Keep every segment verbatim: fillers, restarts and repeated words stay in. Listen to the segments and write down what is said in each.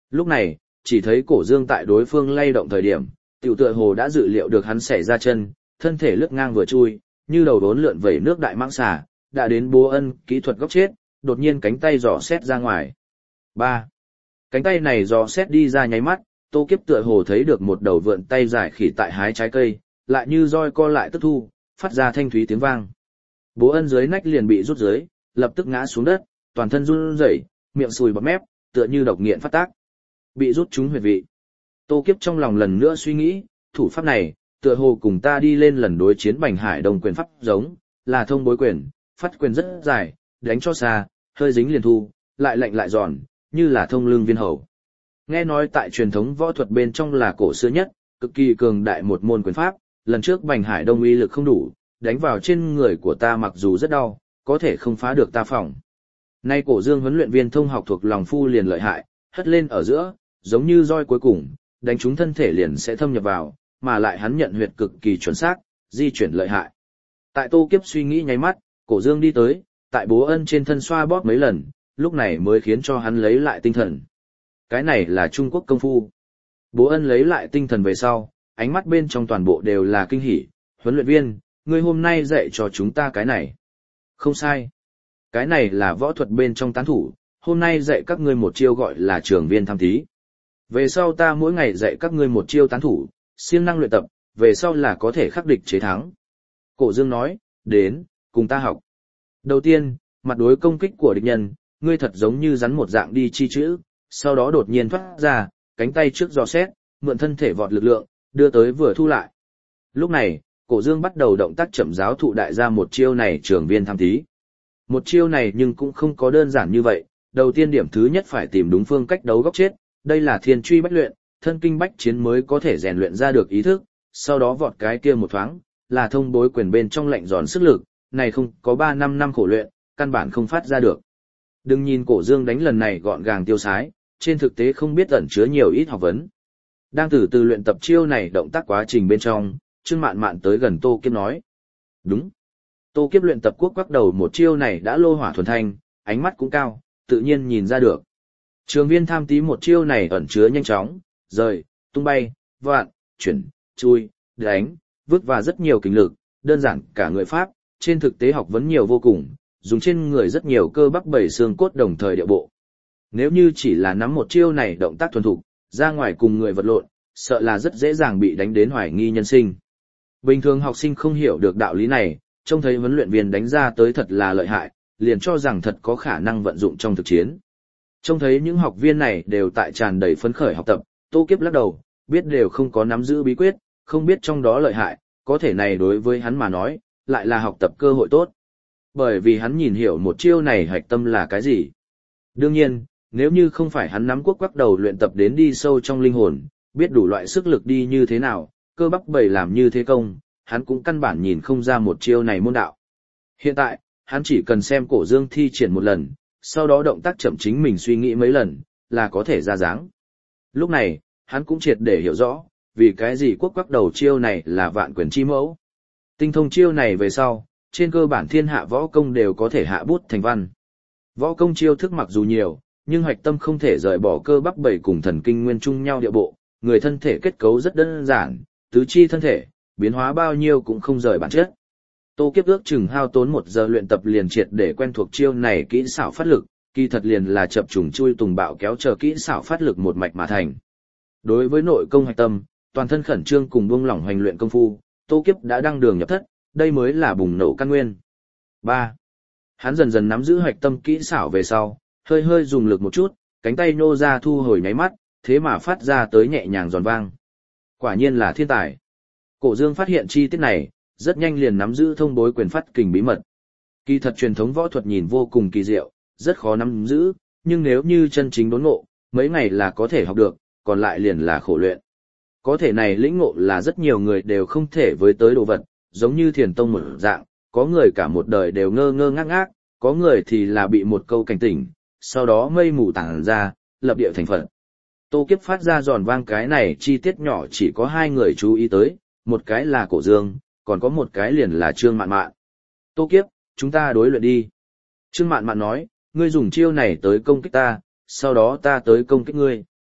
Lúc này, chỉ thấy cổ dương tại đối phương lay động thời điểm, tiểu tựa hồ đã dự liệu được hắn sẽ ra chân, thân thể lướt ngang vừa chui, như đầu đốn lượn vẩy nước đại mãng xà, đã đến Bố Ân kỹ thuật góc chết, đột nhiên cánh tay giò xét ra ngoài. ba. Cánh tay này giò xét đi ra nháy mắt, Tô Kiếp tựa hồ thấy được một đầu vượn tay dài khỉ tại hái trái cây, lại như roi co lại tức thu, phát ra thanh thúy tiếng vang. Bố Ân dưới nách liền bị rút dưới, lập tức ngã xuống đất, toàn thân run rẩy, miệng sùi bọt mép, tựa như độc nghiện phát tác. Bị rút trúng huyệt vị. Tô Kiếp trong lòng lần nữa suy nghĩ, thủ pháp này, tựa hồ cùng ta đi lên lần đối chiến Bành Hải Đông quyền pháp giống, là thông bối quyền, phát quyền rất dài, đánh cho xa, hơi dính liền thu, lại lạnh lại giòn, như là thông lương viên hầu. Nghe nói tại truyền thống võ thuật bên trong là cổ xưa nhất, cực kỳ cường đại một môn quyền pháp, lần trước Bành Hải Đông uy lực không đủ, đánh vào trên người của ta mặc dù rất đau, có thể không phá được ta phòng. Nay cổ dương huấn luyện viên thông học thuộc lòng phu liền lợi hại, hất lên ở giữa, giống như roi cuối cùng, đánh trúng thân thể liền sẽ thâm nhập vào, mà lại hắn nhận huyệt cực kỳ chuẩn xác, di chuyển lợi hại. Tại Tô Kiếp suy nghĩ nháy mắt, cổ dương đi tới, tại Bố Ân trên thân xoa bóp mấy lần, lúc này mới khiến cho hắn lấy lại tinh thần. Cái này là Trung Quốc công phu. Bố Ân lấy lại tinh thần về sau, ánh mắt bên trong toàn bộ đều là kinh hỉ. Huấn luyện viên, ngươi hôm nay dạy cho chúng ta cái này. Không sai. Cái này là võ thuật bên trong tán thủ, hôm nay dạy các ngươi một chiêu gọi là trường viên tham thí. Về sau ta mỗi ngày dạy các ngươi một chiêu tán thủ, siêng năng luyện tập, về sau là có thể khắc địch chế thắng. Cổ Dương nói, đến, cùng ta học. Đầu tiên, mặt đối công kích của địch nhân, ngươi thật giống như rắn một dạng đi chi chữ, sau đó đột nhiên thoát ra, cánh tay trước dò xét, mượn thân thể vọt lực lượng, đưa tới vừa thu lại. Lúc này, Cổ Dương bắt đầu động tác chậm giáo thụ đại gia một chiêu này trường viên tham thí. Một chiêu này nhưng cũng không có đơn giản như vậy, đầu tiên điểm thứ nhất phải tìm đúng phương cách đấu góc chết, đây là thiên truy bách luyện, thân kinh bách chiến mới có thể rèn luyện ra được ý thức, sau đó vọt cái kia một thoáng, là thông bối quyền bên trong lạnh giòn sức lực, này không có ba năm năm khổ luyện, căn bản không phát ra được. Đừng nhìn Cổ Dương đánh lần này gọn gàng tiêu sái, trên thực tế không biết ẩn chứa nhiều ít học vấn. Đang từ từ luyện tập chiêu này động tác quá trình bên trong, Trương Mạn Mạn tới gần Tô Kiếp nói. Đúng. Tô Kiếp luyện tập quốc quắc đầu một chiêu này đã lô hỏa thuần thanh, ánh mắt cũng cao, tự nhiên nhìn ra được. Trường viên tham tí một chiêu này ẩn chứa nhanh chóng, rời, tung bay, vạn, chuyển, chui, đánh, vứt và rất nhiều kinh lực, đơn giản cả người Pháp, trên thực tế học vấn nhiều vô cùng, dùng trên người rất nhiều cơ bắp bảy xương cốt đồng thời điệu bộ. Nếu như chỉ là nắm một chiêu này động tác thuần thục, ra ngoài cùng người vật lộn, sợ là rất dễ dàng bị đánh đến hoài nghi nhân sinh. Bình thường học sinh không hiểu được đạo lý này, trông thấy huấn luyện viên đánh ra tới thật là lợi hại, liền cho rằng thật có khả năng vận dụng trong thực chiến. Trông thấy những học viên này đều tại tràn đầy phấn khởi học tập, Tô Kiếp lắc đầu, biết đều không có nắm giữ bí quyết, không biết trong đó lợi hại, có thể này đối với hắn mà nói, lại là học tập cơ hội tốt. Bởi vì hắn nhìn hiểu một chiêu này hạch tâm là cái gì. Đương nhiên, nếu như không phải hắn nắm quốc quắc đầu luyện tập đến đi sâu trong linh hồn, biết đủ loại sức lực đi như thế nào, cơ bắp bầy làm như thế công, hắn cũng căn bản nhìn không ra một chiêu này môn đạo. Hiện tại, hắn chỉ cần xem Cổ Dương thi triển một lần, sau đó động tác chậm chính mình suy nghĩ mấy lần, là có thể ra dáng. Lúc này, hắn cũng triệt để hiểu rõ, vì cái gì quốc quắc đầu chiêu này là vạn quyền chi mẫu. Tinh thông chiêu này về sau, trên cơ bản thiên hạ võ công đều có thể hạ bút thành văn. Võ công chiêu thức mặc dù nhiều, nhưng hoạch tâm không thể rời bỏ cơ bắp bảy cùng thần kinh nguyên chung nhau địa bộ, người thân thể kết cấu rất đơn giản, tứ chi thân thể, biến hóa bao nhiêu cũng không rời bản chất. Tô Kiếp ước chừng hao tốn một giờ luyện tập liền triệt để quen thuộc chiêu này kỹ xảo phát lực, kỳ thật liền là chập trùng chui tùng bạo kéo chờ kỹ xảo phát lực một mạch mà thành. Đối với nội công hoạch tâm, toàn thân khẩn trương cùng buông lỏng hành luyện công phu, Tô Kiếp đã đăng đường nhập thất, đây mới là bùng nổ căn nguyên. ba. Hắn dần dần nắm giữ hoạch tâm kỹ xảo về sau, hơi hơi dùng lực một chút, cánh tay nô ra thu hồi nháy mắt, thế mà phát ra tới nhẹ nhàng giòn vang. Quả nhiên là thiên tài. Cổ Dương phát hiện chi tiết này, rất nhanh liền nắm giữ thông bối quyền phát kình bí mật. Kỳ thật truyền thống võ thuật nhìn vô cùng kỳ diệu, rất khó nắm giữ, nhưng nếu như chân chính đốn ngộ, mấy ngày là có thể học được, còn lại liền là khổ luyện. Có thể này lĩnh ngộ là rất nhiều người đều không thể với tới đồ vật, giống như thiền tông một dạng, có người cả một đời đều ngơ ngơ ngác ngác, có người thì là bị một câu cảnh tỉnh, sau đó mây mù tản ra, lập địa thành Phật. Tô Kiếp phát ra giòn vang cái này chi tiết nhỏ chỉ có hai người chú ý tới, một cái là Cổ Dương, còn có một cái liền là Trương Mạn Mạn. Tô Kiếp, chúng ta đối luyện đi. Trương Mạn Mạn nói, ngươi dùng chiêu này tới công kích ta, sau đó ta tới công kích ngươi.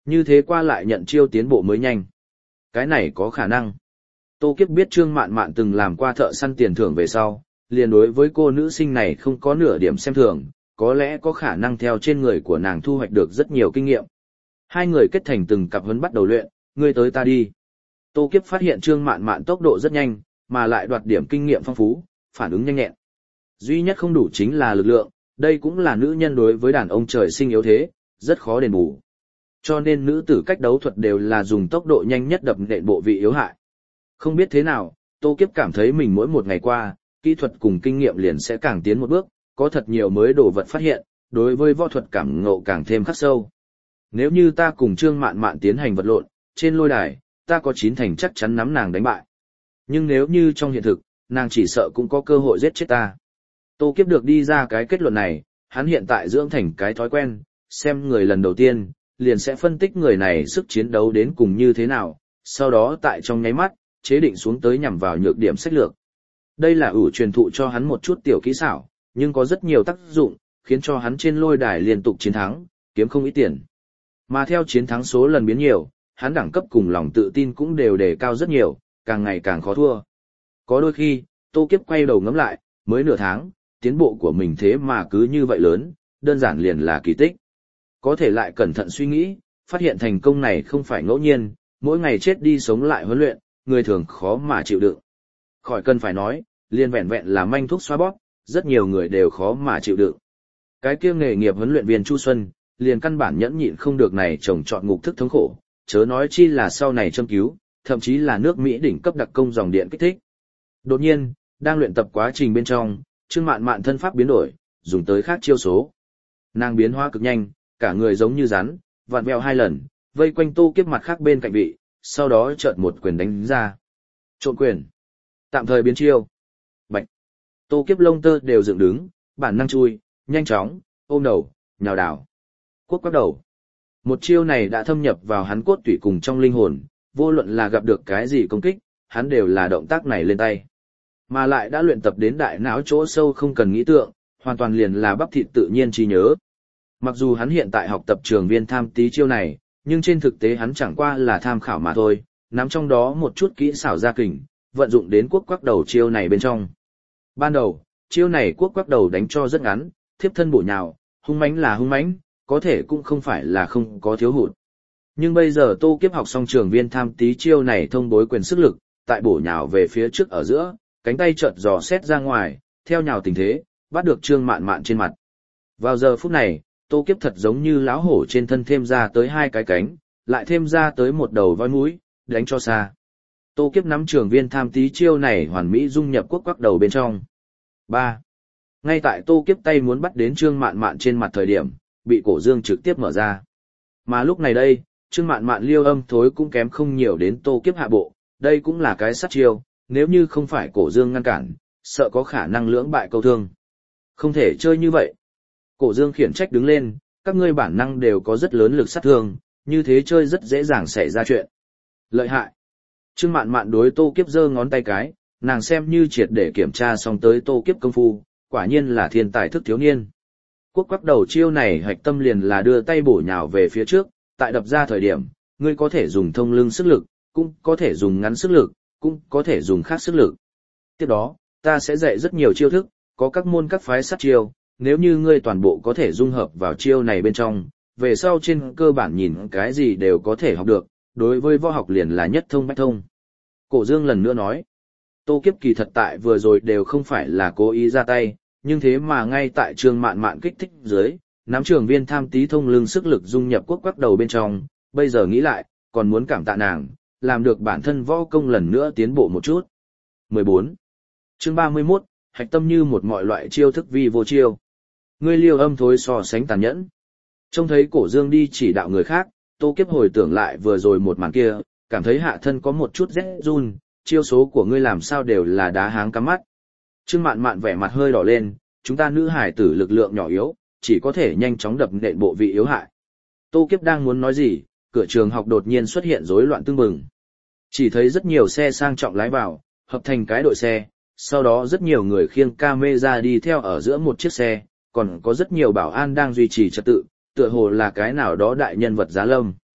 Như thế qua lại nhận chiêu tiến bộ mới nhanh. Cái này có khả năng. Tô Kiếp biết Trương Mạn Mạn từng làm qua thợ săn tiền thưởng về sau, liền đối với cô nữ sinh này không có nửa điểm xem thường, có lẽ có khả năng theo trên người của nàng thu hoạch được rất nhiều kinh nghiệm. Hai người kết thành từng cặp huấn bắt đầu luyện, ngươi tới ta đi. Tô Kiếp phát hiện Trương Mạn Mạn tốc độ rất nhanh, mà lại đoạt điểm kinh nghiệm phong phú, phản ứng nhanh nhẹn. Duy nhất không đủ chính là lực lượng, đây cũng là nữ nhân đối với đàn ông trời sinh yếu thế, rất khó đền bù. Cho nên nữ tử cách đấu thuật đều là dùng tốc độ nhanh nhất đập nện bộ vị yếu hại. Không biết thế nào, Tô Kiếp cảm thấy mình mỗi một ngày qua, kỹ thuật cùng kinh nghiệm liền sẽ càng tiến một bước, có thật nhiều mới đồ vật phát hiện, đối với võ thuật cảm ngộ càng thêm khắc sâu. Nếu như ta cùng Trương Mạn Mạn tiến hành vật lộn, trên lôi đài, ta có chín thành chắc chắn nắm nàng đánh bại. Nhưng nếu như trong hiện thực, nàng chỉ sợ cũng có cơ hội giết chết ta. Tô Kiếp được đi ra cái kết luận này, hắn hiện tại dưỡng thành cái thói quen, xem người lần đầu tiên, liền sẽ phân tích người này sức chiến đấu đến cùng như thế nào, sau đó tại trong nháy mắt, chế định xuống tới nhằm vào nhược điểm sách lược. Đây là ủ truyền thụ cho hắn một chút tiểu kỹ xảo, nhưng có rất nhiều tác dụng, khiến cho hắn trên lôi đài liên tục chiến thắng, kiếm không ít tiền. Mà theo chiến thắng số lần biến nhiều, hắn đẳng cấp cùng lòng tự tin cũng đều đề cao rất nhiều, càng ngày càng khó thua. Có đôi khi, Tô Kiếp quay đầu ngắm lại, mới nửa tháng, tiến bộ của mình thế mà cứ như vậy lớn, đơn giản liền là kỳ tích. Có thể lại cẩn thận suy nghĩ, phát hiện thành công này không phải ngẫu nhiên, mỗi ngày chết đi sống lại huấn luyện, người thường khó mà chịu đựng. Khỏi cần phải nói, liền vẹn vẹn là manh thuốc xoa bóp, rất nhiều người đều khó mà chịu đựng. Cái kia nghề nghiệp huấn luyện viên Chu Xuân, liền căn bản nhẫn nhịn không được này trồng trọt ngục thức thống khổ, chớ nói chi là sau này châm cứu, thậm chí là nước Mỹ đỉnh cấp đặc công dòng điện kích thích. Đột nhiên, đang luyện tập quá trình bên trong, Trương Mạn Mạn thân pháp biến đổi, dùng tới khác chiêu số. Nàng biến hóa cực nhanh, cả người giống như rắn, vặn vẹo hai lần, vây quanh Tô Kiếp mặt khác bên cạnh vị, sau đó chợt một quyền đánh ra. Trộn quyền. Tạm thời biến chiêu. Bạch. Tô Kiếp lông tơ đều dựng đứng, bản năng chui, nhanh chóng, ôm đầu, nhào đảo. Quốc quắc đầu. Một chiêu này đã thâm nhập vào hắn cốt tủy cùng trong linh hồn, vô luận là gặp được cái gì công kích, hắn đều là động tác này lên tay. Mà lại đã luyện tập đến đại não chỗ sâu không cần nghĩ tượng, hoàn toàn liền là bắp thịt tự nhiên trí nhớ. Mặc dù hắn hiện tại học tập trường viên tham tí chiêu này, nhưng trên thực tế hắn chẳng qua là tham khảo mà thôi, nắm trong đó một chút kỹ xảo gia kình, vận dụng đến quốc quắc đầu chiêu này bên trong. Ban đầu, chiêu này quốc quắc đầu đánh cho rất ngắn, thiếp thân bổ nhào, hung mãnh là hung mãnh, có thể cũng không phải là không có thiếu hụt. Nhưng bây giờ Tô Kiếp học xong trường viên tham tí chiêu này thông bối quyền sức lực, tại bổ nhào về phía trước ở giữa, cánh tay chợt dò xét ra ngoài, theo nhào tình thế, bắt được Trương Mạn Mạn trên mặt. Vào giờ phút này, Tô Kiếp thật giống như lão hổ trên thân thêm ra tới hai cái cánh, lại thêm ra tới một đầu voi mũi, đánh cho xa. Tô Kiếp nắm trường viên tham tí chiêu này hoàn mỹ dung nhập quốc quắc đầu bên trong. ba. Ngay tại Tô Kiếp tay muốn bắt đến Trương Mạn Mạn trên mặt thời điểm, bị cổ dương trực tiếp mở ra. Mà lúc này đây, Trương Mạn Mạn liêu âm thối cũng kém không nhiều đến Tô Kiếp hạ bộ, đây cũng là cái sát chiêu, nếu như không phải cổ dương ngăn cản, sợ có khả năng lưỡng bại câu thương. Không thể chơi như vậy. Cổ dương khiển trách đứng lên, các ngươi bản năng đều có rất lớn lực sát thương, như thế chơi rất dễ dàng xảy ra chuyện. Lợi hại. Trương Mạn Mạn đối Tô Kiếp giơ ngón tay cái, nàng xem như triệt để kiểm tra xong tới Tô Kiếp công phu, quả nhiên là thiên tài thức thiếu niên. Quốc quắc đầu chiêu này hạch tâm liền là đưa tay bổ nhào về phía trước, tại đập ra thời điểm, ngươi có thể dùng thông lưng sức lực, cũng có thể dùng ngắn sức lực, cũng có thể dùng khác sức lực. Tiếp đó, ta sẽ dạy rất nhiều chiêu thức, có các môn các phái sát chiêu, nếu như ngươi toàn bộ có thể dung hợp vào chiêu này bên trong, về sau trên cơ bản nhìn cái gì đều có thể học được, đối với võ học liền là nhất thông bách thông. Cổ dương lần nữa nói, Tô Kiếp kỳ thật tại vừa rồi đều không phải là cố ý ra tay, nhưng thế mà ngay tại Trương Mạn Mạn kích thích dưới, nắm trường viên tham tí thông lưng sức lực dung nhập quốc quắc đầu bên trong, bây giờ nghĩ lại, còn muốn cảm tạ nàng, làm được bản thân võ công lần nữa tiến bộ một chút. mười bốn. Chương ba mươi mốt, hạch tâm như một mọi loại chiêu thức vi vô chiêu. Ngươi liêu âm thối so sánh tàn nhẫn. Trông thấy cổ dương đi chỉ đạo người khác, Tô Kiếp hồi tưởng lại vừa rồi một màn kia, cảm thấy hạ thân có một chút rét run, chiêu số của ngươi làm sao đều là đá háng cắm mắt. Trương Mạn Mạn vẻ mặt hơi đỏ lên, chúng ta nữ hải tử lực lượng nhỏ yếu, chỉ có thể nhanh chóng đập nện bộ vị yếu hại. Tô Kiếp đang muốn nói gì, cửa trường học đột nhiên xuất hiện rối loạn tương bừng. Chỉ thấy rất nhiều xe sang trọng lái vào, hợp thành cái đội xe, sau đó rất nhiều người khiêng camera đi theo ở giữa một chiếc xe, còn có rất nhiều bảo an đang duy trì trật tự, tựa hồ là cái nào đó đại nhân vật giá lâm.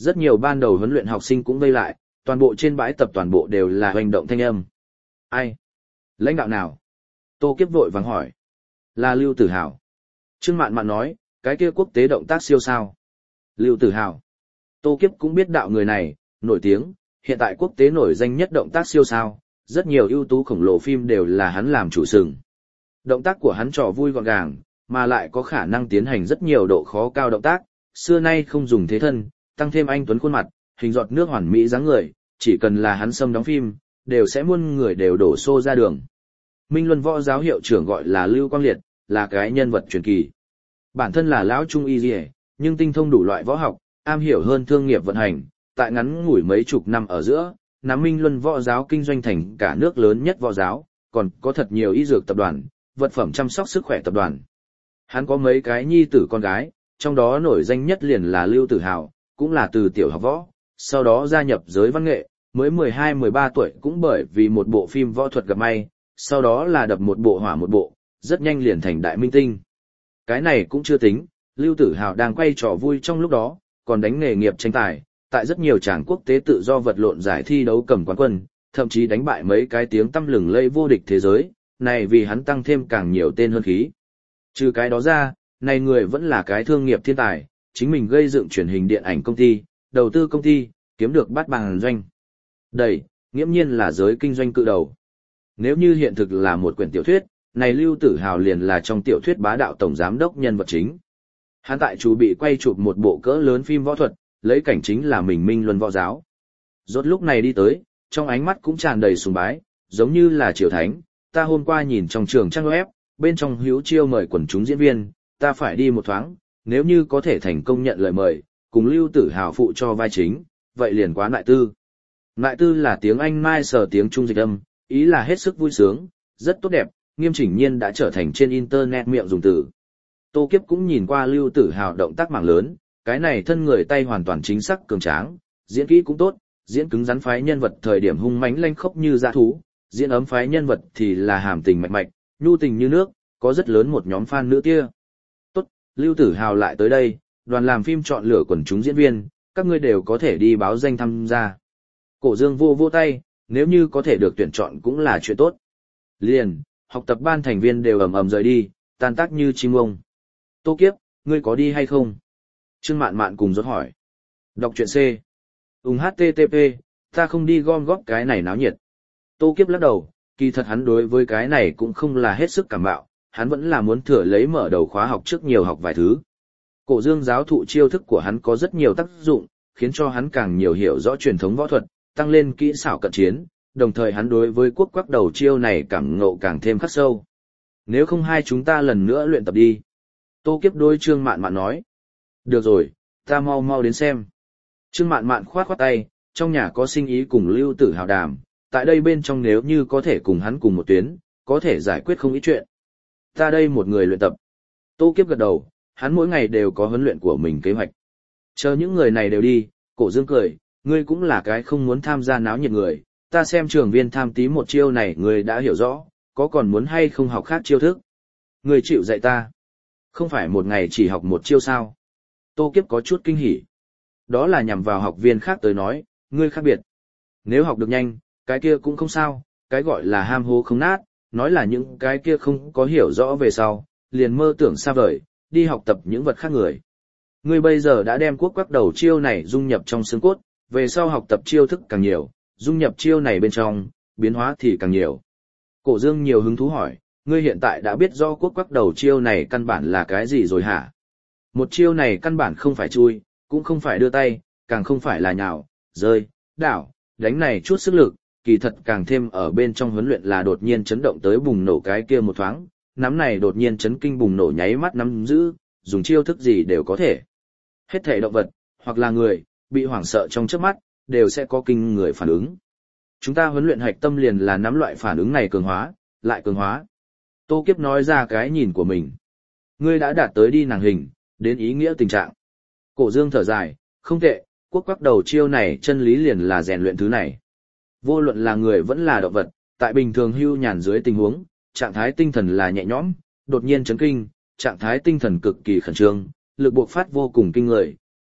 Rất nhiều ban đầu huấn luyện học sinh cũng vây lại, toàn bộ trên bãi tập toàn bộ đều là hoành động thanh âm. Ai? Lãnh đạo nào? Tô Kiếp vội vàng hỏi. Là Lưu Tử Hào. Trương Mạn Mạn nói, cái kia quốc tế động tác siêu sao. Lưu Tử Hào. Tô Kiếp cũng biết đạo người này, nổi tiếng, hiện tại quốc tế nổi danh nhất động tác siêu sao, rất nhiều ưu tú khổng lồ phim đều là hắn làm chủ sừng. Động tác của hắn trò vui gọn gàng, mà lại có khả năng tiến hành rất nhiều độ khó cao động tác, xưa nay không dùng thế thân, tăng thêm anh tuấn khuôn mặt, hình giọt nước hoàn mỹ dáng người, chỉ cần là hắn xâm đóng phim, đều sẽ muôn người đều đổ xô ra đường. Minh Luân Võ giáo hiệu trưởng gọi là Lưu Quang Liệt, là cái nhân vật truyền kỳ. Bản thân là lão trung y liề, nhưng tinh thông đủ loại võ học, am hiểu hơn thương nghiệp vận hành, tại ngắn ngủi mấy chục năm ở giữa, nắm Minh Luân Võ giáo kinh doanh thành cả nước lớn nhất võ giáo, còn có thật nhiều y dược tập đoàn, vật phẩm chăm sóc sức khỏe tập đoàn. Hắn có mấy cái nhi tử con gái, trong đó nổi danh nhất liền là Lưu Tử Hào, cũng là từ tiểu học võ, sau đó gia nhập giới văn nghệ, mới mười hai mười ba tuổi cũng bởi vì một bộ phim võ thuật gặp may, sau đó là đập một bộ hỏa một bộ, rất nhanh liền thành đại minh tinh. Cái này cũng chưa tính, Lưu Tử Hào đang quay trò vui trong lúc đó, còn đánh nghề nghiệp tranh tài, tại rất nhiều tràng quốc tế tự do vật lộn giải thi đấu cầm quán quân, thậm chí đánh bại mấy cái tiếng tăm lừng lẫy vô địch thế giới, này vì hắn tăng thêm càng nhiều tên hơn khí. Trừ cái đó ra, này người vẫn là cái thương nghiệp thiên tài, chính mình gây dựng truyền hình điện ảnh công ty, đầu tư công ty, kiếm được bát bằng doanh. Đây, nghiễm nhiên là giới kinh doanh cự đầu. Nếu như hiện thực là một quyển tiểu thuyết, này Lưu Tử Hào liền là trong tiểu thuyết bá đạo tổng giám đốc nhân vật chính. Hắn tại chủ bị quay chụp một bộ cỡ lớn phim võ thuật, lấy cảnh chính là mình Minh Luân Võ giáo. Rốt lúc này đi tới, trong ánh mắt cũng tràn đầy sùng bái, giống như là triều thánh. Ta hôm qua nhìn trong trường trang web, bên trong hữu chiêu mời quần chúng diễn viên, ta phải đi một thoáng, nếu như có thể thành công nhận lời mời, cùng Lưu Tử Hào phụ cho vai chính, vậy liền quá nại tư. Nại tư là tiếng Anh mai sở tiếng Trung dịch âm, ý là hết sức vui sướng, rất tốt đẹp, nghiêm chỉnh nhiên đã trở thành trên internet miệng dùng từ. Tô Kiếp cũng nhìn qua Lưu Tử Hào động tác mảng lớn, cái này thân người tay hoàn toàn chính xác cường tráng, diễn kỹ cũng tốt, diễn cứng rắn phái nhân vật thời điểm hung mãnh lanh khốc như dã thú, diễn ấm phái nhân vật thì là hàm tình mạch mạch, nhu tình như nước, có rất lớn một nhóm fan nữ tia. Tốt, Lưu Tử Hào lại tới đây, đoàn làm phim chọn lựa quần chúng diễn viên, các ngươi đều có thể đi báo danh tham gia. Cổ Dương vô vô tay, nếu như có thể được tuyển chọn cũng là chuyện tốt. Liền, học tập ban thành viên đều ầm ầm rời đi, tan tác như chim ông. Tô Kiếp, ngươi có đi hay không? Trương Mạn Mạn cùng rốt hỏi. Đọc truyện C. Úng hát tê tê pê, ta không đi gom góp cái này náo nhiệt. Tô Kiếp lắc đầu, kỳ thật hắn đối với cái này cũng không là hết sức cảm bạo, hắn vẫn là muốn thừa lấy mở đầu khóa học trước nhiều học vài thứ. Cổ Dương giáo thụ chiêu thức của hắn có rất nhiều tác dụng, khiến cho hắn càng nhiều hiểu rõ truyền thống võ thuật, tăng lên kỹ xảo cận chiến, đồng thời hắn đối với quốc quắc đầu chiêu này cảm ngộ càng thêm khắc sâu. Nếu không hai chúng ta lần nữa luyện tập đi. Tô Kiếp đối Trương Mạn Mạn nói. Được rồi, ta mau mau đến xem. Trương Mạn Mạn khoát khoát tay, trong nhà có sinh ý cùng Lưu Tử Hào đàm, tại đây bên trong nếu như có thể cùng hắn cùng một tuyến, có thể giải quyết không ít chuyện. Ta đây một người luyện tập. Tô Kiếp gật đầu, hắn mỗi ngày đều có huấn luyện của mình kế hoạch. Chờ những người này đều đi, Cổ Dương cười, ngươi cũng là cái không muốn tham gia náo nhiệt người, ta xem trường viên tham tí một chiêu này ngươi đã hiểu rõ, có còn muốn hay không học khác chiêu thức. Ngươi chịu dạy ta. Không phải một ngày chỉ học một chiêu sao. Tô Kiếp có chút kinh hỉ. Đó là nhằm vào học viên khác tới nói, ngươi khác biệt. Nếu học được nhanh, cái kia cũng không sao, cái gọi là ham hố không nát, nói là những cái kia không có hiểu rõ về sau, liền mơ tưởng xa vời, đi học tập những vật khác người. Ngươi bây giờ đã đem quốc quắc đầu chiêu này dung nhập trong xương cốt, về sau học tập chiêu thức càng nhiều, dung nhập chiêu này bên trong, biến hóa thì càng nhiều. Cổ Dương nhiều hứng thú hỏi, ngươi hiện tại đã biết rõ quốc quắc đầu chiêu này căn bản là cái gì rồi hả? Một chiêu này căn bản không phải chui, cũng không phải đưa tay, càng không phải là nhào, rơi, đảo, đánh này chút sức lực, kỳ thật càng thêm ở bên trong huấn luyện là đột nhiên chấn động tới bùng nổ cái kia một thoáng, nắm này đột nhiên chấn kinh bùng nổ nháy mắt nắm giữ, dùng chiêu thức gì đều có thể. Hết thể động vật, hoặc là người, bị hoảng sợ trong chớp mắt, đều sẽ có kinh người phản ứng. Chúng ta huấn luyện hạch tâm liền là nắm loại phản ứng này cường hóa, lại cường hóa. Tô Kiếp nói ra cái nhìn của mình. Ngươi đã đạt tới đi nàng hình, đến ý nghĩa tình trạng. Cổ Dương thở dài, không tệ, quốc quắc đầu chiêu này chân lý liền là rèn luyện thứ này. Vô luận là người vẫn là động vật, tại bình thường hưu nhàn dưới tình huống, trạng thái tinh thần là nhẹ nhõm, đột nhiên chấn kinh, trạng thái tinh thần cực kỳ khẩn trương, lực buộc phát vô cùng kinh người,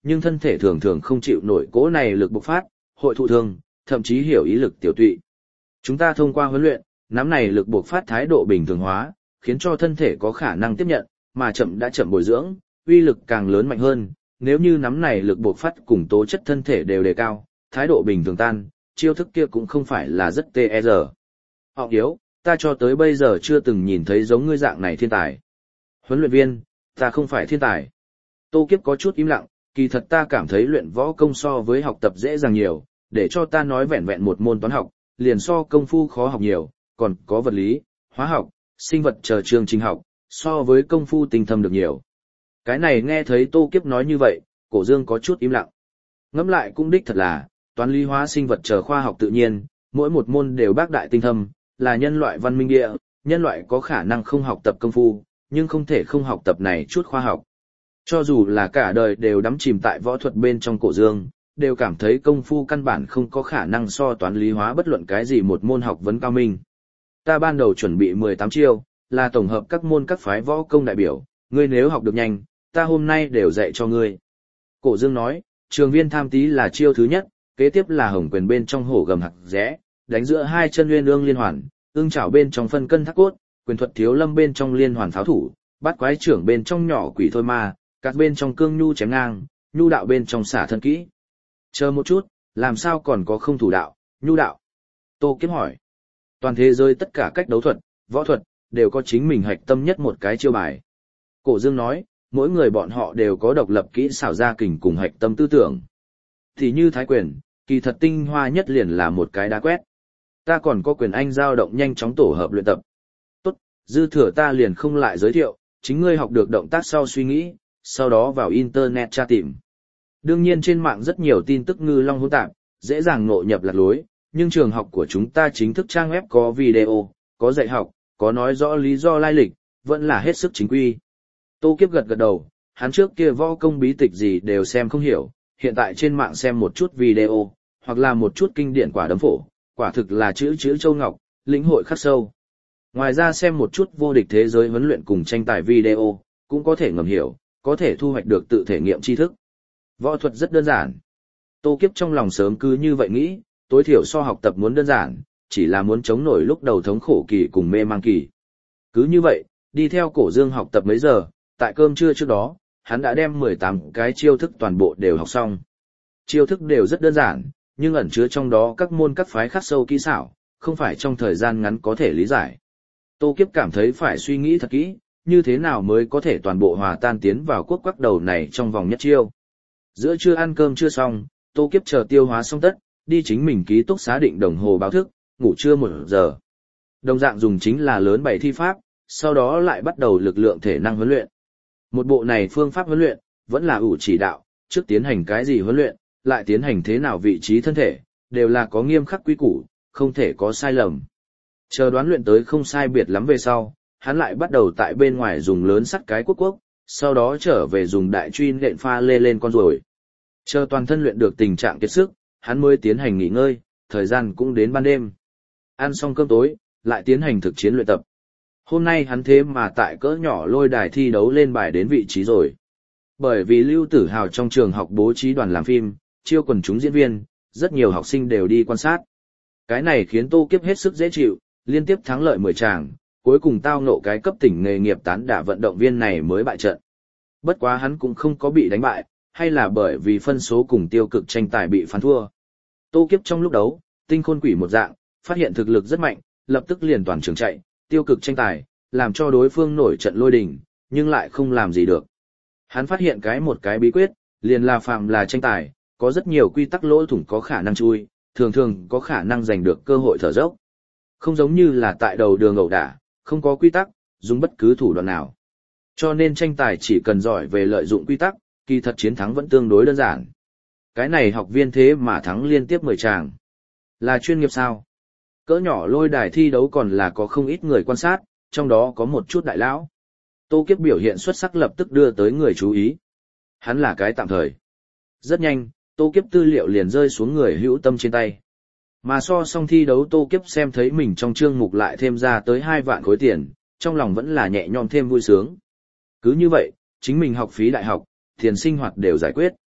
nhưng thân thể thường thường không chịu nổi cỗ này lực bộc phát, hội thụ thương, thậm chí hiểu ý lực tiểu tụy. Chúng ta thông qua huấn luyện, nắm này lực bộc phát thái độ bình thường hóa, khiến cho thân thể có khả năng tiếp nhận, mà chậm đã chậm bồi dưỡng, uy lực càng lớn mạnh hơn. Nếu như nắm này lực bộc phát cùng tố chất thân thể đều đề cao, thái độ bình thường tan, chiêu thức kia cũng không phải là rất tê e rờ. Họ yếu, ta cho tới bây giờ chưa từng nhìn thấy giống ngươi dạng này thiên tài. Huấn luyện viên, ta không phải thiên tài. Tô Kiếp có chút im lặng, kỳ thật ta cảm thấy luyện võ công so với học tập dễ dàng nhiều, để cho ta nói vẹn vẹn một môn toán học, liền so công phu khó học nhiều, còn có vật lý, hóa học, sinh vật chờ chương trình học, so với công phu tinh thâm được nhiều. Cái này nghe thấy Tô Kiếp nói như vậy, Cổ Dương có chút im lặng. Ngẫm lại cũng đích thật là, toán lý hóa sinh vật chờ khoa học tự nhiên, mỗi một môn đều bác đại tinh thâm, là nhân loại văn minh địa, nhân loại có khả năng không học tập công phu, nhưng không thể không học tập này chút khoa học. Cho dù là cả đời đều đắm chìm tại võ thuật bên trong Cổ Dương, đều cảm thấy công phu căn bản không có khả năng so toán lý hóa bất luận cái gì một môn học vấn cao minh. Ta ban đầu chuẩn bị mười tám chiêu, là tổng hợp các môn các phái võ công đại biểu, ngươi nếu học được nhanh, ta hôm nay đều dạy cho ngươi. Cổ Dương nói, trường viên tham tí là chiêu thứ nhất, kế tiếp là hồng quyền bên trong hổ gầm hạc rẽ, đánh giữa hai chân uyên ương liên hoàn, ương chảo bên trong phân cân thác cốt, quyền thuật thiếu lâm bên trong liên hoàn pháo thủ, bát quái trưởng bên trong nhỏ quỷ thôi ma, cát bên trong cương nhu chém ngang, nhu đạo bên trong xả thân kỹ. Chờ một chút, làm sao còn có không thủ đạo, nhu đạo? Tô Kiếp hỏi. Toàn thế giới tất cả cách đấu thuật, võ thuật, đều có chính mình hạch tâm nhất một cái chiêu bài. Cổ Dương nói, mỗi người bọn họ đều có độc lập kỹ xảo gia kình cùng hạch tâm tư tưởng. Thì như thái quyền, kỳ thật tinh hoa nhất liền là một cái đá quét. Ta còn có quyền anh dao động nhanh chóng tổ hợp luyện tập. Tốt, dư thừa ta liền không lại giới thiệu, chính ngươi học được động tác sau suy nghĩ, sau đó vào internet tra tìm. Đương nhiên trên mạng rất nhiều tin tức ngư long hỗn tạp, dễ dàng ngộ nhập lạc lối, nhưng trường học của chúng ta chính thức trang web có video, có dạy học, có nói rõ lý do lai lịch, vẫn là hết sức chính quy. Tô Kiếp gật gật đầu, hắn trước kia võ công bí tịch gì đều xem không hiểu, hiện tại trên mạng xem một chút video, hoặc là một chút kinh điển quả đấm phổ, quả thực là chữ chữ châu ngọc, lĩnh hội khắc sâu. Ngoài ra xem một chút vô địch thế giới huấn luyện cùng tranh tài video, cũng có thể ngầm hiểu, có thể thu hoạch được tự thể nghiệm tri thức. Võ thuật rất đơn giản. Tô Kiếp trong lòng sớm cứ như vậy nghĩ, tối thiểu so học tập muốn đơn giản, chỉ là muốn chống nổi lúc đầu thống khổ kỳ cùng mê mang kỳ. Cứ như vậy, đi theo Cổ Dương học tập mấy giờ, tại cơm trưa trước đó, hắn đã đem mười tám cái chiêu thức toàn bộ đều học xong. Chiêu thức đều rất đơn giản, nhưng ẩn chứa trong đó các môn các phái khắc sâu kỹ xảo, không phải trong thời gian ngắn có thể lý giải. Tô Kiếp cảm thấy phải suy nghĩ thật kỹ, như thế nào mới có thể toàn bộ hòa tan tiến vào quốc quắc đầu này trong vòng nhất chiêu. Giữa trưa ăn cơm chưa xong, Tô Kiếp chờ tiêu hóa xong tất, đi chính mình ký túc xá định đồng hồ báo thức, ngủ trưa một giờ. Đồng dạng dùng chính là lớn bảy thi pháp, sau đó lại bắt đầu lực lượng thể năng huấn luyện. Một bộ này phương pháp huấn luyện, vẫn là ủ chỉ đạo, trước tiến hành cái gì huấn luyện, lại tiến hành thế nào vị trí thân thể, đều là có nghiêm khắc quy củ, không thể có sai lầm. Chờ đoán luyện tới không sai biệt lắm về sau, hắn lại bắt đầu tại bên ngoài dùng lớn sắt cái quốc quốc, sau đó trở về dùng đại truy nện pha lê lên con ruồi. Chờ toàn thân luyện được tình trạng kiệt sức, hắn mới tiến hành nghỉ ngơi, thời gian cũng đến ban đêm. Ăn xong cơm tối, lại tiến hành thực chiến luyện tập. Hôm nay hắn thế mà tại cỡ nhỏ lôi đài thi đấu lên bài đến vị trí rồi. Bởi vì Lưu Tử Hào trong trường học bố trí đoàn làm phim, chiêu quần chúng diễn viên, rất nhiều học sinh đều đi quan sát. Cái này khiến Tô Kiếp hết sức dễ chịu, liên tiếp thắng lợi mười tràng, cuối cùng tao ngộ cái cấp tỉnh nghề nghiệp tán đả vận động viên này mới bại trận. Bất quá hắn cũng không có bị đánh bại, hay là bởi vì phân số cùng tiêu cực tranh tài bị phán thua. Tô Kiếp trong lúc đấu, tinh khôn quỷ một dạng, phát hiện thực lực rất mạnh, lập tức liền toàn trường chạy, tiêu cực tranh tài, làm cho đối phương nổi trận lôi đình, nhưng lại không làm gì được. Hắn phát hiện cái một cái bí quyết, liền là phạm là tranh tài, có rất nhiều quy tắc lỗ thủng có khả năng chui, thường thường có khả năng giành được cơ hội thở dốc. Không giống như là tại đầu đường ẩu đả, không có quy tắc, dùng bất cứ thủ đoạn nào. Cho nên tranh tài chỉ cần giỏi về lợi dụng quy tắc, kỳ thật chiến thắng vẫn tương đối đơn giản. Cái này học viên thế mà thắng liên tiếp mười tràng. Là chuyên nghiệp sao? Cỡ nhỏ lôi đài thi đấu còn là có không ít người quan sát, trong đó có một chút đại lão. Tô Kiếp biểu hiện xuất sắc lập tức đưa tới người chú ý. Hắn là cái tạm thời. Rất nhanh, Tô Kiếp tư liệu liền rơi xuống người hữu tâm trên tay. Mà so xong thi đấu Tô Kiếp xem thấy mình trong chương mục lại thêm ra tới hai vạn khối tiền, trong lòng vẫn là nhẹ nhõm thêm vui sướng. Cứ như vậy, chính mình học phí đại học, tiền sinh hoạt đều giải quyết.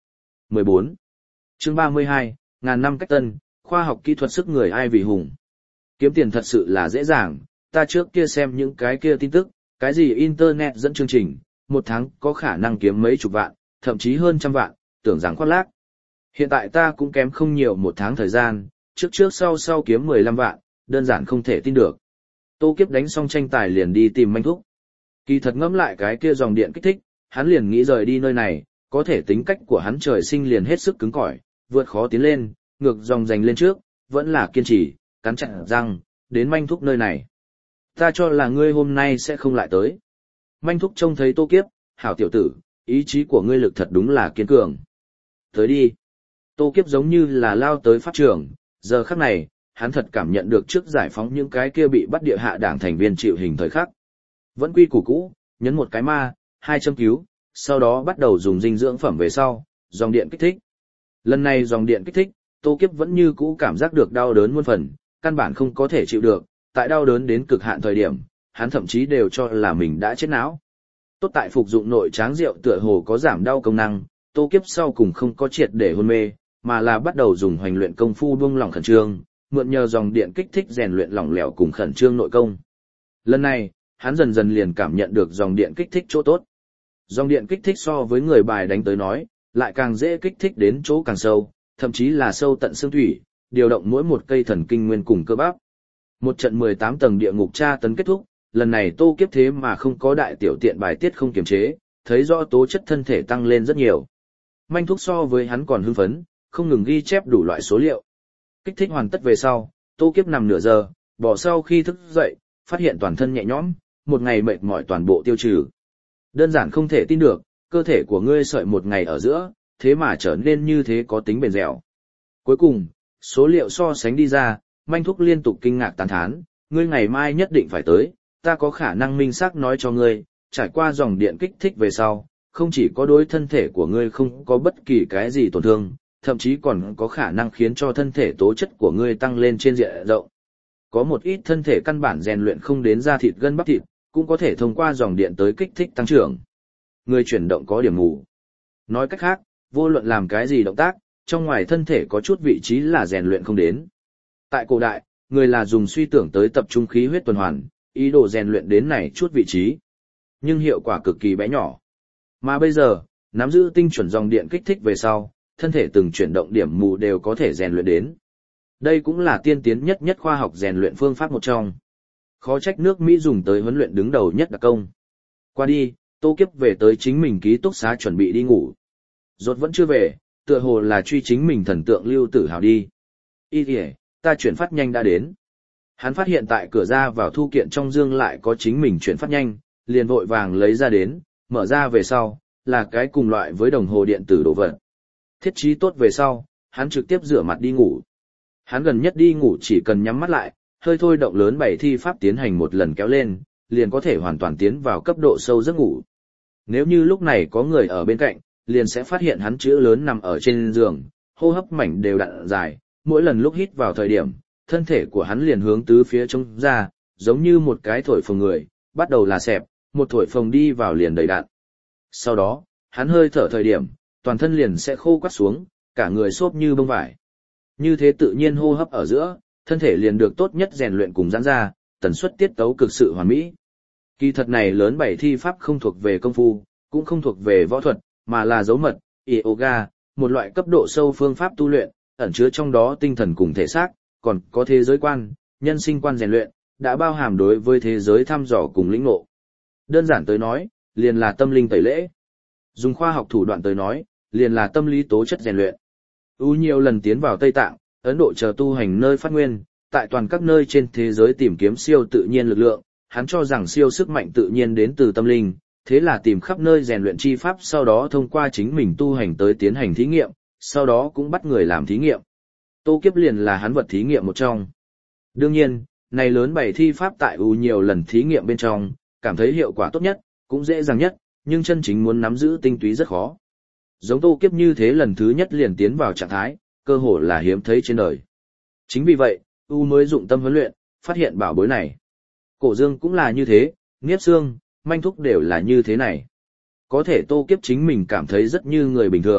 mười bốn. Chương ba mươi hai, ngàn năm cách tân, khoa học kỹ thuật sức người ai vì hùng. Kiếm tiền thật sự là dễ dàng, ta trước kia xem những cái kia tin tức, cái gì internet dẫn chương trình, một tháng có khả năng kiếm mấy chục vạn, thậm chí hơn trăm vạn, tưởng rằng khoác lác. Hiện tại ta cũng kém không nhiều một tháng thời gian, trước trước sau sau kiếm mười lăm vạn, đơn giản không thể tin được. Tô Kiếp đánh xong tranh tài liền đi tìm Manh Thúc. Kỳ thật ngẫm lại cái kia dòng điện kích thích, hắn liền nghĩ rời đi nơi này, có thể tính cách của hắn trời sinh liền hết sức cứng cỏi, vượt khó tiến lên, ngược dòng giành lên trước, vẫn là kiên trì, cắn chặt răng, đến Manh Thúc nơi này. Ta cho là ngươi hôm nay sẽ không lại tới. Manh Thúc trông thấy Tô Kiếp, hảo tiểu tử, ý chí của ngươi lực thật đúng là kiên cường. Tới đi. Tô Kiếp giống như là lao tới pháp trường, giờ khắc này, hắn thật cảm nhận được trước giải phóng những cái kia bị bắt địa hạ đảng thành viên chịu hình thời khắc. Vẫn quy củ cũ, nhấn một cái ma, hai châm cứu, sau đó bắt đầu dùng dinh dưỡng phẩm về sau, dòng điện kích thích. Lần này dòng điện kích thích, Tô Kiếp vẫn như cũ cảm giác được đau đớn muôn phần, căn bản không có thể chịu được, tại đau đớn đến cực hạn thời điểm, hắn thậm chí đều cho là mình đã chết não. Tốt tại phục dụng nội tráng rượu tựa hồ có giảm đau công năng, Tô Kiếp sau cùng không có triệt để hôn mê, mà là bắt đầu dùng hoành luyện công phu buông lỏng khẩn trương, mượn nhờ dòng điện kích thích rèn luyện lỏng lẻo cùng khẩn trương nội công. Lần này, hắn dần dần liền cảm nhận được dòng điện kích thích chỗ tốt. Dòng điện kích thích so với người bài đánh tới nói, lại càng dễ kích thích đến chỗ càng sâu, thậm chí là sâu tận xương thủy, điều động mỗi một cây thần kinh nguyên cùng cơ bắp. Một trận mười tám tầng địa ngục tra tấn kết thúc, lần này Tô Kiếp thế mà không có đại tiểu tiện bài tiết không kiềm chế, thấy rõ tố chất thân thể tăng lên rất nhiều. Manh Thúc so với hắn còn hưng phấn, không ngừng ghi chép đủ loại số liệu. Kích thích hoàn tất về sau, Tô Kiếp nằm nửa giờ, bỏ sau khi thức dậy, phát hiện toàn thân nhẹ nhõm, một ngày mệt mỏi toàn bộ tiêu trừ. Đơn giản không thể tin được, cơ thể của ngươi sợi một ngày ở giữa, thế mà trở nên như thế có tính bền dẻo. Cuối cùng, số liệu so sánh đi ra, Manh Thúc liên tục kinh ngạc tán thán, ngươi ngày mai nhất định phải tới, ta có khả năng minh xác nói cho ngươi, trải qua dòng điện kích thích về sau, không chỉ có đối thân thể của ngươi không có bất kỳ cái gì tổn thương, thậm chí còn có khả năng khiến cho thân thể tố chất của ngươi tăng lên trên diện rộng. Có một ít thân thể căn bản rèn luyện không đến da thịt gân bắp thịt, cũng có thể thông qua dòng điện tới kích thích tăng trưởng. Người chuyển động có điểm mù. Nói cách khác, vô luận làm cái gì động tác, trong ngoài thân thể có chút vị trí là rèn luyện không đến. Tại cổ đại, người là dùng suy tưởng tới tập trung khí huyết tuần hoàn, ý đồ rèn luyện đến này chút vị trí. Nhưng hiệu quả cực kỳ bé nhỏ. Mà bây giờ, nắm giữ tinh chuẩn dòng điện kích thích về sau, thân thể từng chuyển động điểm mù đều có thể rèn luyện đến. Đây cũng là tiên tiến nhất nhất khoa học rèn luyện phương pháp một trong. Khó trách nước Mỹ dùng tới huấn luyện đứng đầu nhất đặc công. Qua đi, Tô Kiếp về tới chính mình ký túc xá chuẩn bị đi ngủ. Rốt vẫn chưa về, tựa hồ là truy chính mình thần tượng Lưu Tử Hào đi. Y kìa, ta chuyển phát nhanh đã đến. Hắn phát hiện tại cửa ra vào thu kiện trong dương lại có chính mình chuyển phát nhanh, liền vội vàng lấy ra đến, mở ra về sau, là cái cùng loại với đồng hồ điện tử đồ vật. Thiết trí tốt về sau, hắn trực tiếp rửa mặt đi ngủ. Hắn gần nhất đi ngủ chỉ cần nhắm mắt lại, hơi thôi động lớn bảy thi pháp tiến hành một lần kéo lên, liền có thể hoàn toàn tiến vào cấp độ sâu giấc ngủ. Nếu như lúc này có người ở bên cạnh, liền sẽ phát hiện hắn chữ lớn nằm ở trên giường, hô hấp mảnh đều đặn dài, mỗi lần lúc hít vào thời điểm, thân thể của hắn liền hướng tứ phía trông ra, giống như một cái thổi phồng người, bắt đầu là xẹp, một thổi phồng đi vào liền đầy đặn. Sau đó, hắn hơi thở thời điểm, toàn thân liền sẽ khô quắt xuống, cả người xốp như bông vải. Như thế tự nhiên hô hấp ở giữa, thân thể liền được tốt nhất rèn luyện cùng giãn ra, tần suất tiết tấu cực sự hoàn mỹ. Kỳ thật này lớn bảy thi pháp không thuộc về công phu, cũng không thuộc về võ thuật, mà là dấu mật, yoga, một loại cấp độ sâu phương pháp tu luyện, ẩn chứa trong đó tinh thần cùng thể xác, còn có thế giới quan, nhân sinh quan rèn luyện, đã bao hàm đối với thế giới thăm dò cùng lĩnh ngộ. Đơn giản tới nói, liền là tâm linh tẩy lễ. Dùng khoa học thủ đoạn tới nói, liền là tâm lý tố chất rèn luyện. U nhiều lần tiến vào Tây Tạng, Ấn Độ chờ tu hành nơi phát nguyên, tại toàn các nơi trên thế giới tìm kiếm siêu tự nhiên lực lượng, hắn cho rằng siêu sức mạnh tự nhiên đến từ tâm linh, thế là tìm khắp nơi rèn luyện chi pháp, sau đó thông qua chính mình tu hành tới tiến hành thí nghiệm, sau đó cũng bắt người làm thí nghiệm. Tô Kiếp liền là hắn vật thí nghiệm một trong. Đương nhiên, này lớn bảy thi pháp tại U nhiều lần thí nghiệm bên trong, cảm thấy hiệu quả tốt nhất, cũng dễ dàng nhất, nhưng chân chính muốn nắm giữ tinh túy rất khó. Giống Tô Kiếp như thế lần thứ nhất liền tiến vào trạng thái, cơ hội là hiếm thấy trên đời. Chính vì vậy, U mới dụng tâm huấn luyện, phát hiện bảo bối này. Cổ Dương cũng là như thế, Niếp Xương, Manh Thúc đều là như thế này. Có thể Tô Kiếp chính mình cảm thấy rất như người bình thường,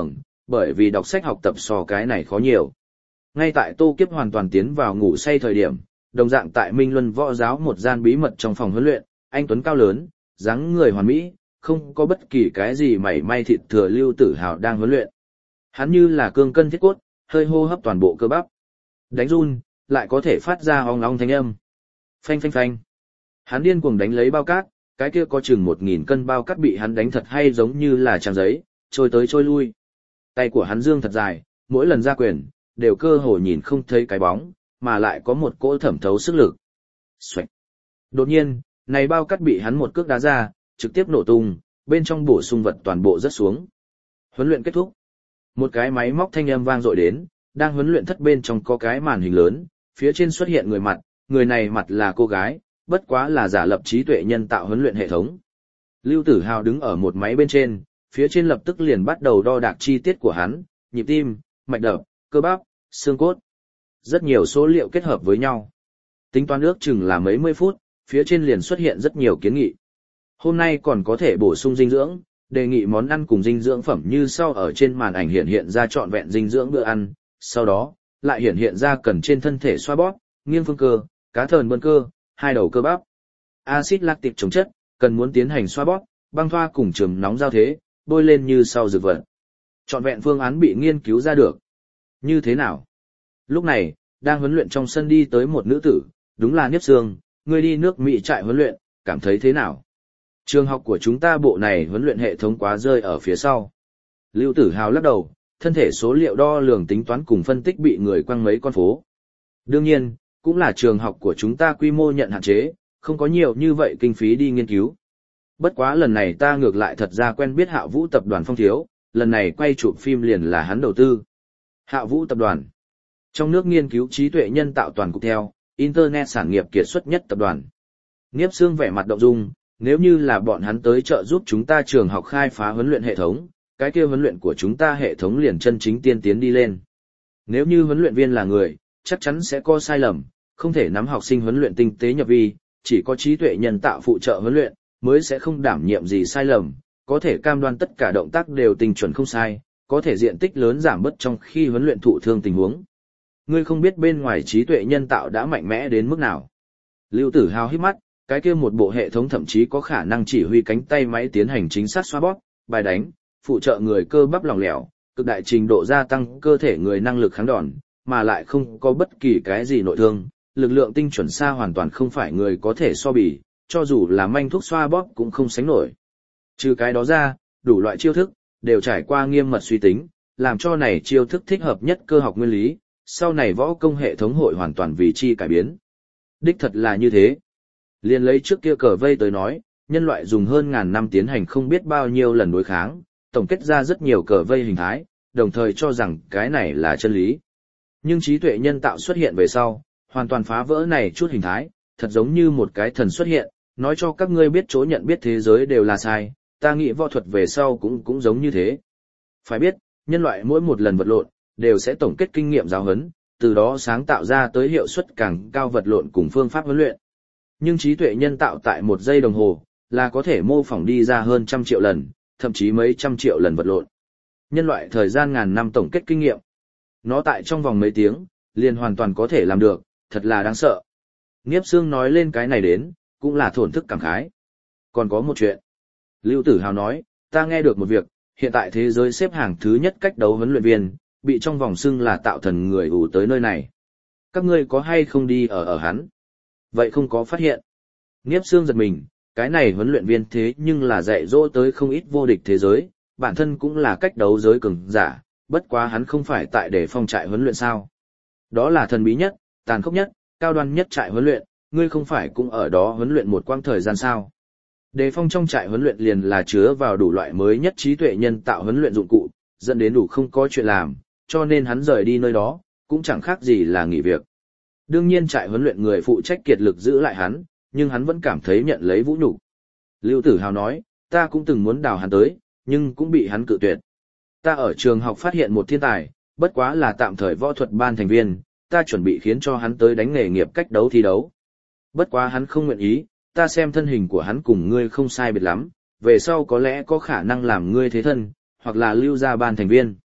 bởi vì đọc sách học tập so cái này khó nhiều. Ngay tại Tô Kiếp hoàn toàn tiến vào ngủ say thời điểm, đồng dạng tại Minh Luân Võ Giáo một gian bí mật trong phòng huấn luyện, anh tuấn cao lớn, dáng người hoàn mỹ, không có bất kỳ cái gì mảy may thịt thừa Lưu Tử Hào đang huấn luyện. Hắn như là cương cân thiết cốt, hơi hô hấp toàn bộ cơ bắp. Đánh run, lại có thể phát ra ong ong thanh âm. Phanh phanh phanh. Hắn điên cuồng đánh lấy bao cát, cái kia có chừng một nghìn cân bao cát bị hắn đánh thật hay giống như là trang giấy, trôi tới trôi lui. Tay của hắn dương thật dài, mỗi lần ra quyền, đều cơ hồ nhìn không thấy cái bóng, mà lại có một cỗ thẩm thấu sức lực. Xoạch. Đột nhiên, này bao cát bị hắn một cước đá ra, trực tiếp nổ tung, bên trong bổ sung vật toàn bộ rớt xuống. Huấn luyện kết thúc. Một cái máy móc thanh âm vang dội đến, đang huấn luyện thất bên trong có cái màn hình lớn, phía trên xuất hiện người mặt, người này mặt là cô gái, bất quá là giả lập trí tuệ nhân tạo huấn luyện hệ thống. Lưu Tử Hào đứng ở một máy bên trên, phía trên lập tức liền bắt đầu đo đạc chi tiết của hắn, nhịp tim, mạch đập, cơ bắp, xương cốt. Rất nhiều số liệu kết hợp với nhau. Tính toán ước chừng là mấy mươi phút, phía trên liền xuất hiện rất nhiều kiến nghị. Hôm nay còn có thể bổ sung dinh dưỡng, đề nghị món ăn cùng dinh dưỡng phẩm như sau ở trên màn ảnh hiện hiện ra trọn vẹn dinh dưỡng bữa ăn, sau đó, lại hiện hiện ra cần trên thân thể xoa bóp, nghiêng phương cơ, cá thờn bơn cơ, hai đầu cơ bắp. Axit lactic chống chất, cần muốn tiến hành xoa bóp, băng thoa cùng trường nóng giao thế, bôi lên như sau dược vật. Trọn vẹn phương án bị nghiên cứu ra được. Như thế nào? Lúc này, đang huấn luyện trong sân đi tới một nữ tử, đúng là Niếp Sương, người đi nước Mỹ trại huấn luyện, cảm thấy thế nào? Trường học của chúng ta bộ này huấn luyện hệ thống quá rơi ở phía sau. Lưu Tử Hào lắc đầu, thân thể số liệu đo lường tính toán cùng phân tích bị người quăng mấy con phố. Đương nhiên, cũng là trường học của chúng ta quy mô nhận hạn chế, không có nhiều như vậy kinh phí đi nghiên cứu. Bất quá lần này ta ngược lại thật ra quen biết Hạ Vũ tập đoàn Phong Thiếu, lần này quay chụp phim liền là hắn đầu tư. Hạ Vũ tập đoàn. Trong nước nghiên cứu trí tuệ nhân tạo toàn cục theo, Internet sản nghiệp kiệt xuất nhất tập đoàn. Niếp Sương vẻ mặt động dung, nếu như là bọn hắn tới trợ giúp chúng ta trường học khai phá huấn luyện hệ thống, cái kia huấn luyện của chúng ta hệ thống liền chân chính tiên tiến đi lên. Nếu như huấn luyện viên là người, chắc chắn sẽ có sai lầm, không thể nắm học sinh huấn luyện tinh tế nhập vi, chỉ có trí tuệ nhân tạo phụ trợ huấn luyện, mới sẽ không đảm nhiệm gì sai lầm, có thể cam đoan tất cả động tác đều tinh chuẩn không sai, có thể diện tích lớn giảm bớt trong khi huấn luyện thụ thương tình huống. Ngươi không biết bên ngoài trí tuệ nhân tạo đã mạnh mẽ đến mức nào. Lưu Tử Hào hít mắt, cái kia một bộ hệ thống thậm chí có khả năng chỉ huy cánh tay máy tiến hành chính xác xoa bóp, bài đánh, phụ trợ người cơ bắp lỏng lẻo, cực đại trình độ gia tăng cơ thể người năng lực kháng đòn, mà lại không có bất kỳ cái gì nội thương, lực lượng tinh chuẩn xa hoàn toàn không phải người có thể so bì, cho dù là manh thuốc xoa bóp cũng không sánh nổi. Trừ cái đó ra, đủ loại chiêu thức, đều trải qua nghiêm mật suy tính, làm cho này chiêu thức thích hợp nhất cơ học nguyên lý, sau này võ công hệ thống hội hoàn toàn vì chi cải biến. Đích thật là như thế. Liên lấy trước kia cờ vây tới nói, nhân loại dùng hơn ngàn năm tiến hành không biết bao nhiêu lần đối kháng, tổng kết ra rất nhiều cờ vây hình thái, đồng thời cho rằng cái này là chân lý. Nhưng trí tuệ nhân tạo xuất hiện về sau, hoàn toàn phá vỡ này chút hình thái, thật giống như một cái thần xuất hiện, nói cho các ngươi biết chỗ nhận biết thế giới đều là sai, ta nghĩ võ thuật về sau cũng cũng giống như thế. Phải biết, nhân loại mỗi một lần vật lộn, đều sẽ tổng kết kinh nghiệm giáo huấn, từ đó sáng tạo ra tới hiệu suất càng cao vật lộn cùng phương pháp huấn luyện. Nhưng trí tuệ nhân tạo tại một giây đồng hồ, là có thể mô phỏng đi ra hơn trăm triệu lần, thậm chí mấy trăm triệu lần vật lộn. Nhân loại thời gian ngàn năm tổng kết kinh nghiệm. Nó tại trong vòng mấy tiếng, liền hoàn toàn có thể làm được, thật là đáng sợ. Niếp Sương nói lên cái này đến, cũng là thổn thức cảm khái. Còn có một chuyện. Lưu Tử Hào nói, ta nghe được một việc, hiện tại thế giới xếp hàng thứ nhất cách đấu huấn luyện viên, bị trong vòng xưng là tạo thần người ủ tới nơi này. Các ngươi có hay không đi ở ở hắn? Vậy không có phát hiện. Niếp Sương giật mình, cái này huấn luyện viên thế nhưng là dạy dỗ tới không ít vô địch thế giới, bản thân cũng là cách đấu giới cường giả, bất quá hắn không phải tại để phong trại huấn luyện sao. Đó là thần bí nhất, tàn khốc nhất, cao đoan nhất trại huấn luyện, ngươi không phải cũng ở đó huấn luyện một quãng thời gian sao. Đề phong trong trại huấn luyện liền là chứa vào đủ loại mới nhất trí tuệ nhân tạo huấn luyện dụng cụ, dẫn đến đủ không có chuyện làm, cho nên hắn rời đi nơi đó, cũng chẳng khác gì là nghỉ việc. Đương nhiên trại huấn luyện người phụ trách kiệt lực giữ lại hắn, nhưng hắn vẫn cảm thấy nhận lấy vũ nhục. Lưu Tử Hào nói, ta cũng từng muốn đào hắn tới, nhưng cũng bị hắn cự tuyệt. Ta ở trường học phát hiện một thiên tài, bất quá là tạm thời võ thuật ban thành viên, ta chuẩn bị khiến cho hắn tới đánh nghề nghiệp cách đấu thi đấu. Bất quá hắn không nguyện ý, ta xem thân hình của hắn cùng ngươi không sai biệt lắm, về sau có lẽ có khả năng làm ngươi thế thân, hoặc là lưu ra ban thành viên.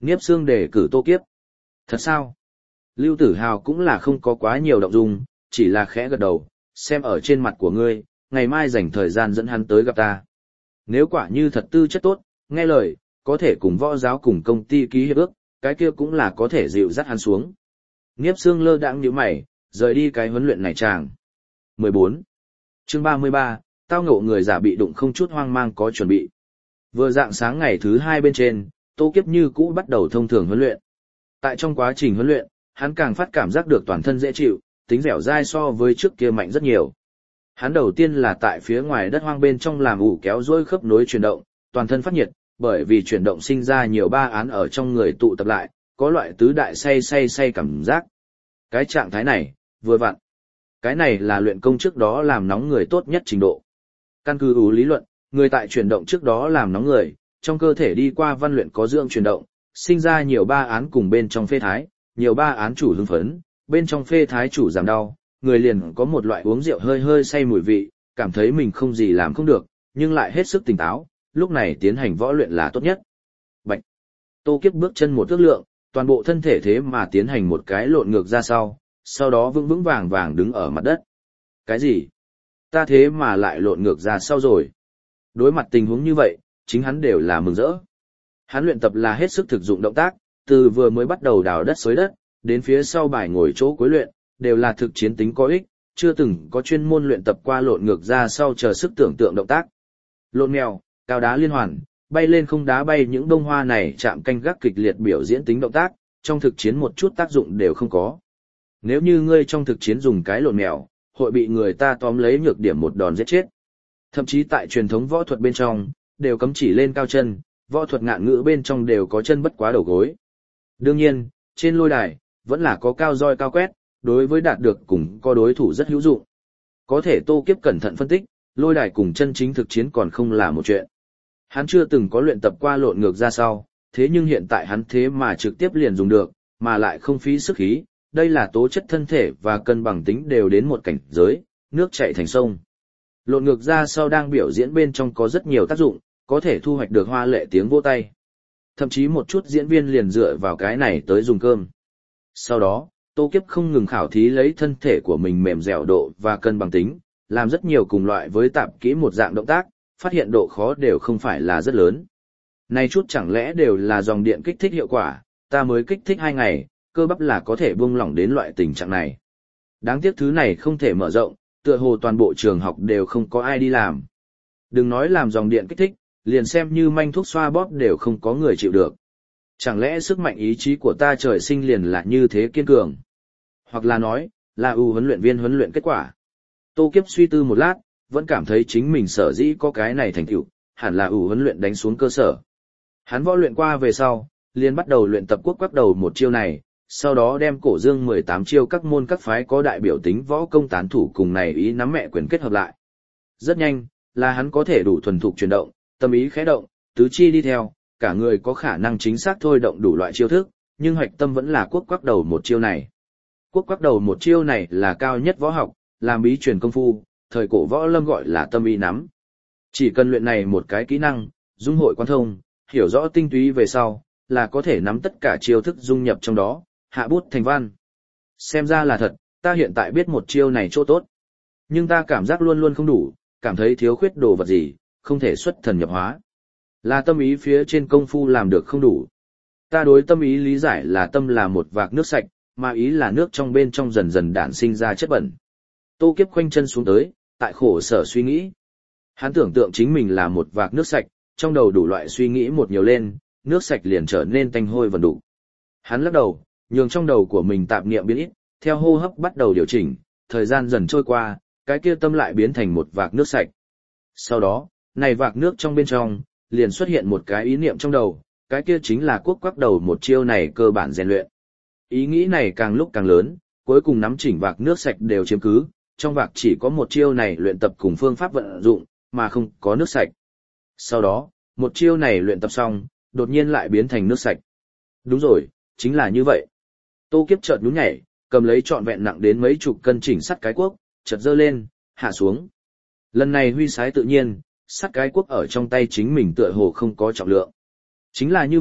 Niếp Xương đề cử Tô Kiếp. Thật sao? Lưu Tử Hào cũng là không có quá nhiều động dung, chỉ là khẽ gật đầu, xem ở trên mặt của ngươi, ngày mai dành thời gian dẫn hắn tới gặp ta. Nếu quả như thật tư chất tốt, nghe lời, có thể cùng võ giáo cùng công ty ký hiệp ước, cái kia cũng là có thể dịu dắt hắn xuống. Niếp Xương lơ đãng nhíu mày, rời đi cái huấn luyện này chàng. mười bốn. Chương ba mươi ba, tao ngộ người giả bị đụng không chút hoang mang có chuẩn bị. Vừa dạng sáng ngày thứ hai bên trên, Tô Kiếp như cũ bắt đầu thông thường huấn luyện. Tại trong quá trình huấn luyện, hắn càng phát cảm giác được toàn thân dễ chịu, tính dẻo dai so với trước kia mạnh rất nhiều. Hắn đầu tiên là tại phía ngoài đất hoang bên trong làm ủ kéo dối khớp nối chuyển động, toàn thân phát nhiệt, bởi vì chuyển động sinh ra nhiều ba án ở trong người tụ tập lại, có loại tứ đại say say say cảm giác. Cái trạng thái này, vừa vặn. Cái này là luyện công trước đó làm nóng người tốt nhất trình độ. Căn cứ ủ lý luận, người tại chuyển động trước đó làm nóng người, trong cơ thể đi qua văn luyện có dưỡng chuyển động, sinh ra nhiều ba án cùng bên trong phê thái, nhiều ba án chủ hưng phấn, bên trong phê thái chủ giảm đau, người liền có một loại uống rượu hơi hơi say mùi vị, cảm thấy mình không gì làm không được, nhưng lại hết sức tỉnh táo, lúc này tiến hành võ luyện là tốt nhất. Bạch. Tô Kiếp bước chân một thước lượng, toàn bộ thân thể thế mà tiến hành một cái lộn ngược ra sau, sau đó vững vững vàng vàng đứng ở mặt đất. Cái gì? Ta thế mà lại lộn ngược ra sau rồi. Đối mặt tình huống như vậy, chính hắn đều là mừng rỡ. Hắn luyện tập là hết sức thực dụng động tác, từ vừa mới bắt đầu đào đất xới đất, đến phía sau bài ngồi chỗ cuối luyện, đều là thực chiến tính có ích, chưa từng có chuyên môn luyện tập qua lộn ngược ra sau chờ sức tưởng tượng động tác. Lộn mèo, cao đá liên hoàn, bay lên không đá bay những bông hoa này chạm canh gác kịch liệt biểu diễn tính động tác, trong thực chiến một chút tác dụng đều không có. Nếu như ngươi trong thực chiến dùng cái lộn mèo, hội bị người ta tóm lấy nhược điểm một đòn giết chết. Thậm chí tại truyền thống võ thuật bên trong, đều cấm chỉ lên cao chân, võ thuật ngạn ngữ bên trong đều có chân bất quá đầu gối. Đương nhiên, trên lôi đài, vẫn là có cao roi cao quét, đối với đạt được cùng có đối thủ rất hữu dụng. Có thể Tô Kiếp cẩn thận phân tích, lôi đài cùng chân chính thực chiến còn không là một chuyện. Hắn chưa từng có luyện tập qua lộn ngược ra sau, thế nhưng hiện tại hắn thế mà trực tiếp liền dùng được, mà lại không phí sức khí, đây là tố chất thân thể và cân bằng tính đều đến một cảnh giới, nước chảy thành sông. Lộn ngược ra sau đang biểu diễn bên trong có rất nhiều tác dụng, có thể thu hoạch được hoa lệ tiếng vỗ tay. Thậm chí một chút diễn viên liền dựa vào cái này tới dùng cơm. Sau đó, Tô Kiếp không ngừng khảo thí lấy thân thể của mình mềm dẻo độ và cân bằng tính, làm rất nhiều cùng loại với tạp kỹ một dạng động tác, phát hiện độ khó đều không phải là rất lớn. Này chút chẳng lẽ đều là dòng điện kích thích hiệu quả, ta mới kích thích hai ngày, cơ bắp là có thể buông lỏng đến loại tình trạng này. Đáng tiếc thứ này không thể mở rộng, tựa hồ toàn bộ trường học đều không có ai đi làm. Đừng nói làm dòng điện kích thích, liền xem như manh thuốc xoa bóp đều không có người chịu được. Chẳng lẽ sức mạnh ý chí của ta trời sinh liền là như thế kiên cường? Hoặc là nói, là ưu huấn luyện viên huấn luyện kết quả. Tô Kiếp suy tư một lát, vẫn cảm thấy chính mình sở dĩ có cái này thành tựu, hẳn là ưu huấn luyện đánh xuống cơ sở. Hắn võ luyện qua về sau, liền bắt đầu luyện tập quốc quắc đầu một chiêu này, sau đó đem cổ dương mười tám chiêu các môn các phái có đại biểu tính võ công tán thủ cùng này ý nắm mẹ quyền kết hợp lại. Rất nhanh, là hắn có thể đủ thuần thục chuyển động, tâm ý khẽ động, tứ chi đi theo, cả người có khả năng chính xác thôi động đủ loại chiêu thức, nhưng hoạch tâm vẫn là quốc quắc đầu một chiêu này. Quốc quắc đầu một chiêu này là cao nhất võ học, làm bí truyền công phu, thời cổ võ lâm gọi là tâm ý nắm. Chỉ cần luyện này một cái kỹ năng, dung hội quan thông, hiểu rõ tinh túy về sau, là có thể nắm tất cả chiêu thức dung nhập trong đó, hạ bút thành văn. Xem ra là thật, ta hiện tại biết một chiêu này chỗ tốt. Nhưng ta cảm giác luôn luôn không đủ, cảm thấy thiếu khuyết đồ vật gì, không thể xuất thần nhập hóa. Là tâm ý phía trên công phu làm được không đủ. Ta đối tâm ý lý giải là tâm là một vạc nước sạch, mà ý là nước trong bên trong dần dần đản sinh ra chất bẩn. Tô Kiếp khoanh chân xuống tới, tại khổ sở suy nghĩ. Hắn tưởng tượng chính mình là một vạc nước sạch, trong đầu đủ loại suy nghĩ một nhiều lên, nước sạch liền trở nên tanh hôi vẩn đục. Hắn lắc đầu, nhường trong đầu của mình tạp niệm biến ít, theo hô hấp bắt đầu điều chỉnh, thời gian dần trôi qua, cái kia tâm lại biến thành một vạc nước sạch. Sau đó, này vạc nước trong bên trong, liền xuất hiện một cái ý niệm trong đầu, cái kia chính là quốc quắc đầu một chiêu này cơ bản rèn luyện. Ý nghĩ này càng lúc càng lớn, cuối cùng nắm chỉnh vạc nước sạch đều chiếm cứ, trong vạc chỉ có một chiêu này luyện tập cùng phương pháp vận dụng, mà không có nước sạch. Sau đó, một chiêu này luyện tập xong, đột nhiên lại biến thành nước sạch. Đúng rồi, chính là như vậy. Tô Kiếp chợt nhún nhảy, cầm lấy trọn vẹn nặng đến mấy chục cân chỉnh sắt cái cuốc, chợt giơ lên, hạ xuống. Lần này huy sái tự nhiên, sắt cái cuốc ở trong tay chính mình tựa hồ không có trọng lượng. Chính là như vậy,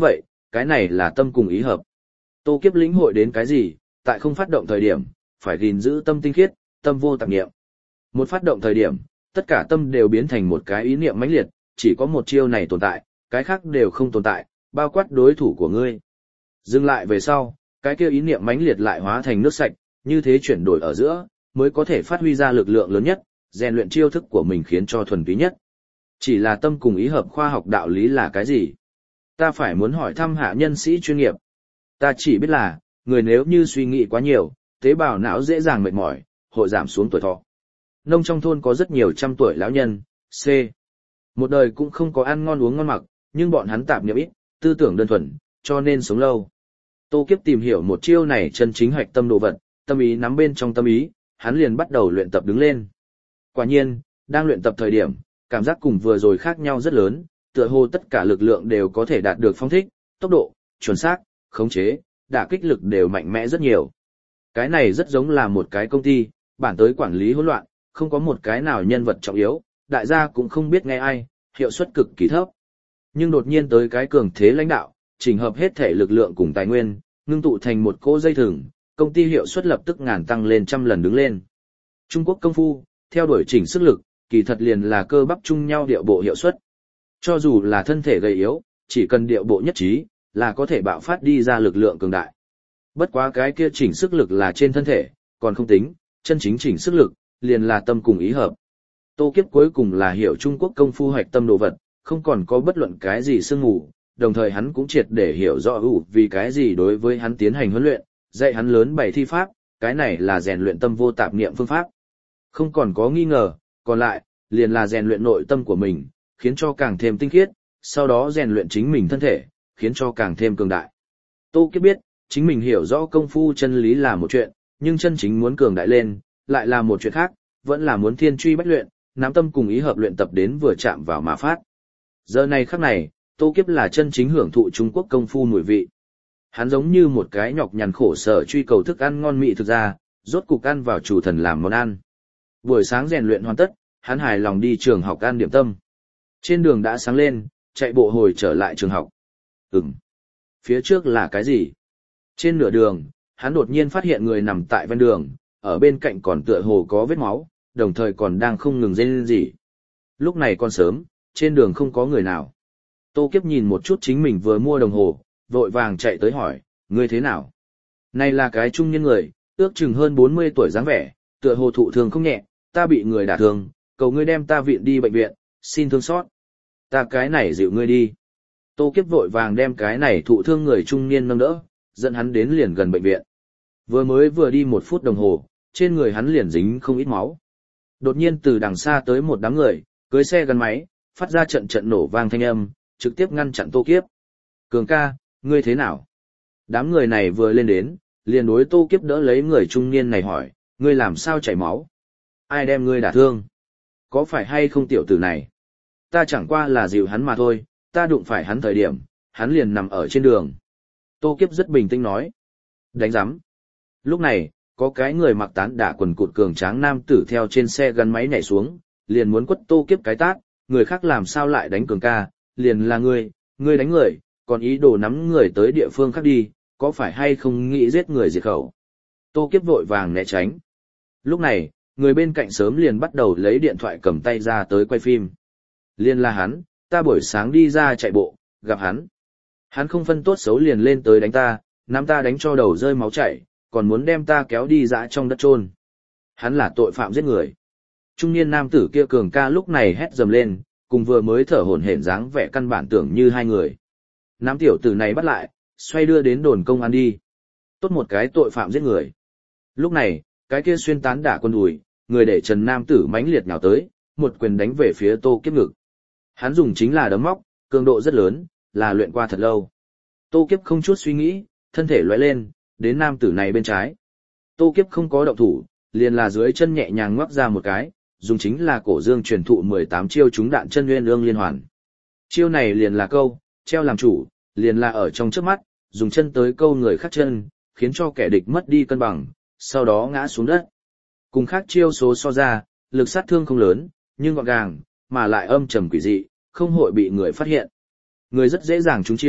cái này là tâm cùng ý hợp. Tô Kiếp lĩnh hội đến cái gì, tại không phát động thời điểm, phải gìn giữ tâm tinh khiết, tâm vô tạp niệm. Một phát động thời điểm, tất cả tâm đều biến thành một cái ý niệm mãnh liệt, chỉ có một chiêu này tồn tại, cái khác đều không tồn tại, bao quát đối thủ của ngươi. Dừng lại về sau, cái kia ý niệm mãnh liệt lại hóa thành nước sạch, như thế chuyển đổi ở giữa, mới có thể phát huy ra lực lượng lớn nhất, rèn luyện chiêu thức của mình khiến cho thuần túy nhất. Chỉ là tâm cùng ý hợp khoa học đạo lý là cái gì? Ta phải muốn hỏi thăm hạ nhân sĩ chuyên nghiệp. Ta chỉ biết là, người nếu như suy nghĩ quá nhiều, tế bào não dễ dàng mệt mỏi, hội giảm xuống tuổi thọ. Nông trong thôn có rất nhiều trăm tuổi lão nhân, C. Một đời cũng không có ăn ngon uống ngon mặc, nhưng bọn hắn tạp niệm ít, tư tưởng đơn thuần, cho nên sống lâu. Tô Kiếp tìm hiểu một chiêu này chân chính hoạch tâm đồ vật, tâm ý nắm bên trong tâm ý, hắn liền bắt đầu luyện tập đứng lên. Quả nhiên, đang luyện tập thời điểm, cảm giác cùng vừa rồi khác nhau rất lớn, tựa hồ tất cả lực lượng đều có thể đạt được phong thích, tốc độ, chuẩn xác, khống chế, đả kích lực đều mạnh mẽ rất nhiều. Cái này rất giống là một cái công ty, bản tới quản lý hỗn loạn, không có một cái nào nhân vật trọng yếu, đại gia cũng không biết nghe ai, hiệu suất cực kỳ thấp. Nhưng đột nhiên tới cái cường thế lãnh đạo, chỉnh hợp hết thể lực lượng cùng tài nguyên, ngưng tụ thành một cỗ dây thừng, công ty hiệu suất lập tức ngàn tăng lên trăm lần đứng lên. Trung Quốc công phu, theo đuổi chỉnh sức lực, kỳ thật liền là cơ bắp chung nhau điệu bộ hiệu suất. Cho dù là thân thể gầy yếu, chỉ cần điệu bộ nhất trí, là có thể bạo phát đi ra lực lượng cường đại. Bất quá cái kia chỉnh sức lực là trên thân thể, còn không tính, chân chính chỉnh sức lực, liền là tâm cùng ý hợp. Tô Kiếp cuối cùng là hiểu Trung Quốc công phu hoạch tâm đồ vật, không còn có bất luận cái gì sương ngủ, đồng thời hắn cũng triệt để hiểu rõ ủ vì cái gì đối với hắn tiến hành huấn luyện, dạy hắn lớn bảy thi pháp, cái này là rèn luyện tâm vô tạp niệm phương pháp. Không còn có nghi ngờ, còn lại, liền là rèn luyện nội tâm của mình, khiến cho càng thêm tinh khiết, sau đó rèn luyện chính mình thân thể, khiến cho càng thêm cường đại. Tô Kiếp biết, chính mình hiểu rõ công phu chân lý là một chuyện, nhưng chân chính muốn cường đại lên, lại là một chuyện khác, vẫn là muốn thiên truy bách luyện, nắm tâm cùng ý hợp luyện tập đến vừa chạm vào mà phát. Giờ này khắc này, Tô Kiếp là chân chính hưởng thụ Trung Quốc công phu mùi vị. Hắn giống như một cái nhọc nhằn khổ sở truy cầu thức ăn ngon mị thực ra, rốt cục ăn vào chủ thần làm món ăn. Buổi sáng rèn luyện hoàn tất, hắn hài lòng đi trường học ăn điểm tâm. Trên đường đã sáng lên, chạy bộ hồi trở lại trường học. Ừm. Phía trước là cái gì? Trên nửa đường, hắn đột nhiên phát hiện người nằm tại ven đường, ở bên cạnh còn tựa hồ có vết máu, đồng thời còn đang không ngừng rên rỉ. Lúc này còn sớm, trên đường không có người nào. Tô Kiếp nhìn một chút chính mình vừa mua đồng hồ, vội vàng chạy tới hỏi, ngươi thế nào? Này là cái trung niên người, ước chừng hơn bốn mươi tuổi dáng vẻ, tựa hồ thụ thương không nhẹ, ta bị người đả thương, cầu ngươi đem ta viện đi bệnh viện, xin thương xót. Ta cái này dịu ngươi đi. Tô Kiếp vội vàng đem cái này thụ thương người trung niên nâng đỡ, dẫn hắn đến liền gần bệnh viện. Vừa mới vừa đi một phút đồng hồ, trên người hắn liền dính không ít máu. Đột nhiên từ đằng xa tới một đám người, cưới xe gắn máy, phát ra trận trận nổ vang thanh âm, trực tiếp ngăn chặn Tô Kiếp. Cường ca, ngươi thế nào? Đám người này vừa lên đến, liền đối Tô Kiếp đỡ lấy người trung niên này hỏi, ngươi làm sao chảy máu? Ai đem ngươi đả thương? Có phải hay không tiểu tử này? Ta chẳng qua là dịu hắn mà thôi, ta đụng phải hắn thời điểm, hắn liền nằm ở trên đường. Tô Kiếp rất bình tĩnh nói. Đánh giám. Lúc này, có cái người mặc tán đả quần cụt cường tráng nam tử theo trên xe gắn máy nhảy xuống, liền muốn quất Tô Kiếp cái tát, người khác làm sao lại đánh cường ca, liền là ngươi, ngươi đánh người, còn ý đồ nắm người tới địa phương khác đi, có phải hay không nghĩ giết người diệt khẩu. Tô Kiếp vội vàng né tránh. Lúc này, người bên cạnh sớm liền bắt đầu lấy điện thoại cầm tay ra tới quay phim. Liên là hắn, ta buổi sáng đi ra chạy bộ, gặp hắn. Hắn không phân tốt xấu liền lên tới đánh ta, nắm ta đánh cho đầu rơi máu chảy, còn muốn đem ta kéo đi dã trong đất chôn. Hắn là tội phạm giết người. Trung niên nam tử kia cường ca lúc này hét dầm lên, cùng vừa mới thở hổn hển dáng vẻ căn bản tưởng như hai người. Nam tiểu tử này bắt lại, xoay đưa đến đồn công an đi. Tốt một cái tội phạm giết người. Lúc này, cái kia xuyên tán đả quân đùi, người để trần nam tử mãnh liệt nhào tới, một quyền đánh về phía Tô Kiếp ngực. Hắn dùng chính là đấm móc, cường độ rất lớn, là luyện qua thật lâu. Tô Kiếp không chút suy nghĩ, thân thể lóe lên, đến nam tử này bên trái. Tô Kiếp không có động thủ, liền là dưới chân nhẹ nhàng ngoắc ra một cái, dùng chính là cổ dương truyền thụ mười tám chiêu trúng đạn chân nguyên ương liên hoàn. Chiêu này liền là câu, treo làm chủ, liền là ở trong trước mắt, dùng chân tới câu người khác chân, khiến cho kẻ địch mất đi cân bằng, sau đó ngã xuống đất. Cùng khác chiêu số so ra, lực sát thương không lớn, nhưng gọn gàng, mà lại âm trầm quỷ dị, không hội bị người phát hiện. Người rất dễ dàng trúng chiêu,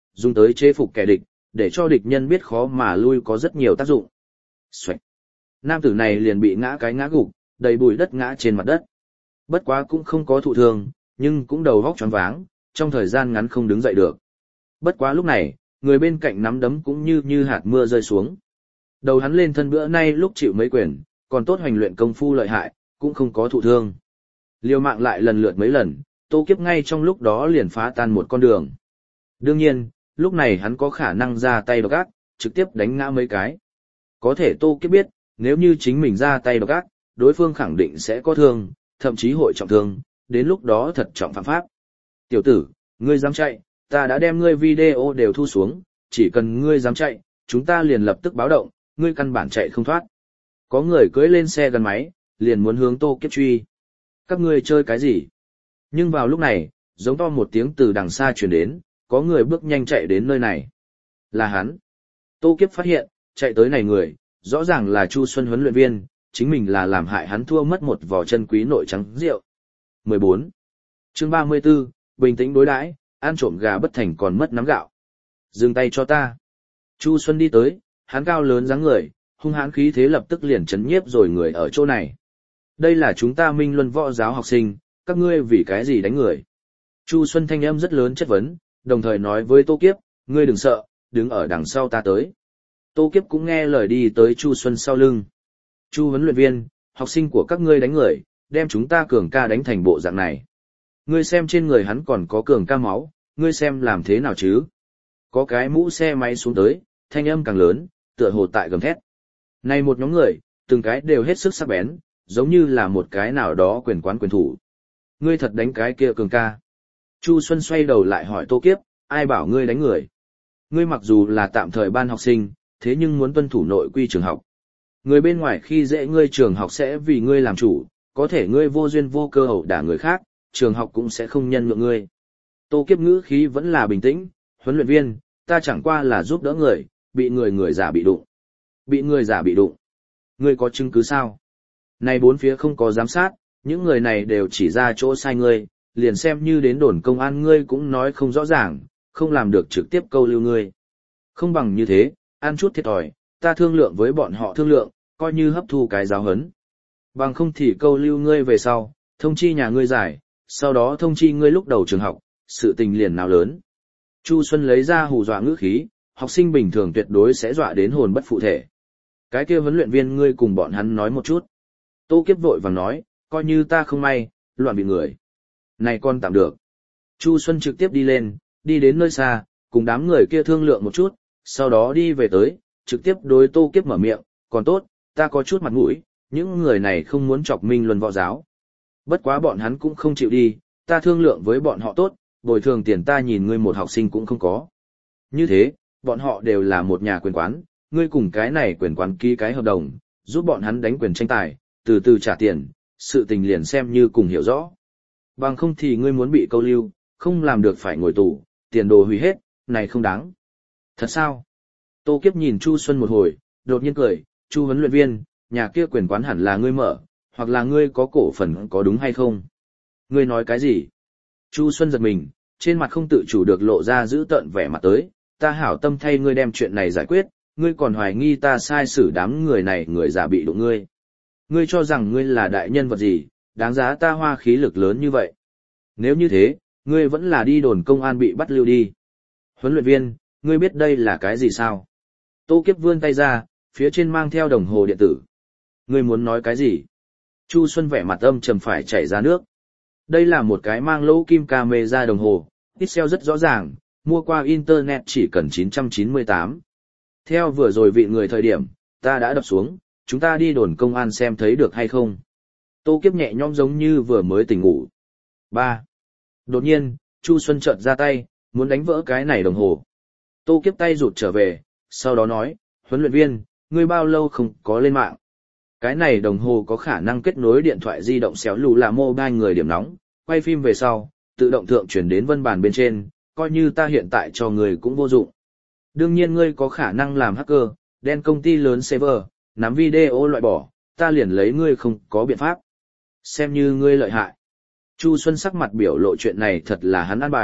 dùng tới chế phục kẻ địch, để cho địch nhân biết khó mà lui có rất nhiều tác dụng. Xoạch. Nam tử này liền bị ngã cái ngã gục, đầy bụi đất ngã trên mặt đất. Bất quá cũng không có thụ thương, nhưng cũng đầu vóc choáng váng, trong thời gian ngắn không đứng dậy được. Bất quá lúc này, người bên cạnh nắm đấm cũng như như hạt mưa rơi xuống. Đầu hắn lên thân bữa nay lúc chịu mấy quyền, còn tốt hoành luyện công phu lợi hại, cũng không có thụ thương. Liều mạng lại lần lượt mấy lần, Tô Kiếp ngay trong lúc đó liền phá tan một con đường. Đương nhiên, lúc này hắn có khả năng ra tay độc ác, trực tiếp đánh ngã mấy cái. Có thể Tô Kiếp biết, nếu như chính mình ra tay độc ác, đối phương khẳng định sẽ có thương, thậm chí hội trọng thương, đến lúc đó thật trọng phạm pháp. Tiểu tử, ngươi dám chạy, ta đã đem ngươi video đều thu xuống, chỉ cần ngươi dám chạy, chúng ta liền lập tức báo động, ngươi căn bản chạy không thoát. Có người cưỡi lên xe gắn máy, liền muốn hướng Tô Kiếp truy. Các ngươi chơi cái gì? Nhưng vào lúc này, giống to một tiếng từ đằng xa truyền đến, có người bước nhanh chạy đến nơi này. Là hắn. Tô Kiếp phát hiện, chạy tới này người, rõ ràng là Chu Xuân huấn luyện viên, chính mình là làm hại hắn thua mất một vò chân quý nội trắng rượu. mười bốn. Chương ba mươi 34, bình tĩnh đối đãi, ăn trộm gà bất thành còn mất nắm gạo. Dừng tay cho ta. Chu Xuân đi tới, hắn cao lớn dáng người, hung hãn khí thế lập tức liền chấn nhiếp rồi người ở chỗ này. Đây là chúng ta Minh Luân võ giáo học sinh, các ngươi vì cái gì đánh người? Chu Xuân thanh âm rất lớn chất vấn, đồng thời nói với Tô Kiếp, ngươi đừng sợ, đứng ở đằng sau ta tới. Tô Kiếp cũng nghe lời đi tới Chu Xuân sau lưng. Chu huấn luyện viên, học sinh của các ngươi đánh người, đem chúng ta Cường ca đánh thành bộ dạng này. Ngươi xem trên người hắn còn có Cường ca máu, ngươi xem làm thế nào chứ? Có cái mũ xe máy xuống tới, thanh âm càng lớn, tựa hồ tại gầm thét. Này một nhóm người, từng cái đều hết sức sắc bén, giống như là một cái nào đó quyền quán quyền thủ. Ngươi thật đánh cái kia Cường ca. Chu Xuân xoay đầu lại hỏi Tô Kiếp, ai bảo ngươi đánh người? Ngươi mặc dù là tạm thời ban học sinh, thế nhưng muốn tuân thủ nội quy trường học. Người bên ngoài khi dễ ngươi trường học sẽ vì ngươi làm chủ, có thể ngươi vô duyên vô cơ ẩu đả người khác, trường học cũng sẽ không nhân nhượng ngươi. Tô Kiếp ngữ khí vẫn là bình tĩnh, huấn luyện viên, ta chẳng qua là giúp đỡ người, bị người người giả bị đụng. Bị người giả bị đụng. Ngươi có chứng cứ sao? Này bốn phía không có giám sát, những người này đều chỉ ra chỗ sai ngươi, liền xem như đến đồn công an ngươi cũng nói không rõ ràng, không làm được trực tiếp câu lưu ngươi. Không bằng như thế, ăn chút thiệt thòi, ta thương lượng với bọn họ thương lượng, coi như hấp thu cái giáo hấn. Bằng không thì câu lưu ngươi về sau, thông chi nhà ngươi giải, sau đó thông chi ngươi lúc đầu trường học, sự tình liền nào lớn. Chu Xuân lấy ra hù dọa ngữ khí, học sinh bình thường tuyệt đối sẽ dọa đến hồn bất phụ thể. Cái kia huấn luyện viên ngươi cùng bọn hắn nói một chút. Tô Kiếp vội vàng nói, coi như ta không may, loạn bị người. Này con tạm được. Chu Xuân trực tiếp đi lên, đi đến nơi xa, cùng đám người kia thương lượng một chút, sau đó đi về tới, trực tiếp đối Tô Kiếp mở miệng, còn tốt, ta có chút mặt mũi, những người này không muốn chọc Minh Luân võ giáo. Bất quá bọn hắn cũng không chịu đi, ta thương lượng với bọn họ tốt, bồi thường tiền ta nhìn ngươi một học sinh cũng không có. Như thế, bọn họ đều là một nhà quyền quán, ngươi cùng cái này quyền quán ký cái hợp đồng, giúp bọn hắn đánh quyền tranh tài, từ từ trả tiền, sự tình liền xem như cùng hiểu rõ. Bằng không thì ngươi muốn bị câu lưu, không làm được phải ngồi tù, tiền đồ hủy hết, này không đáng. Thật sao? Tô Kiếp nhìn Chu Xuân một hồi, đột nhiên cười, Chu huấn luyện viên, nhà kia quyền quán hẳn là ngươi mở, hoặc là ngươi có cổ phần có đúng hay không? Ngươi nói cái gì? Chu Xuân giật mình, trên mặt không tự chủ được lộ ra giữ tợn vẻ mặt tới, ta hảo tâm thay ngươi đem chuyện này giải quyết, ngươi còn hoài nghi ta sai xử đám người này người giả bị đụng ngươi. Ngươi cho rằng ngươi là đại nhân vật gì, đáng giá ta hoa khí lực lớn như vậy. Nếu như thế, ngươi vẫn là đi đồn công an bị bắt lưu đi. Huấn luyện viên, ngươi biết đây là cái gì sao? Tô Kiếp vươn tay ra, phía trên mang theo đồng hồ điện tử. Ngươi muốn nói cái gì? Chu Xuân vẻ mặt âm trầm phải chảy ra nước. Đây là một cái mang lỗ kim camera đồng hồ, pixel rất rõ ràng, mua qua internet chỉ cần chín trăm chín mươi tám. Theo vừa rồi vị người thời điểm, ta đã đập xuống, chúng ta đi đồn công an xem thấy được hay không. Tô Kiếp nhẹ nhõm giống như vừa mới tỉnh ngủ. ba. Đột nhiên, Chu Xuân chợt ra tay, muốn đánh vỡ cái này đồng hồ. Tô Kiếp tay rụt trở về, sau đó nói, huấn luyện viên, ngươi bao lâu không có lên mạng. Cái này đồng hồ có khả năng kết nối điện thoại di động xéo lù là mobile người điểm nóng, quay phim về sau, tự động thượng chuyển đến vân bàn bên trên, coi như ta hiện tại cho người cũng vô dụng. Đương nhiên ngươi có khả năng làm hacker, đen công ty lớn server, nắm video loại bỏ, ta liền lấy ngươi không có biện pháp. Xem như ngươi lợi hại. Chu Xuân sắc mặt biểu lộ chuyện này thật là hắn ăn bài,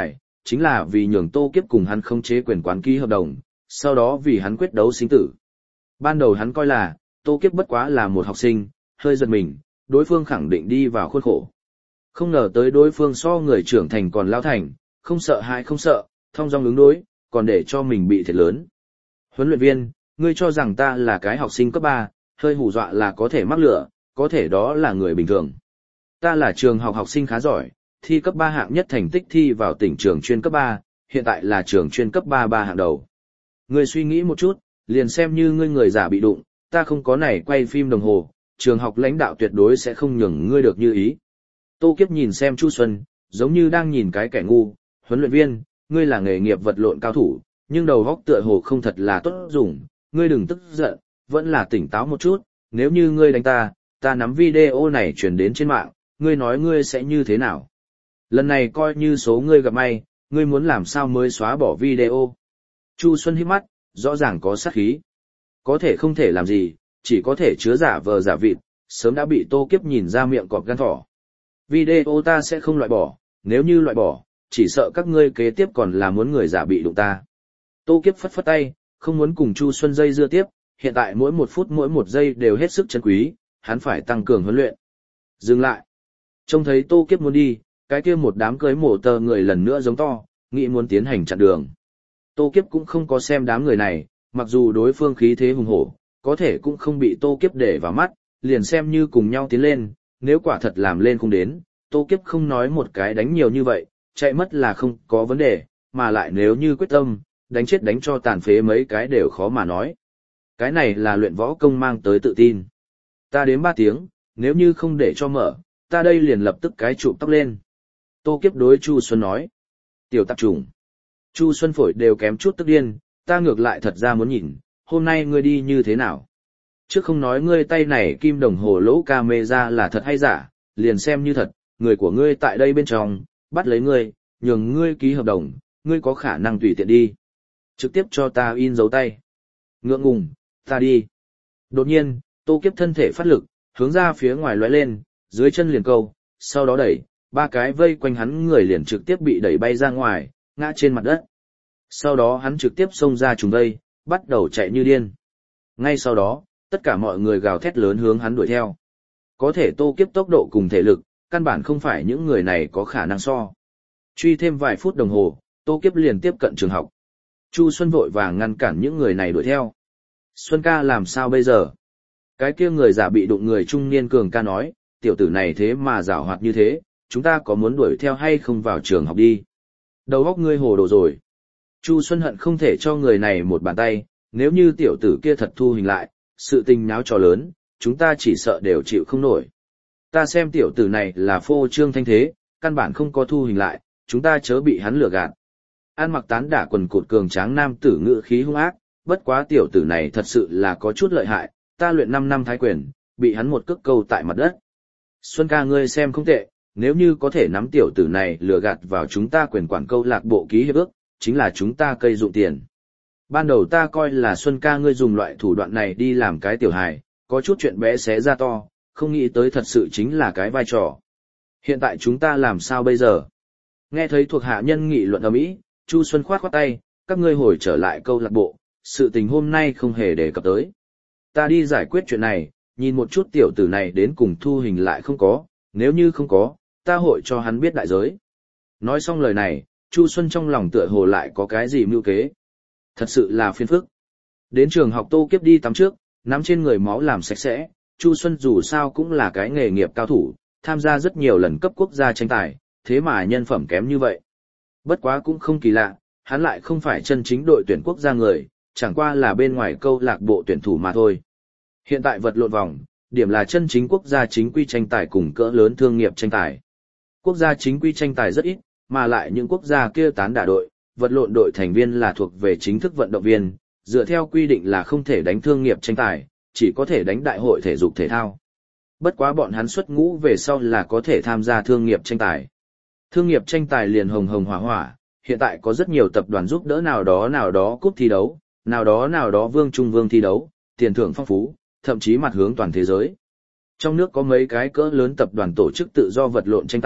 chính là vì nhường Tô Kiếp cùng hắn khống chế quyền quán ký hợp đồng, sau đó vì hắn quyết đấu sinh tử. Ban đầu hắn coi là, Tô Kiếp bất quá là một học sinh, hơi giật mình, đối phương khẳng định đi vào khuôn khổ. Không ngờ tới đối phương so người trưởng thành còn lao thành, không sợ hãi không sợ, thong dong ứng đối, còn để cho mình bị thiệt lớn. Huấn luyện viên, ngươi cho rằng ta là cái học sinh cấp ba, hơi hù dọa là có thể mắc lửa, có thể đó là người bình thường. Ta là trường học học sinh khá giỏi, thi cấp ba hạng nhất thành tích thi vào tỉnh trường chuyên cấp ba, hiện tại là trường chuyên cấp ba ba hạng đầu. Ngươi suy nghĩ một chút, liền xem như ngươi người giả bị đụng, ta không có này quay phim đồng hồ, trường học lãnh đạo tuyệt đối sẽ không nhường ngươi được như ý. Tô Kiếp nhìn xem Chu Xuân, giống như đang nhìn cái kẻ ngu, huấn luyện viên, ngươi là nghề nghiệp vật lộn cao thủ, nhưng đầu óc tựa hồ không thật là tốt dùng, ngươi đừng tức giận, vẫn là tỉnh táo một chút, nếu như ngươi đánh ta, ta nắm video này truyền đến trên mạng, ngươi nói ngươi sẽ như thế nào? Lần này coi như số ngươi gặp may, ngươi muốn làm sao mới xóa bỏ video? Chu Xuân hít mắt, rõ ràng có sát khí. Có thể không thể làm gì, chỉ có thể chứa giả vờ giả vịt, sớm đã bị Tô Kiếp nhìn ra miệng cọp gan thỏ. Video ta sẽ không loại bỏ, nếu như loại bỏ, chỉ sợ các ngươi kế tiếp còn là muốn người giả bị đụng ta. Tô Kiếp phất phất tay, không muốn cùng Chu Xuân dây dưa tiếp, hiện tại mỗi một phút mỗi một giây đều hết sức chân quý, hắn phải tăng cường huấn luyện. Dừng lại. Trông thấy Tô Kiếp muốn đi, cái kia một đám cưới mổ tờ người lần nữa giống to, nghĩ muốn tiến hành chặn đường. Tô Kiếp cũng không có xem đám người này, mặc dù đối phương khí thế hùng hổ, có thể cũng không bị Tô Kiếp để vào mắt, liền xem như cùng nhau tiến lên, nếu quả thật làm lên không đến, Tô Kiếp không nói một cái đánh nhiều như vậy, chạy mất là không có vấn đề, mà lại nếu như quyết tâm, đánh chết đánh cho tàn phế mấy cái đều khó mà nói. Cái này là luyện võ công mang tới tự tin. Ta đếm ba tiếng, nếu như không để cho mở, ta đây liền lập tức cái chụp tóc lên. Tô Kiếp đối Chu Xuân nói. Tiểu tạp trùng. Chu Xuân phổi đều kém chút tức điên, ta ngược lại thật ra muốn nhìn, hôm nay ngươi đi như thế nào. Trước không nói ngươi tay này kim đồng hồ lỗ camera là thật hay giả, liền xem như thật, người của ngươi tại đây bên trong, bắt lấy ngươi, nhường ngươi ký hợp đồng, ngươi có khả năng tùy tiện đi. Trực tiếp cho ta in dấu tay. Ngượng ngùng, ta đi. Đột nhiên, Tô Kiếp thân thể phát lực, hướng ra phía ngoài lóe lên, dưới chân liền câu, sau đó đẩy, ba cái vây quanh hắn người liền trực tiếp bị đẩy bay ra ngoài, ngã trên mặt đất. Sau đó hắn trực tiếp xông ra trùng vây, bắt đầu chạy như điên. Ngay sau đó, tất cả mọi người gào thét lớn hướng hắn đuổi theo. Có thể Tô Kiếp tốc độ cùng thể lực, căn bản không phải những người này có khả năng so. Truy thêm vài phút đồng hồ, Tô Kiếp liền tiếp cận trường học. Chu Xuân vội vàng ngăn cản những người này đuổi theo. Xuân ca làm sao bây giờ? Cái kia người giả bị đụng người trung niên cường ca nói, tiểu tử này thế mà giảo hoạt như thế, chúng ta có muốn đuổi theo hay không vào trường học đi? Đầu óc ngươi hồ đồ rồi. Chu Xuân hận không thể cho người này một bàn tay, nếu như tiểu tử kia thật thu hình lại, sự tình náo trò lớn, chúng ta chỉ sợ đều chịu không nổi. Ta xem tiểu tử này là phô trương thanh thế, căn bản không có thu hình lại, chúng ta chớ bị hắn lừa gạt. An mặc tán đả quần cụt cường tráng nam tử ngữ khí hung ác, bất quá tiểu tử này thật sự là có chút lợi hại, ta luyện năm năm thái quyền, bị hắn một cước câu tại mặt đất. Xuân ca ngươi xem không tệ, nếu như có thể nắm tiểu tử này lừa gạt vào chúng ta quyền quản câu lạc bộ ký hiệp ước, chính là chúng ta cây dụng tiền. Ban đầu ta coi là Xuân ca ngươi dùng loại thủ đoạn này đi làm cái tiểu hài, có chút chuyện bé xé ra to, không nghĩ tới thật sự chính là cái vai trò. Hiện tại chúng ta làm sao bây giờ? Nghe thấy thuộc hạ nhân nghị luận ầm ĩ, Chu Xuân khoát khoát tay, các ngươi hồi trở lại câu lạc bộ, sự tình hôm nay không hề đề cập tới. Ta đi giải quyết chuyện này, nhìn một chút tiểu tử này đến cùng thu hình lại không có, nếu như không có, ta hội cho hắn biết đại giới. Nói xong lời này, Chu Xuân trong lòng tựa hồ lại có cái gì mưu kế. Thật sự là phiền phức. Đến trường học Tô Kiếp đi tắm trước, nắm trên người máu làm sạch sẽ, Chu Xuân dù sao cũng là cái nghề nghiệp cao thủ, tham gia rất nhiều lần cấp quốc gia tranh tài, thế mà nhân phẩm kém như vậy. Bất quá cũng không kỳ lạ, hắn lại không phải chân chính đội tuyển quốc gia người, chẳng qua là bên ngoài câu lạc bộ tuyển thủ mà thôi. Hiện tại vật lộn vòng, điểm là chân chính quốc gia chính quy tranh tài cùng cỡ lớn thương nghiệp tranh tài. Quốc gia chính quy tranh tài rất ít, mà lại những quốc gia kia tán đả đội, vật lộn đội thành viên là thuộc về chính thức vận động viên, dựa theo quy định là không thể đánh thương nghiệp tranh tài, chỉ có thể đánh đại hội thể dục thể thao. Bất quá bọn hắn xuất ngũ về sau là có thể tham gia thương nghiệp tranh tài. Thương nghiệp tranh tài liền hồng hồng hỏa hỏa, hiện tại có rất nhiều tập đoàn giúp đỡ nào đó nào đó cúp thi đấu, nào đó nào đó vương trung vương thi đấu, tiền thưởng phong phú, thậm chí mặt hướng toàn thế giới. Trong nước có mấy cái cỡ lớn tập đoàn tổ chức tự do vật lộn tranh tài,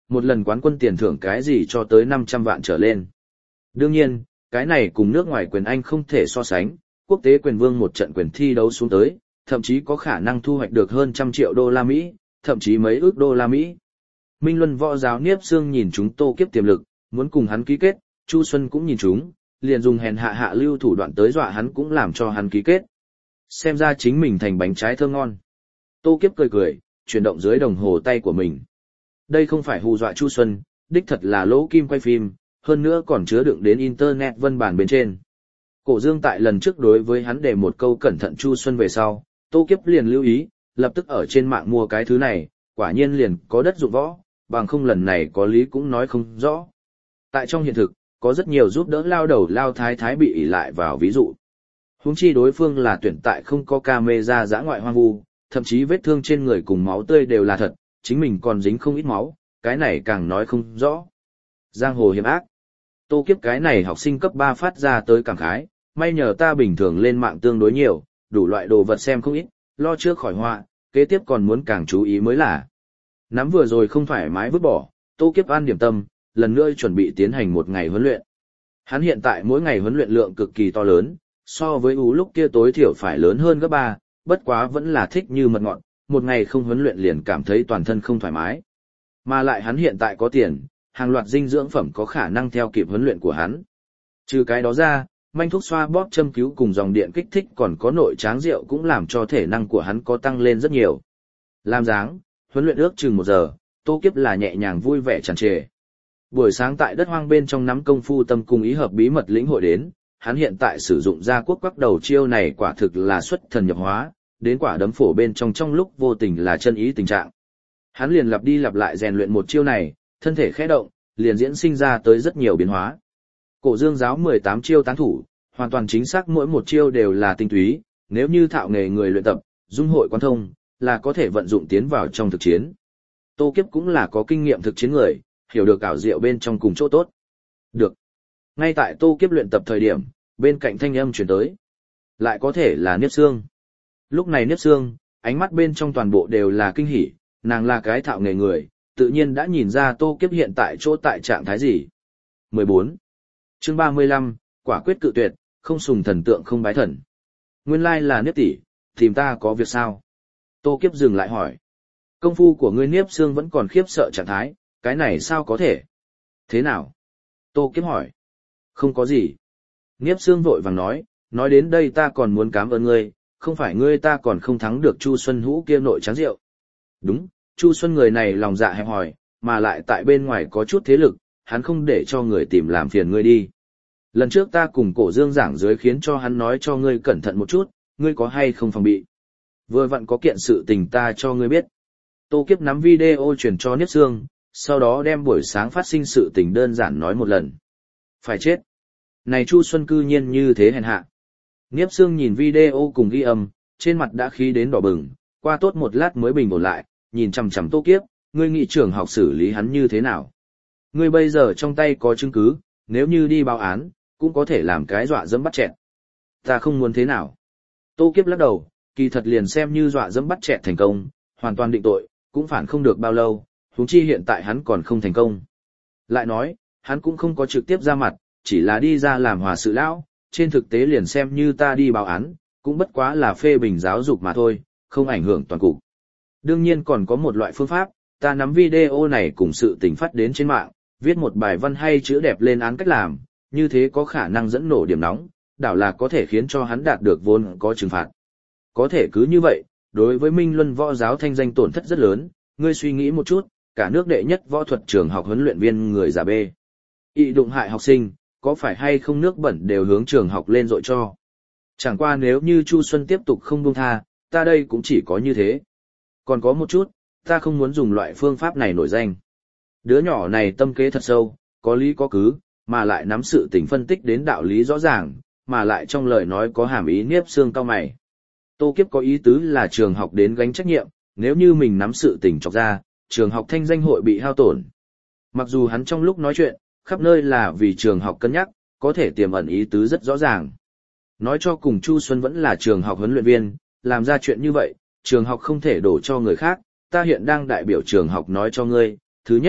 một lần quán quân tiền thưởng cái gì cho tới năm trăm vạn trở lên. Đương nhiên, cái này cùng nước ngoài quyền Anh không thể so sánh, quốc tế quyền vương một trận quyền thi đấu xuống tới, thậm chí có khả năng thu hoạch được hơn trăm triệu đô la Mỹ, thậm chí mấy ước đô la Mỹ. Minh Luân võ giáo Niếp Sương nhìn chúng Tô Kiếp tiềm lực, muốn cùng hắn ký kết, Chu Xuân cũng nhìn chúng, liền dùng hèn hạ hạ lưu thủ đoạn tới dọa hắn cũng làm cho hắn ký kết. Xem ra chính mình thành bánh trái thơm ngon. Tô Kiếp cười cười, chuyển động dưới đồng hồ tay của mình. Đây không phải hù dọa Chu Xuân, đích thật là lỗ kim quay phim, hơn nữa còn chứa đựng đến internet vân bản bên trên. Cổ Dương tại lần trước đối với hắn để một câu cẩn thận Chu Xuân về sau, Tô Kiếp liền lưu ý, lập tức ở trên mạng mua cái thứ này, quả nhiên liền có đất dụng võ, bằng không lần này có lý cũng nói không rõ. Tại trong hiện thực, có rất nhiều giúp đỡ lao đầu lao thái thái bị ỷ lại vào ví dụ. Huống chi đối phương là tuyển tại không có camera dã ngoại hoang vu, thậm chí vết thương trên người cùng máu tươi đều là thật, chính mình còn dính không ít máu, cái này càng nói không rõ. Giang hồ hiểm ác. Tô Kiếp cái này học sinh cấp ba phát ra tới cảm khái, may nhờ ta bình thường lên mạng tương đối nhiều, đủ loại đồ vật xem không ít, lo trước khỏi họa, kế tiếp còn muốn càng chú ý mới là. Nắm vừa rồi không thoải mái vứt bỏ, Tô Kiếp an điểm tâm, lần nữa chuẩn bị tiến hành một ngày huấn luyện. Hắn hiện tại mỗi ngày huấn luyện lượng cực kỳ to lớn, so với ú lúc kia tối thiểu phải lớn hơn gấp ba, bất quá vẫn là thích như mật ngọt, một ngày không huấn luyện liền cảm thấy toàn thân không thoải mái. Mà lại hắn hiện tại có tiền, hàng loạt dinh dưỡng phẩm có khả năng theo kịp huấn luyện của hắn. Trừ cái đó ra, manh thuốc xoa bóp châm cứu cùng dòng điện kích thích còn có nội tráng rượu cũng làm cho thể năng của hắn có tăng lên rất nhiều. Làm dáng, huấn luyện ước chừng một giờ, Tô Kiếp là nhẹ nhàng vui vẻ tràn trề. Buổi sáng tại đất hoang bên trong nắm công phu tâm cùng ý hợp bí mật lĩnh hội đến, hắn hiện tại sử dụng ra quốc quắc đầu chiêu này quả thực là xuất thần nhập hóa, đến quả đấm phổ bên trong trong lúc vô tình là chân ý tình trạng. Hắn liền lặp đi lặp lại rèn luyện một chiêu này, thân thể khẽ động, liền diễn sinh ra tới rất nhiều biến hóa. Cổ Dương giáo mười tám chiêu tán thủ, hoàn toàn chính xác mỗi một chiêu đều là tinh túy, nếu như thạo nghề người luyện tập, dung hội quan thông, là có thể vận dụng tiến vào trong thực chiến. Tô Kiếp cũng là có kinh nghiệm thực chiến người, hiểu được ảo diệu bên trong cùng chỗ tốt. Được. Ngay tại Tô Kiếp luyện tập thời điểm, bên cạnh thanh âm truyền tới. Lại có thể là Niếp Sương. Lúc này Niếp Sương, ánh mắt bên trong toàn bộ đều là kinh hỉ, nàng là cái thạo nghề người, tự nhiên đã nhìn ra Tô Kiếp hiện tại chỗ tại trạng thái gì. mười bốn. Chương ba mươi lăm, quả quyết cự tuyệt, không sùng thần tượng không bái thần. Nguyên lai là Niếp tỷ, tìm ta có việc sao? Tô Kiếp dừng lại hỏi. Công phu của ngươi Niếp Sương vẫn còn khiếp sợ trạng thái, cái này sao có thể? Thế nào? Tô Kiếp hỏi. Không có gì. Niếp Sương vội vàng nói, nói đến đây ta còn muốn cảm ơn ngươi, không phải ngươi ta còn không thắng được Chu Xuân Hũ kia nội tráng rượu. Đúng, Chu Xuân người này lòng dạ hẹp hòi, mà lại tại bên ngoài có chút thế lực, hắn không để cho người tìm làm phiền ngươi đi. Lần trước ta cùng Cổ Dương giảng dưới khiến cho hắn nói cho ngươi cẩn thận một chút, ngươi có hay không phòng bị. Vừa vặn có kiện sự tình ta cho ngươi biết. Tô Kiếp nắm video truyền cho Niếp Sương, sau đó đem buổi sáng phát sinh sự tình đơn giản nói một lần. Phải chết. Này Chu Xuân cư nhiên như thế hèn hạ. Niếp Sương nhìn video cùng ghi âm, trên mặt đã khí đến đỏ bừng, qua tốt một lát mới bình ổn lại, nhìn chằm chằm Tô Kiếp, ngươi nghị trưởng học xử lý hắn như thế nào? Ngươi bây giờ trong tay có chứng cứ, nếu như đi báo án, cũng có thể làm cái dọa dẫm bắt chẹt. Ta không muốn thế nào. Tô Kiếp lắc đầu, kỳ thật liền xem như dọa dẫm bắt chẹt thành công, hoàn toàn định tội, cũng phản không được bao lâu, huống chi hiện tại hắn còn không thành công. Lại nói, hắn cũng không có trực tiếp ra mặt, chỉ là đi ra làm hòa sự lão, trên thực tế liền xem như ta đi báo án, cũng bất quá là phê bình giáo dục mà thôi, không ảnh hưởng toàn cục. Đương nhiên còn có một loại phương pháp, ta nắm video này cùng sự tình phát đến trên mạng, viết một bài văn hay chữ đẹp lên án cách làm, như thế có khả năng dẫn nổ điểm nóng, đảo là có thể khiến cho hắn đạt được vốn có trừng phạt. Có thể cứ như vậy, đối với Minh Luân võ giáo thanh danh tổn thất rất lớn, ngươi suy nghĩ một chút, cả nước đệ nhất võ thuật trường học huấn luyện viên người giả bê. Ý đụng hại học sinh, có phải hay không nước bẩn đều hướng trường học lên dội cho. Chẳng qua nếu như Chu Xuân tiếp tục không buông tha, ta đây cũng chỉ có như thế. Còn có một chút, ta không muốn dùng loại phương pháp này nổi danh. Đứa nhỏ này tâm kế thật sâu, có lý có cứ, mà lại nắm sự tình phân tích đến đạo lý rõ ràng, mà lại trong lời nói có hàm ý Niếp Sương cao mày. Tô Kiếp có ý tứ là trường học đến gánh trách nhiệm, nếu như mình nắm sự tình chọc ra, trường học thanh danh hội bị hao tổn. Mặc dù hắn trong lúc nói chuyện, khắp nơi là vì trường học cân nhắc, có thể tiềm ẩn ý tứ rất rõ ràng. Nói cho cùng Chu Xuân vẫn là trường học huấn luyện viên, làm ra chuyện như vậy, trường học không thể đổ cho người khác, ta hiện đang đại biểu trường học nói cho ngươi, thứ nhất,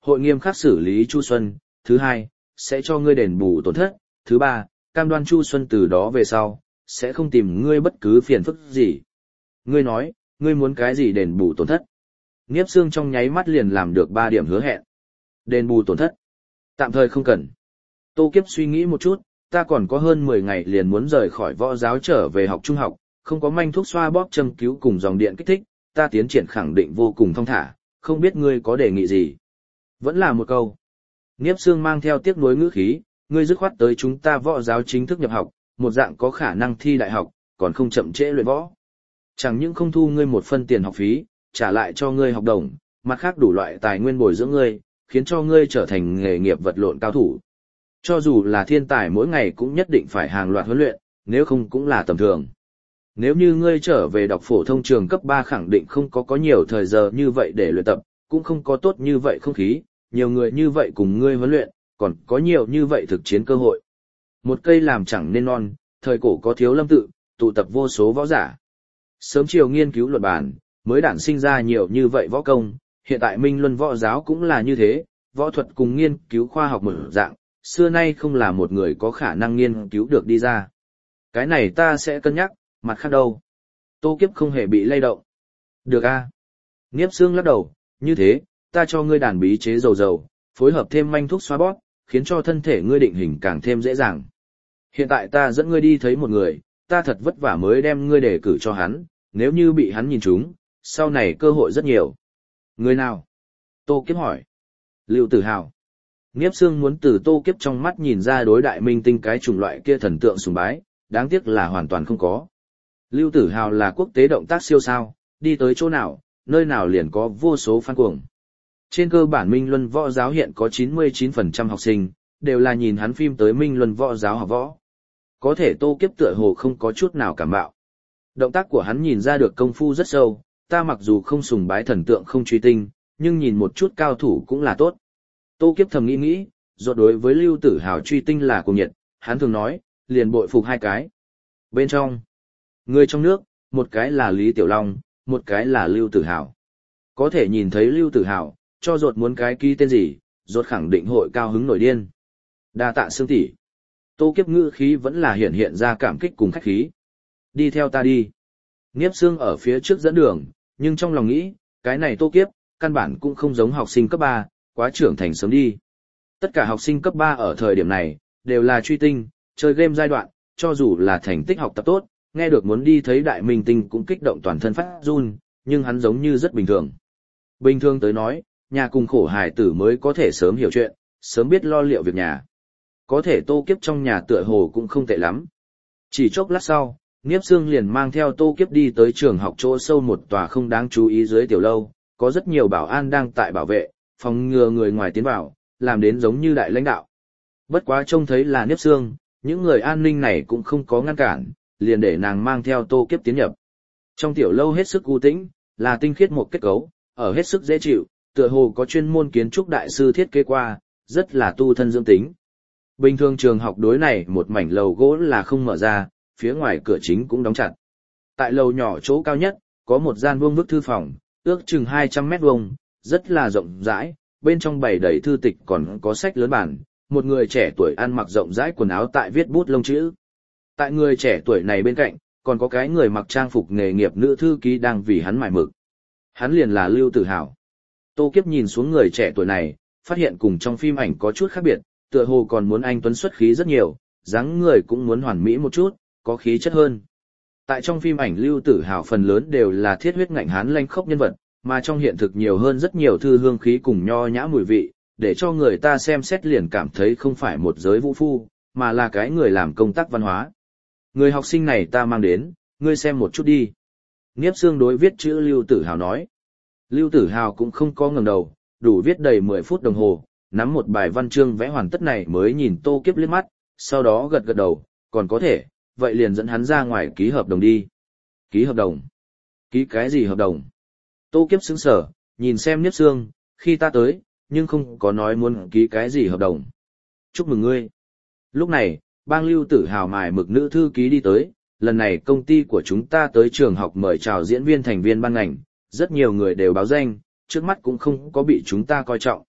hội nghiêm khắc xử lý Chu Xuân, thứ hai, sẽ cho ngươi đền bù tổn thất, thứ ba, cam đoan Chu Xuân từ đó về sau, sẽ không tìm ngươi bất cứ phiền phức gì. Ngươi nói, ngươi muốn cái gì đền bù tổn thất? Niếp Sương trong nháy mắt liền làm được ba điểm hứa hẹn. Đền bù tổn thất? Tạm thời không cần. Tô Kiếp suy nghĩ một chút, ta còn có hơn mười ngày liền muốn rời khỏi võ giáo trở về học trung học, không có manh thuốc xoa bóp châm cứu cùng dòng điện kích thích, ta tiến triển khẳng định vô cùng thong thả, không biết ngươi có đề nghị gì. Vẫn là một câu. Niếp Sương mang theo tiếc nuối ngữ khí, ngươi dứt khoát tới chúng ta võ giáo chính thức nhập học, một dạng có khả năng thi đại học, còn không chậm trễ luyện võ. Chẳng những không thu ngươi một phân tiền học phí, trả lại cho ngươi học đồng, mặt khác đủ loại tài nguyên bồi dưỡng ngươi, khiến cho ngươi trở thành nghề nghiệp vật lộn cao thủ. Cho dù là thiên tài mỗi ngày cũng nhất định phải hàng loạt huấn luyện, nếu không cũng là tầm thường. Nếu như ngươi trở về đọc phổ thông trường cấp ba khẳng định không có có nhiều thời giờ như vậy để luyện tập, cũng không có tốt như vậy không khí, nhiều người như vậy cùng ngươi huấn luyện, còn có nhiều như vậy thực chiến cơ hội. Một cây làm chẳng nên non, thời cổ có thiếu lâm tự, tụ tập vô số võ giả. Sớm chiều nghiên cứu luận bản, mới đản sinh ra nhiều như vậy võ công, hiện tại Minh Luân võ giáo cũng là như thế, võ thuật cùng nghiên cứu khoa học một dạng, xưa nay không là một người có khả năng nghiên cứu được đi ra. Cái này ta sẽ cân nhắc, mặt khác đâu. Tô Kiếp không hề bị lay động. Được a. À? Niếp Sương lắc đầu, như thế, ta cho ngươi đàn bí chế dầu dầu, phối hợp thêm manh thuốc xoa bóp, khiến cho thân thể ngươi định hình càng thêm dễ dàng. Hiện tại ta dẫn ngươi đi thấy một người, ta thật vất vả mới đem ngươi đề cử cho hắn, nếu như bị hắn nhìn trúng, sau này cơ hội rất nhiều. Người nào? Tô Kiếp hỏi. Lưu Tử Hào. Niếp Sương muốn từ Tô Kiếp trong mắt nhìn ra đối đại minh tinh cái chủng loại kia thần tượng sùng bái, đáng tiếc là hoàn toàn không có. Lưu Tử Hào là quốc tế động tác siêu sao, đi tới chỗ nào, nơi nào liền có vô số fan cuồng. Trên cơ bản Minh Luân võ giáo hiện có chín mươi chín phần trăm học sinh, đều là nhìn hắn phim tới Minh Luân võ giáo học võ. Có thể Tô Kiếp tựa hồ không có chút nào cảm bạo. Động tác của hắn nhìn ra được công phu rất sâu, ta mặc dù không sùng bái thần tượng không truy tinh, nhưng nhìn một chút cao thủ cũng là tốt. Tô Kiếp thầm nghĩ nghĩ, rốt đối với Lưu Tử Hào truy tinh là cuồng nhiệt, hắn thường nói, liền bội phục hai cái. Bên trong, người trong nước, một cái là Lý Tiểu Long, một cái là Lưu Tử Hào. Có thể nhìn thấy Lưu Tử Hào, cho rốt muốn cái ký tên gì, rốt khẳng định hội cao hứng nổi điên. Đa tạ Sương tỷ. Tô Kiếp ngữ khí vẫn là hiện hiện ra cảm kích cùng khách khí. Đi theo ta đi. Niếp Sương ở phía trước dẫn đường, nhưng trong lòng nghĩ, cái này Tô Kiếp, căn bản cũng không giống học sinh cấp ba, quá trưởng thành sớm đi. Tất cả học sinh cấp ba ở thời điểm này, đều là truy tinh, chơi game giai đoạn, cho dù là thành tích học tập tốt, nghe được muốn đi thấy đại minh tinh cũng kích động toàn thân phát run, nhưng hắn giống như rất bình thường. Bình thường tới nói, nhà cùng khổ hài tử mới có thể sớm hiểu chuyện, sớm biết lo liệu việc nhà. Có thể Tô Kiếp trong nhà tựa hồ cũng không tệ lắm. Chỉ chốc lát sau, Niếp Sương liền mang theo Tô Kiếp đi tới trường học chỗ sâu một tòa không đáng chú ý dưới tiểu lâu, có rất nhiều bảo an đang tại bảo vệ, phòng ngừa người ngoài tiến vào, làm đến giống như đại lãnh đạo. Bất quá trông thấy là Niếp Sương, những người an ninh này cũng không có ngăn cản, liền để nàng mang theo Tô Kiếp tiến nhập. Trong tiểu lâu hết sức u tĩnh, là tinh khiết một kết cấu, ở hết sức dễ chịu, tựa hồ có chuyên môn kiến trúc đại sư thiết kế qua, rất là tu thân dưỡng tính. Bình thường trường học đối này một mảnh lầu gỗ là không mở ra, phía ngoài cửa chính cũng đóng chặt. Tại lầu nhỏ chỗ cao nhất, có một gian vuông vức thư phòng, ước chừng hai trăm mét vuông, rất là rộng rãi, bên trong bày đầy thư tịch còn có sách lớn bản, một người trẻ tuổi ăn mặc rộng rãi quần áo tại viết bút lông chữ. Tại người trẻ tuổi này bên cạnh, còn có cái người mặc trang phục nghề nghiệp nữ thư ký đang vì hắn mải mực. Hắn liền là Lưu Tử Hào. Tô Kiếp nhìn xuống người trẻ tuổi này, phát hiện cùng trong phim ảnh có chút khác biệt, tựa hồ còn muốn anh tuấn xuất khí rất nhiều, dáng người cũng muốn hoàn mỹ một chút, có khí chất hơn. Tại trong phim ảnh Lưu Tử Hào phần lớn đều là thiết huyết ngạnh hán lanh khốc nhân vật, mà trong hiện thực nhiều hơn rất nhiều thư hương khí cùng nho nhã mùi vị, để cho người ta xem xét liền cảm thấy không phải một giới vũ phu, mà là cái người làm công tác văn hóa. Người học sinh này ta mang đến, ngươi xem một chút đi. Niếp Sương đối viết chữ Lưu Tử Hào nói. Lưu Tử Hào cũng không có ngẩng đầu, đủ viết đầy mười phút đồng hồ, nắm một bài văn chương vẽ hoàn tất này mới nhìn Tô Kiếp liếc mắt, sau đó gật gật đầu, còn có thể, vậy liền dẫn hắn ra ngoài ký hợp đồng đi. Ký hợp đồng? Ký cái gì hợp đồng? Tô Kiếp sững sờ, nhìn xem Niếp Sương, khi ta tới, nhưng không có nói muốn ký cái gì hợp đồng. Chúc mừng ngươi. Lúc này, bang Lưu Tử Hào mài mực nữ thư ký đi tới, lần này công ty của chúng ta tới trường học mời chào diễn viên thành viên ban ngành, rất nhiều người đều báo danh, trước mắt cũng không có bị chúng ta coi trọng.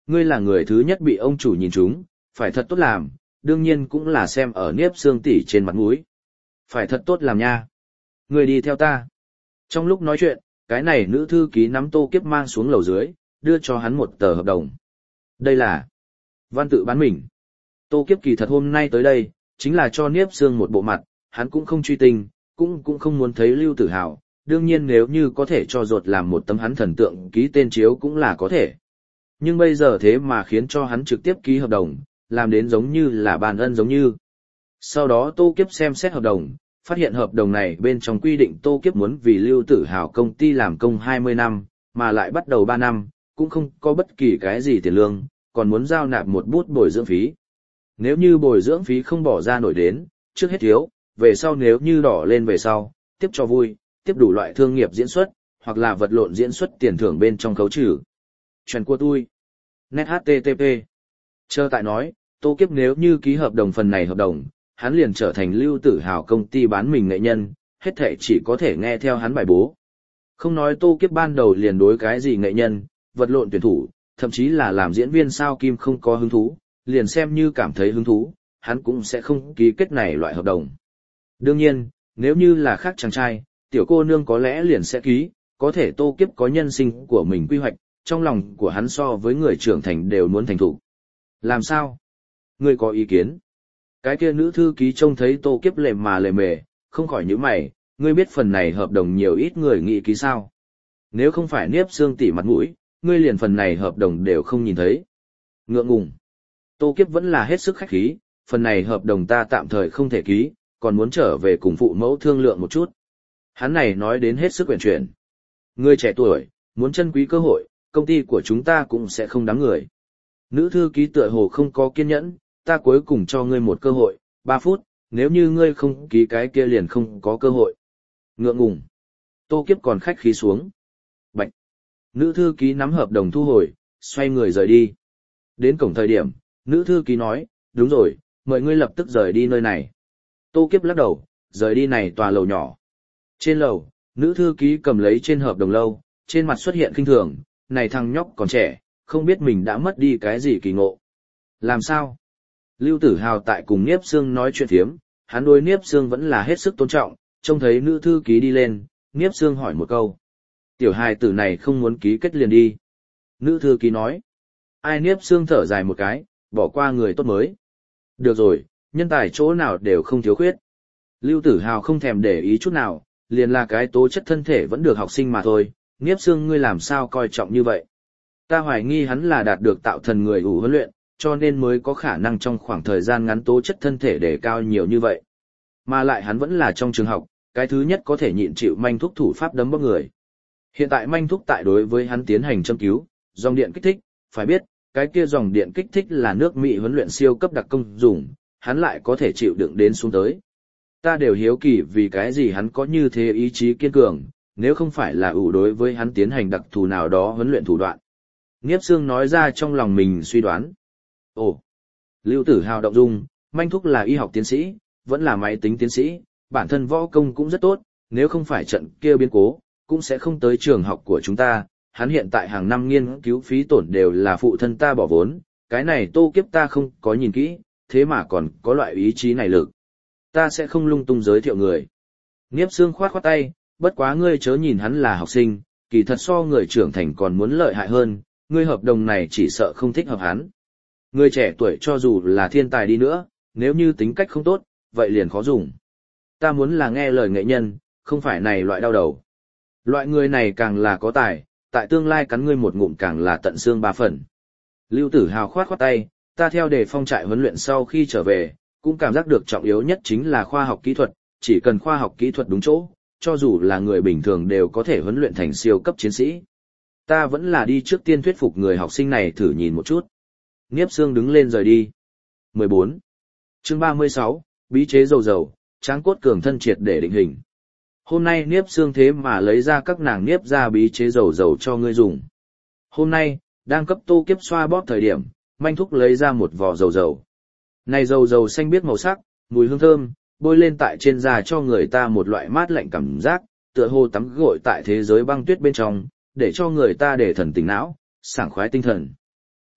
Ngươi là người thứ nhất bị ông chủ nhìn trúng, phải thật tốt làm, đương nhiên cũng là xem ở Niếp Sương tỷ trên mặt mũi. Phải thật tốt làm nha. Ngươi đi theo ta. Trong lúc nói chuyện, cái này nữ thư ký nắm Tô Kiếp mang xuống lầu dưới, đưa cho hắn một tờ hợp đồng. Đây là văn tự bán mình. Tô Kiếp kỳ thật hôm nay tới đây, chính là cho Niếp Sương một bộ mặt, hắn cũng không truy tình, cũng cũng không muốn thấy Lưu Tử Hào, đương nhiên nếu như có thể cho ruột làm một tấm hắn thần tượng ký tên chiếu cũng là có thể. Nhưng bây giờ thế mà khiến cho hắn trực tiếp ký hợp đồng, làm đến giống như là bàn ân giống như. Sau đó Tô Kiếp xem xét hợp đồng, phát hiện hợp đồng này bên trong quy định Tô Kiếp muốn vì Lưu Tử Hào công ty làm công hai mươi năm, mà lại bắt đầu ba năm, cũng không có bất kỳ cái gì tiền lương, còn muốn giao nạp một bút bồi dưỡng phí. Nếu như bồi dưỡng phí không bỏ ra nổi đến, trước hết thiếu, về sau nếu như đỏ lên về sau, tiếp cho vui, tiếp đủ loại thương nghiệp diễn xuất, hoặc là vật lộn diễn xuất tiền thưởng bên trong khấu trừ. Chuyện của tôi. Net hát tê tê pê. Chờ tại nói, Tô Kiếp nếu như ký hợp đồng phần này hợp đồng, hắn liền trở thành Lưu Tử Hào công ty bán mình nghệ nhân, hết thệ chỉ có thể nghe theo hắn bài bố. Không nói Tô Kiếp ban đầu liền đối cái gì nghệ nhân, vật lộn tuyển thủ, thậm chí là làm diễn viên sao kim không có hứng thú, liền xem như cảm thấy hứng thú, hắn cũng sẽ không ký kết này loại hợp đồng. Đương nhiên, nếu như là khác chàng trai, tiểu cô nương có lẽ liền sẽ ký, có thể Tô Kiếp có nhân sinh của mình quy hoạch, trong lòng của hắn so với người trưởng thành đều muốn thành thủ. Làm sao? Ngươi có ý kiến? Cái kia nữ thư ký trông thấy Tô Kiếp lề mà lề mề, không khỏi nhíu mày, ngươi biết phần này hợp đồng nhiều ít người nghị ký sao? Nếu không phải Niếp Sương tỷ mặt mũi, ngươi liền phần này hợp đồng đều không nhìn thấy. Ngượng ngùng. Tô Kiếp vẫn là hết sức khách khí, phần này hợp đồng ta tạm thời không thể ký, còn muốn trở về cùng phụ mẫu thương lượng một chút. Hắn này nói đến hết sức quyển chuyển. Ngươi trẻ tuổi, muốn trân quý cơ hội, công ty của chúng ta cũng sẽ không đáng người. Nữ thư ký tựa hồ không có kiên nhẫn, ta cuối cùng cho ngươi một cơ hội, ba phút, nếu như ngươi không ký cái kia liền không có cơ hội. Ngượng ngùng. Tô Kiếp còn khách khí xuống. Bạch. Nữ thư ký nắm hợp đồng thu hồi, xoay người rời đi. Đến cổng thời điểm, nữ thư ký nói, đúng rồi, mời ngươi lập tức rời đi nơi này. Tô Kiếp lắc đầu, rời đi này tòa lầu nhỏ. Trên lầu, nữ thư ký cầm lấy trên hợp đồng lâu, trên mặt xuất hiện khinh thường, này thằng nhóc còn trẻ, không biết mình đã mất đi cái gì kỳ ngộ. Làm sao? Lưu Tử Hào tại cùng Niếp Sương nói chuyện thiếm, hắn đối Niếp Sương vẫn là hết sức tôn trọng, trông thấy nữ thư ký đi lên, Niếp Sương hỏi một câu. Tiểu hài tử này không muốn ký kết liền đi. Nữ thư ký nói. Ai Niếp Sương thở dài một cái, bỏ qua người tốt mới. Được rồi, nhân tài chỗ nào đều không thiếu khuyết. Lưu Tử Hào không thèm để ý chút nào, liền là cái tố chất thân thể vẫn được học sinh mà thôi, Niếp Sương ngươi làm sao coi trọng như vậy. Ta hoài nghi hắn là đạt được tạo thần người ủ huấn luyện, cho nên mới có khả năng trong khoảng thời gian ngắn tố chất thân thể để cao nhiều như vậy. Mà lại hắn vẫn là trong trường học, cái thứ nhất có thể nhịn chịu manh thúc thủ pháp đấm bóp người. Hiện tại manh thúc tại đối với hắn tiến hành châm cứu, dòng điện kích thích, phải biết, cái kia dòng điện kích thích là nước Mỹ huấn luyện siêu cấp đặc công dùng, hắn lại có thể chịu đựng đến xuống tới. Ta đều hiếu kỳ vì cái gì hắn có như thế ý chí kiên cường, nếu không phải là ủ đối với hắn tiến hành đặc thù nào đó huấn luyện thủ đoạn. Niếp Sương nói ra trong lòng mình suy đoán. Ồ, Lưu Tử Hào động dung, manh thúc là y học tiến sĩ, vẫn là máy tính tiến sĩ, bản thân võ công cũng rất tốt, nếu không phải trận kia biến cố, cũng sẽ không tới trường học của chúng ta. Hắn hiện tại hàng năm nghiên cứu phí tổn đều là phụ thân ta bỏ vốn, cái này Tô Kiếp ta không có nhìn kỹ, thế mà còn có loại ý chí này lực. Ta sẽ không lung tung giới thiệu người. Niếp Sương khoát khoát tay, bất quá ngươi chớ nhìn hắn là học sinh, kỳ thật so người trưởng thành còn muốn lợi hại hơn, ngươi hợp đồng này chỉ sợ không thích hợp hắn. Người trẻ tuổi cho dù là thiên tài đi nữa, nếu như tính cách không tốt, vậy liền khó dùng. Ta muốn là nghe lời nghệ nhân, không phải này loại đau đầu. Loại người này càng là có tài, tại tương lai cắn ngươi một ngụm càng là tận xương ba phần. Lưu Tử Hào khoát khoát tay, ta theo đề phong trại huấn luyện sau khi trở về, cũng cảm giác được trọng yếu nhất chính là khoa học kỹ thuật, chỉ cần khoa học kỹ thuật đúng chỗ, cho dù là người bình thường đều có thể huấn luyện thành siêu cấp chiến sĩ. Ta vẫn là đi trước tiên thuyết phục người học sinh này thử nhìn một chút. Niếp Sương đứng lên rời đi. mười bốn. Chương ba mươi sáu, bí chế dầu dầu, tráng cốt cường thân triệt để định hình. Hôm nay Niếp Sương thế mà lấy ra các nàng Niếp ra bí chế dầu dầu cho ngươi dùng. Hôm nay, đang cấp Tô Kiếp xoa bóp thời điểm, manh thúc lấy ra một vò dầu dầu. Này dầu dầu xanh biếc màu sắc, mùi hương thơm, bôi lên tại trên da cho người ta một loại mát lạnh cảm giác, tựa hồ tắm gội tại thế giới băng tuyết bên trong, để cho người ta để thần tỉnh não, sảng khoái tinh thần.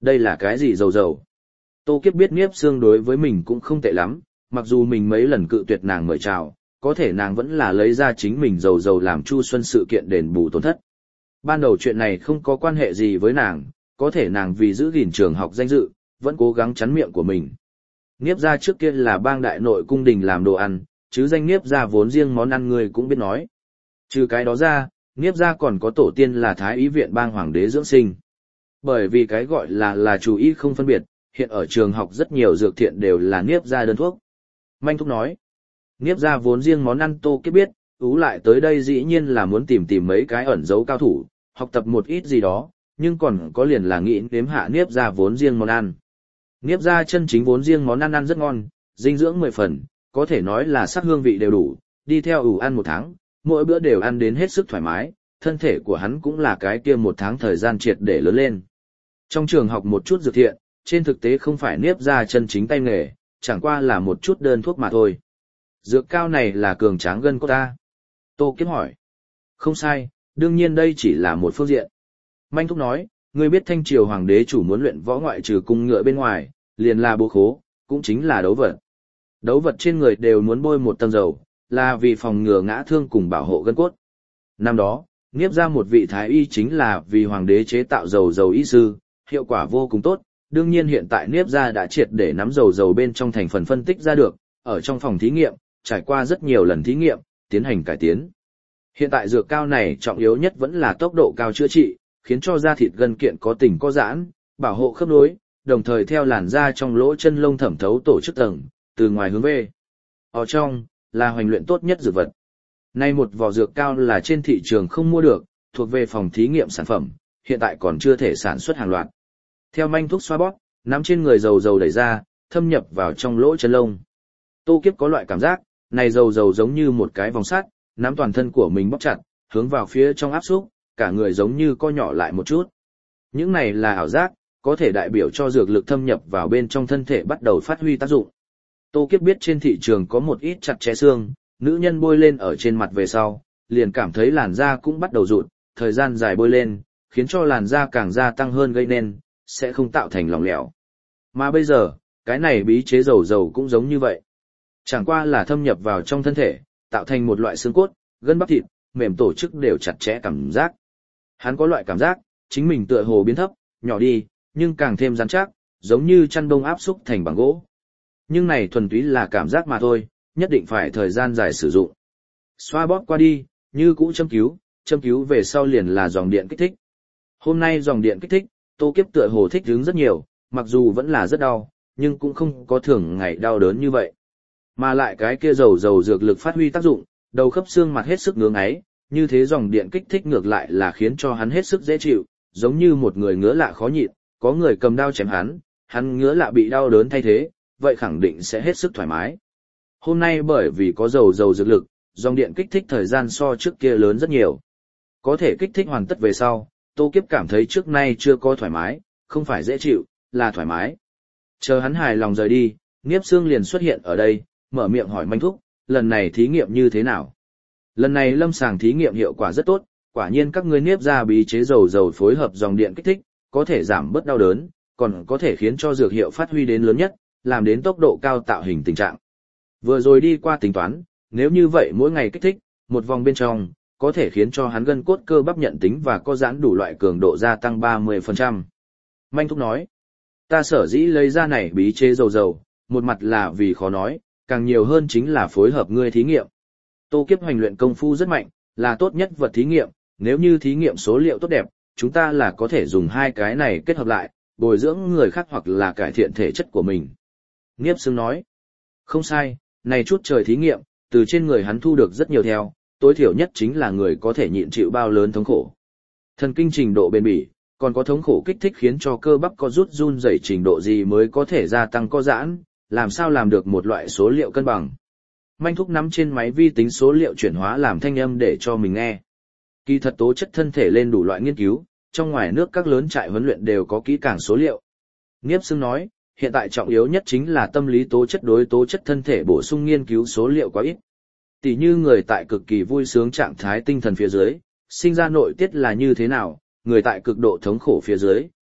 Đây là cái gì dầu dầu? Tô Kiếp biết Niếp Sương đối với mình cũng không tệ lắm, mặc dù mình mấy lần cự tuyệt nàng mời chào, có thể nàng vẫn là lấy ra chính mình dầu dầu làm Chu Xuân sự kiện đền bù tổn thất. Ban đầu chuyện này không có quan hệ gì với nàng, có thể nàng vì giữ gìn trường học danh dự, vẫn cố gắng chắn miệng của mình. Niếp gia trước kia là bang đại nội cung đình làm đồ ăn, chứ danh Niếp gia vốn riêng món ăn người cũng biết nói. Trừ cái đó ra, Niếp gia còn có tổ tiên là Thái Y viện bang hoàng đế dưỡng sinh. Bởi vì cái gọi là là chủ y không phân biệt, hiện ở trường học rất nhiều dược thiện đều là Niếp gia đơn thuốc. Manh Thúc nói, Niếp gia vốn riêng món ăn Tô Kiếp biết, ú lại tới đây dĩ nhiên là muốn tìm tìm mấy cái ẩn dấu cao thủ, học tập một ít gì đó, nhưng còn có liền là nghĩ nếm hạ Niếp gia vốn riêng món ăn. Niếp gia chân chính vốn riêng món ăn ăn rất ngon, dinh dưỡng mười phần, có thể nói là sắc hương vị đều đủ, đi theo ủ ăn một tháng, mỗi bữa đều ăn đến hết sức thoải mái, thân thể của hắn cũng là cái kia một tháng thời gian triệt để lớn lên. Trong trường học một chút dược thiện, trên thực tế không phải Niếp gia chân chính tay nghề, chẳng qua là một chút đơn thuốc mà thôi. Dược cao này là cường tráng gân cốt ta. Tô Kiếp hỏi. Không sai, đương nhiên đây chỉ là một phương diện. Manh Thúc nói, ngươi biết Thanh Triều Hoàng đế chủ muốn luyện võ ngoại trừ cung ngựa bên ngoài, liền là bố khố, cũng chính là đấu vật. Đấu vật trên người đều muốn bôi một tầng dầu, là vì phòng ngừa ngã thương cùng bảo hộ gân cốt. Năm đó, Niếp ra một vị thái y chính là vì hoàng đế chế tạo dầu dầu y sư, hiệu quả vô cùng tốt. Đương nhiên hiện tại Niếp ra đã triệt để nắm dầu dầu bên trong thành phần phân tích ra được, ở trong phòng thí nghiệm, trải qua rất nhiều lần thí nghiệm, tiến hành cải tiến. Hiện tại dược cao này trọng yếu nhất vẫn là tốc độ cao chữa trị, khiến cho da thịt gân kiện có tình có giãn, bảo hộ khớp nối, đồng thời theo làn da trong lỗ chân lông thẩm thấu tổ chức tầng, từ ngoài hướng về. Ở trong, là hoành luyện tốt nhất dược vật. Nay một vỏ dược cao là trên thị trường không mua được, thuộc về phòng thí nghiệm sản phẩm, hiện tại còn chưa thể sản xuất hàng loạt. Theo Manh Thúc xoa bóp, nắm trên người dầu dầu đẩy ra, thâm nhập vào trong lỗ chân lông. Tô Kiếp có loại cảm giác, này dầu dầu giống như một cái vòng sắt, nắm toàn thân của mình bóp chặt, hướng vào phía trong áp xúc, cả người giống như co nhỏ lại một chút. Những này là ảo giác, có thể đại biểu cho dược lực thâm nhập vào bên trong thân thể bắt đầu phát huy tác dụng. Tô Kiếp biết trên thị trường có một ít chặt chẽ xương, nữ nhân bôi lên ở trên mặt về sau, liền cảm thấy làn da cũng bắt đầu rụt, thời gian dài bôi lên, khiến cho làn da càng gia tăng hơn gây nên, sẽ không tạo thành lỏng lẻo. Mà bây giờ, cái này bí chế dầu dầu cũng giống như vậy. Chẳng qua là thâm nhập vào trong thân thể, tạo thành một loại xương cốt, gân bắp thịt, mềm tổ chức đều chặt chẽ cảm giác. Hắn có loại cảm giác, chính mình tựa hồ biến thấp, nhỏ đi, nhưng càng thêm rắn chắc, giống như chăn đông áp xúc thành bằng gỗ. Nhưng này thuần túy là cảm giác mà thôi, nhất định phải thời gian dài sử dụng. Xoa bóp qua đi, như cũ châm cứu, châm cứu về sau liền là dòng điện kích thích. Hôm nay dòng điện kích thích, Tô Kiếp tựa hồ thích hứng rất nhiều, mặc dù vẫn là rất đau, nhưng cũng không có thường ngày đau đớn như vậy. Mà lại cái kia dầu dầu dược lực phát huy tác dụng, đầu khớp xương mặt hết sức ngưỡng ấy, như thế dòng điện kích thích ngược lại là khiến cho hắn hết sức dễ chịu, giống như một người ngứa lạ khó nhịn, có người cầm đao chém hắn, hắn ngứa lạ bị đau đớn thay thế, vậy khẳng định sẽ hết sức thoải mái. Hôm nay bởi vì có dầu dầu dược lực, dòng điện kích thích thời gian so trước kia lớn rất nhiều. Có thể kích thích hoàn tất về sau, Tô Kiếp cảm thấy trước nay chưa có thoải mái, không phải dễ chịu, là thoải mái. Chờ hắn hài lòng rời đi, Niếp Sương liền xuất hiện ở đây, mở miệng hỏi Manh Thúc, lần này thí nghiệm như thế nào? Lần này lâm sàng thí nghiệm hiệu quả rất tốt, quả nhiên các ngươi Niếp ra bí chế dầu dầu phối hợp dòng điện kích thích, có thể giảm bớt đau đớn, còn có thể khiến cho dược hiệu phát huy đến lớn nhất, làm đến tốc độ cao tạo hình tình trạng. Vừa rồi đi qua tính toán, nếu như vậy mỗi ngày kích thích, một vòng bên trong, có thể khiến cho hắn gân cốt cơ bắp nhận tính và có giãn đủ loại cường độ gia tăng ba mươi phần trăm. Manh Thúc nói, ta sở dĩ lấy ra này bí chế dầu dầu, một mặt là vì khó nói, càng nhiều hơn chính là phối hợp ngươi thí nghiệm. Tô Kiếp hoành luyện công phu rất mạnh, là tốt nhất vật thí nghiệm, nếu như thí nghiệm số liệu tốt đẹp, chúng ta là có thể dùng hai cái này kết hợp lại, bồi dưỡng người khác hoặc là cải thiện thể chất của mình. Niếp Sương nói, không sai, này chút trời thí nghiệm, từ trên người hắn thu được rất nhiều theo, tối thiểu nhất chính là người có thể nhịn chịu bao lớn thống khổ. Thần kinh trình độ bền bỉ, còn có thống khổ kích thích khiến cho cơ bắp có rút run rẩy trình độ gì mới có thể gia tăng co giãn, làm sao làm được một loại số liệu cân bằng. Manh Thúc nắm trên máy vi tính số liệu chuyển hóa làm thanh âm để cho mình nghe. Kỳ thật tố chất thân thể lên đủ loại nghiên cứu, trong ngoài nước các lớn trại huấn luyện đều có kỹ càng số liệu. Niếp Sương nói, hiện tại trọng yếu nhất chính là tâm lý tố chất đối tố chất thân thể bổ sung nghiên cứu số liệu quá ít. Tỷ như người tại cực kỳ vui sướng trạng thái tinh thần phía dưới, sinh ra nội tiết là như thế nào, người tại cực độ thống khổ phía dưới,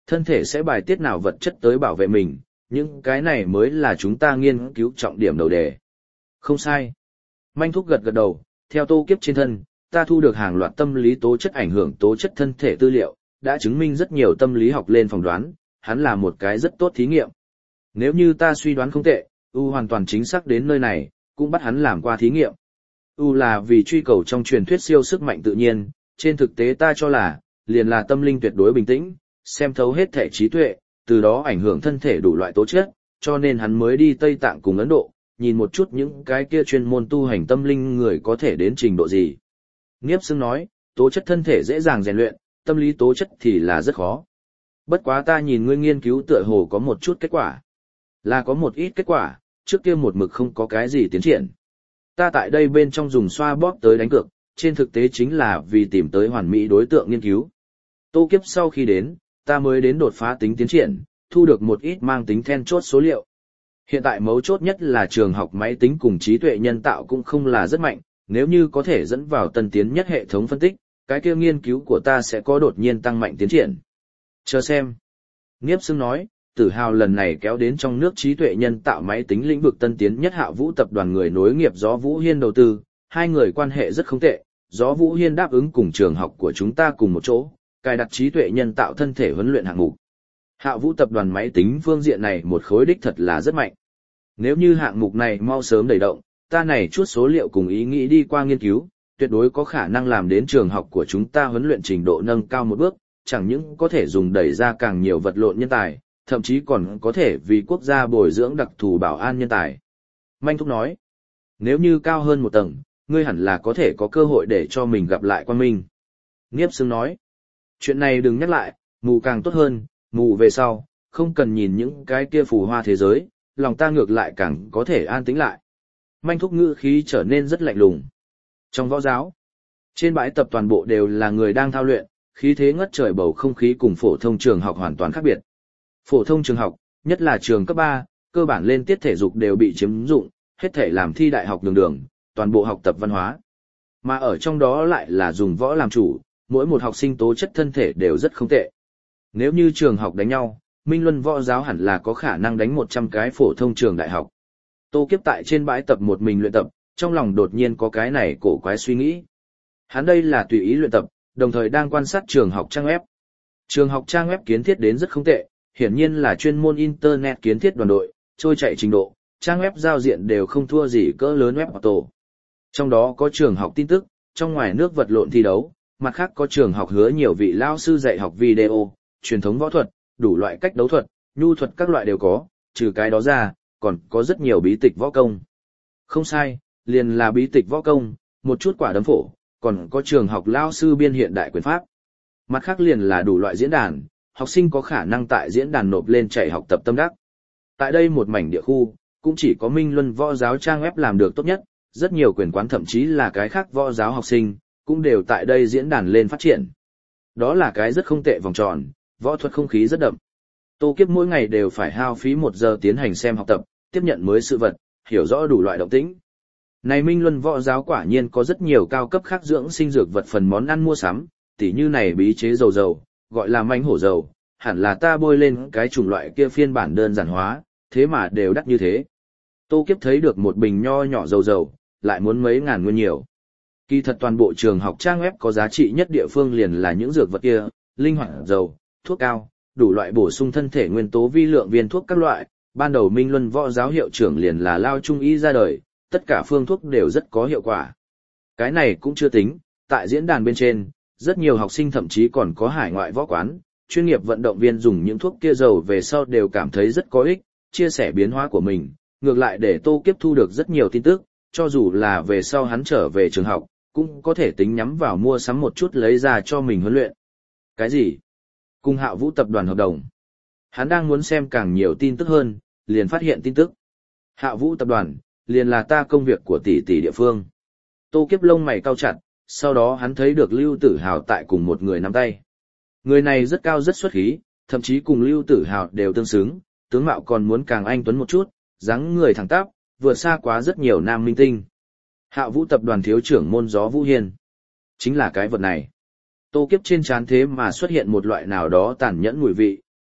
thân thể sẽ bài tiết nào vật chất tới bảo vệ mình, những cái này mới là chúng ta nghiên cứu trọng điểm đầu đề. Không sai. Manh thúc gật gật đầu, theo Tô Kiếp trên thân, ta thu được hàng loạt tâm lý tố chất ảnh hưởng tố chất thân thể tư liệu, đã chứng minh rất nhiều tâm lý học lên phỏng đoán, hắn là một cái rất tốt thí nghiệm. Nếu như ta suy đoán không tệ, U hoàn toàn chính xác đến nơi này, cũng bắt hắn làm qua thí nghiệm. U là vì truy cầu trong truyền thuyết siêu sức mạnh tự nhiên, trên thực tế ta cho là, liền là tâm linh tuyệt đối bình tĩnh, xem thấu hết thể trí tuệ, từ đó ảnh hưởng thân thể đủ loại tố chất, cho nên hắn mới đi Tây Tạng cùng Ấn Độ, nhìn một chút những cái kia chuyên môn tu hành tâm linh người có thể đến trình độ gì. Niếp Sương nói, tố chất thân thể dễ dàng rèn luyện, tâm lý tố chất thì là rất khó. Bất quá ta nhìn ngươi nghiên cứu tựa hồ có một chút kết quả. Là có một ít kết quả, trước kia một mực không có cái gì tiến triển. Ta tại đây bên trong dùng xoa bóp tới đánh cược, trên thực tế chính là vì tìm tới hoàn mỹ đối tượng nghiên cứu. Tô Kiếp sau khi đến, ta mới đến đột phá tính tiến triển, thu được một ít mang tính then chốt số liệu. Hiện tại mấu chốt nhất là trường học máy tính cùng trí tuệ nhân tạo cũng không là rất mạnh, nếu như có thể dẫn vào tân tiến nhất hệ thống phân tích, cái kia nghiên cứu của ta sẽ có đột nhiên tăng mạnh tiến triển. Chờ xem. Niếp Sương nói, Tử Hào lần này kéo đến trong nước trí tuệ nhân tạo máy tính lĩnh vực tân tiến nhất Hạ Vũ tập đoàn người nối nghiệp Gió Vũ Hiên đầu tư, hai người quan hệ rất không tệ, Gió Vũ Hiên đáp ứng cùng trường học của chúng ta cùng một chỗ, cài đặt trí tuệ nhân tạo thân thể huấn luyện hạng mục. Hạ Vũ tập đoàn máy tính phương diện này một khối đích thật là rất mạnh. Nếu như hạng mục này mau sớm đẩy động, ta này chút số liệu cùng ý nghĩ đi qua nghiên cứu, tuyệt đối có khả năng làm đến trường học của chúng ta huấn luyện trình độ nâng cao một bước, chẳng những có thể dùng đẩy ra càng nhiều vật lộn nhân tài, thậm chí còn có thể vì quốc gia bồi dưỡng đặc thù bảo an nhân tài. Manh Thúc nói, nếu như cao hơn một tầng, ngươi hẳn là có thể có cơ hội để cho mình gặp lại Quang Minh. Niếp Sương nói, chuyện này đừng nhắc lại, mù càng tốt hơn, mù về sau, không cần nhìn những cái kia phù hoa thế giới, lòng ta ngược lại càng có thể an tĩnh lại. Manh Thúc ngữ khí trở nên rất lạnh lùng. Trong võ giáo, trên bãi tập toàn bộ đều là người đang thao luyện, khí thế ngất trời bầu không khí cùng phổ thông trường học hoàn toàn khác biệt. Phổ thông trường học, nhất là trường cấp ba, cơ bản lên tiết thể dục đều bị chiếm dụng, hết thể làm thi đại học đường đường, toàn bộ học tập văn hóa. Mà ở trong đó lại là dùng võ làm chủ, mỗi một học sinh tố chất thân thể đều rất không tệ. Nếu như trường học đánh nhau, Minh Luân võ giáo hẳn là có khả năng đánh một trăm cái phổ thông trường đại học. Tô Kiếp tại trên bãi tập một mình luyện tập, trong lòng đột nhiên có cái này cổ quái suy nghĩ. Hắn đây là tùy ý luyện tập, đồng thời đang quan sát trường học trang web. Trường học trang web kiến thiết đến rất không tệ, hiển nhiên là chuyên môn internet kiến thiết đoàn đội, trôi chạy trình độ, trang web giao diện đều không thua gì cỡ lớn web auto. Trong đó có trường học tin tức, trong ngoài nước vật lộn thi đấu, mặt khác có trường học hứa nhiều vị lao sư dạy học video, truyền thống võ thuật, đủ loại cách đấu thuật, nhu thuật các loại đều có, trừ cái đó ra, còn có rất nhiều bí tịch võ công. Không sai, liền là bí tịch võ công, một chút quả đấm phổ, còn có trường học lao sư biên hiện đại quyền pháp. Mặt khác liền là đủ loại diễn đàn, học sinh có khả năng tại diễn đàn nộp lên chạy học tập tâm đắc. Tại đây một mảnh địa khu, cũng chỉ có Minh Luân võ giáo trang web làm được tốt nhất, rất nhiều quyền quán thậm chí là cái khác võ giáo học sinh, cũng đều tại đây diễn đàn lên phát triển. Đó là cái rất không tệ vòng tròn, võ thuật không khí rất đậm. Tô Kiếp mỗi ngày đều phải hao phí một giờ tiến hành xem học tập, tiếp nhận mới sự vật, hiểu rõ đủ loại động tĩnh. Này Minh Luân võ giáo quả nhiên có rất nhiều cao cấp khác dưỡng sinh dược vật phần món ăn mua sắm, tỉ như này bí chế dầu dầu, gọi là mãnh hổ dầu, hẳn là ta bôi lên cái chủng loại kia phiên bản đơn giản hóa, thế mà đều đắt như thế. Tô Kiếp thấy được một bình nho nhỏ dầu dầu, lại muốn mấy ngàn nguyên nhiều. Kỳ thật toàn bộ trường học trang web có giá trị nhất địa phương liền là những dược vật kia, linh hoạt dầu, thuốc cao, đủ loại bổ sung thân thể nguyên tố vi lượng viên thuốc các loại. Ban đầu Minh Luân võ giáo hiệu trưởng liền là Lao Trung Y ra đời, tất cả phương thuốc đều rất có hiệu quả. Cái này cũng chưa tính, tại diễn đàn bên trên, rất nhiều học sinh thậm chí còn có hải ngoại võ quán, chuyên nghiệp vận động viên dùng những thuốc kia dầu về sau đều cảm thấy rất có ích, chia sẻ biến hóa của mình, ngược lại để Tô Kiếp thu được rất nhiều tin tức, cho dù là về sau hắn trở về trường học, cũng có thể tính nhắm vào mua sắm một chút lấy ra cho mình huấn luyện. Cái gì? Cùng Hạ Vũ tập đoàn hợp đồng. Hắn đang muốn xem càng nhiều tin tức hơn, liền phát hiện tin tức. Hạ Vũ tập đoàn, liền là ta công việc của tỷ tỷ địa phương. Tô Kiếp lông mày cau chặt, sau đó hắn thấy được Lưu Tử Hào tại cùng một người nắm tay. Người này rất cao rất xuất khí, thậm chí cùng Lưu Tử Hào đều tương xứng, tướng mạo còn muốn càng anh tuấn một chút, dáng người thẳng tắp, vượt xa quá rất nhiều nam minh tinh. Hạ Vũ tập đoàn thiếu trưởng môn Gió Vũ Hiên. Chính là cái vật này. Tô Kiếp trên trán thế mà xuất hiện một loại nào đó tàn nhẫn mùi vị,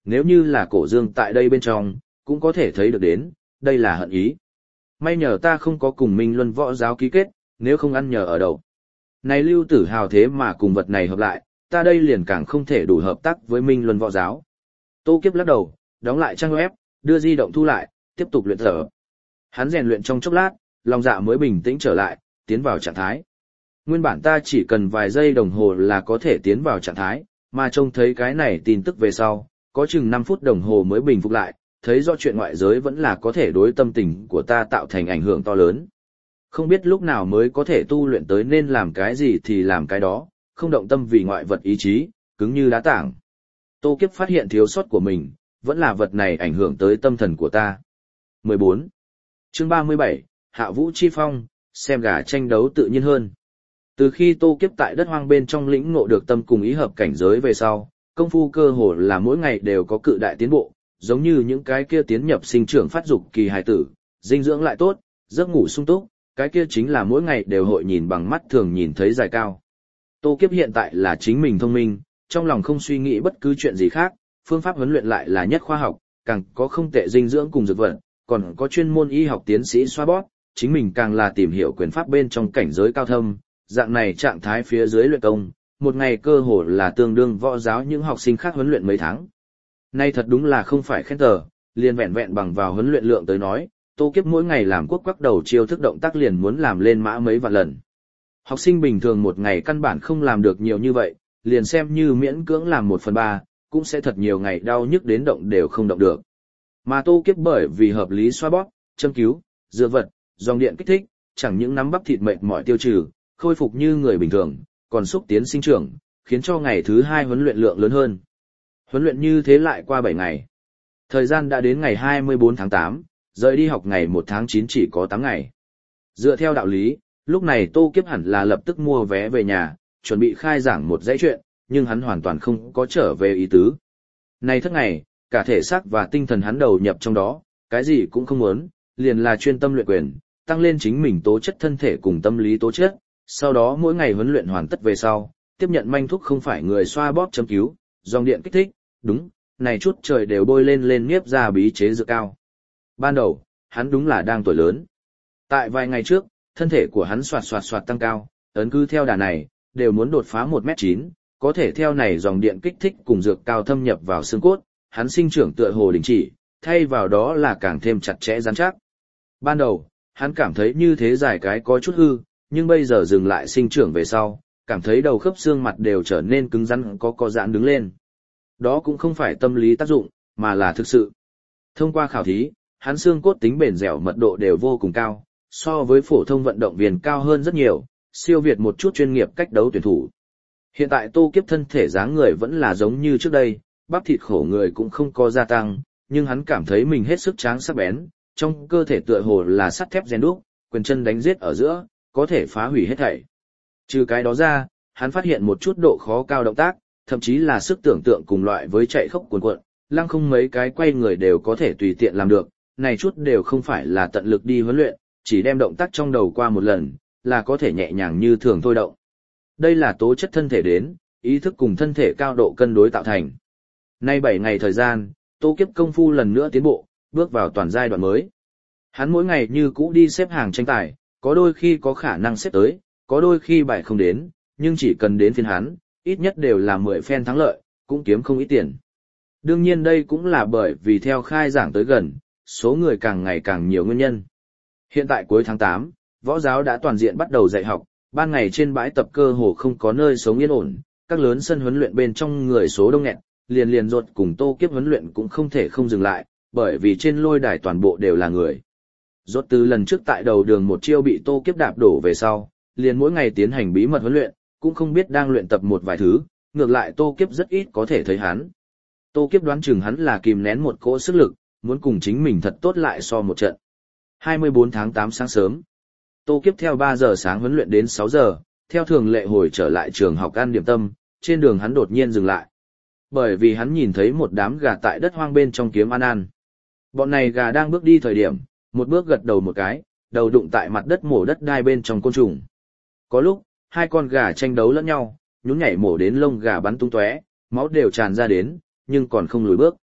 nếu như là Cổ Dương tại đây bên trong, cũng có thể thấy được đến, đây là hận ý. May nhờ ta không có cùng Minh Luân võ giáo ký kết, nếu không ăn nhờ ở đầu. Này Lưu Tử Hào thế mà cùng vật này hợp lại, ta đây liền càng không thể đủ hợp tác với Minh Luân võ giáo. Tô Kiếp lắc đầu, đóng lại trang web, đưa di động thu lại, tiếp tục luyện tập. Hắn rèn luyện trong chốc lát, lòng dạ mới bình tĩnh trở lại, tiến vào trạng thái. Nguyên bản ta chỉ cần vài giây đồng hồ là có thể tiến vào trạng thái, mà trông thấy cái này tin tức về sau, có chừng năm phút đồng hồ mới bình phục lại, thấy rõ chuyện ngoại giới vẫn là có thể đối tâm tình của ta tạo thành ảnh hưởng to lớn. Không biết lúc nào mới có thể tu luyện tới nên làm cái gì thì làm cái đó, không động tâm vì ngoại vật ý chí, cứng như đá tảng. Tô Kiếp phát hiện thiếu sót của mình, vẫn là vật này ảnh hưởng tới tâm thần của ta. mười bốn. Chương ba mươi bảy, Hạ Vũ Chi Phong, xem gà tranh đấu tự nhiên hơn. Từ khi Tô Kiếp tại đất hoang bên trong lĩnh ngộ được tâm cùng ý hợp cảnh giới về sau, công phu cơ hồ là mỗi ngày đều có cự đại tiến bộ, giống như những cái kia tiến nhập sinh trưởng phát dục kỳ hài tử, dinh dưỡng lại tốt, giấc ngủ sung túc, cái kia chính là mỗi ngày đều hội nhìn bằng mắt thường nhìn thấy dài cao. Tô Kiếp hiện tại là chính mình thông minh, trong lòng không suy nghĩ bất cứ chuyện gì khác, phương pháp huấn luyện lại là nhất khoa học, càng có không tệ dinh dưỡng cùng dược vật, còn có chuyên môn y học tiến sĩ xoa bóp, chính mình càng là tìm hiểu quyền pháp bên trong cảnh giới cao thâm, dạng này trạng thái phía dưới luyện công, một ngày cơ hồ là tương đương võ giáo những học sinh khác huấn luyện mấy tháng. Nay thật đúng là không phải khen tờ, liền vẹn vẹn bằng vào huấn luyện lượng tới nói, Tô Kiếp mỗi ngày làm quốc quắc đầu chiêu thức động tác liền muốn làm lên mã mấy vạn lần. Học sinh bình thường một ngày căn bản không làm được nhiều như vậy, liền xem như miễn cưỡng làm một phần ba, cũng sẽ thật nhiều ngày đau nhức đến động đều không động được. Mà Tô Kiếp bởi vì hợp lý xoa bóp, châm cứu, dược vật, dòng điện kích thích, chẳng những nắm bắp thịt mệt mỏi tiêu trừ, khôi phục như người bình thường, còn xúc tiến sinh trưởng, khiến cho ngày thứ hai huấn luyện lượng lớn hơn. Huấn luyện như thế lại qua bảy ngày. Thời gian đã đến ngày hai mươi bốn tháng tám, rời đi học ngày một tháng chín chỉ có tám ngày. Dựa theo đạo lý, lúc này Tô Kiếp hẳn là lập tức mua vé về nhà, chuẩn bị khai giảng một dãy chuyện, nhưng hắn hoàn toàn không có trở về ý tứ. Này thất ngày, cả thể xác và tinh thần hắn đầu nhập trong đó, cái gì cũng không muốn, liền là chuyên tâm luyện quyền, tăng lên chính mình tố chất thân thể cùng tâm lý tố chất, sau đó mỗi ngày huấn luyện hoàn tất về sau, tiếp nhận manh thúc không phải người xoa bóp châm cứu, dòng điện kích thích, đúng, này chút trời đều bôi lên lên nghiếp ra bí chế dược cao. Ban đầu, hắn đúng là đang tuổi lớn. Tại vài ngày trước, thân thể của hắn soạt soạt soạt tăng cao, ấn cứ theo đà này, đều muốn đột phá một mét chín, có thể theo này dòng điện kích thích cùng dược cao thâm nhập vào xương cốt, hắn sinh trưởng tựa hồ đình chỉ, thay vào đó là càng thêm chặt chẽ rắn chắc. Ban đầu, hắn cảm thấy như thế dài cái có chút hư, nhưng bây giờ dừng lại sinh trưởng về sau, cảm thấy đầu khớp xương mặt đều trở nên cứng rắn có co giãn đứng lên. Đó cũng không phải tâm lý tác dụng, mà là thực sự. Thông qua khảo thí, hắn xương cốt tính bền dẻo mật độ đều vô cùng cao, so với phổ thông vận động viên cao hơn rất nhiều, siêu việt một chút chuyên nghiệp cách đấu tuyển thủ. Hiện tại Tô Kiếp thân thể dáng người vẫn là giống như trước đây, bắp thịt khổ người cũng không có gia tăng, nhưng hắn cảm thấy mình hết sức tráng sắc bén, trong cơ thể tựa hồ là sắt thép rèn đúc, quyền chân đánh giết ở giữa, có thể phá hủy hết thảy. Trừ cái đó ra, hắn phát hiện một chút độ khó cao động tác, thậm chí là sức tưởng tượng cùng loại với chạy khốc cuồn cuộn, lăng không mấy cái quay người đều có thể tùy tiện làm được, này chút đều không phải là tận lực đi huấn luyện, chỉ đem động tác trong đầu qua một lần, là có thể nhẹ nhàng như thường thôi động. Đây là tố chất thân thể đến, ý thức cùng thân thể cao độ cân đối tạo thành. Nay bảy ngày thời gian, Tô Kiếp công phu lần nữa tiến bộ, bước vào toàn giai đoạn mới. Hắn mỗi ngày như cũ đi xếp hàng tranh tài, có đôi khi có khả năng xếp tới, có đôi khi bài không đến, nhưng chỉ cần đến phiên hắn, ít nhất đều là mười phen thắng lợi, cũng kiếm không ít tiền. Đương nhiên đây cũng là bởi vì theo khai giảng tới gần, số người càng ngày càng nhiều nguyên nhân. Hiện tại cuối tháng tám, võ giáo đã toàn diện bắt đầu dạy học, ban ngày trên bãi tập cơ hồ không có nơi sống yên ổn, các lớn sân huấn luyện bên trong người số đông nghẹt, liền liền ruột cùng Tô Kiếp huấn luyện cũng không thể không dừng lại, bởi vì trên lôi đài toàn bộ đều là người. Rốt từ lần trước tại đầu đường một chiêu bị Tô Kiếp đạp đổ về sau, liền mỗi ngày tiến hành bí mật huấn luyện, cũng không biết đang luyện tập một vài thứ, ngược lại Tô Kiếp rất ít có thể thấy hắn. Tô Kiếp đoán chừng hắn là kìm nén một cỗ sức lực, muốn cùng chính mình thật tốt lại so một trận. hai mươi bốn tháng tám sáng sớm, Tô Kiếp theo ba giờ sáng huấn luyện đến sáu giờ, theo thường lệ hồi trở lại trường học ăn điểm tâm, trên đường hắn đột nhiên dừng lại. Bởi vì hắn nhìn thấy một đám gà tại đất hoang bên trong kiếm ăn ăn. Bọn này gà đang bước đi thời điểm, một bước gật đầu một cái, đầu đụng tại mặt đất mổ đất đai bên trong côn trùng. Có lúc, hai con gà tranh đấu lẫn nhau, nhún nhảy mổ đến lông gà bắn tung tóe, máu đều tràn ra đến, nhưng còn không lùi bước.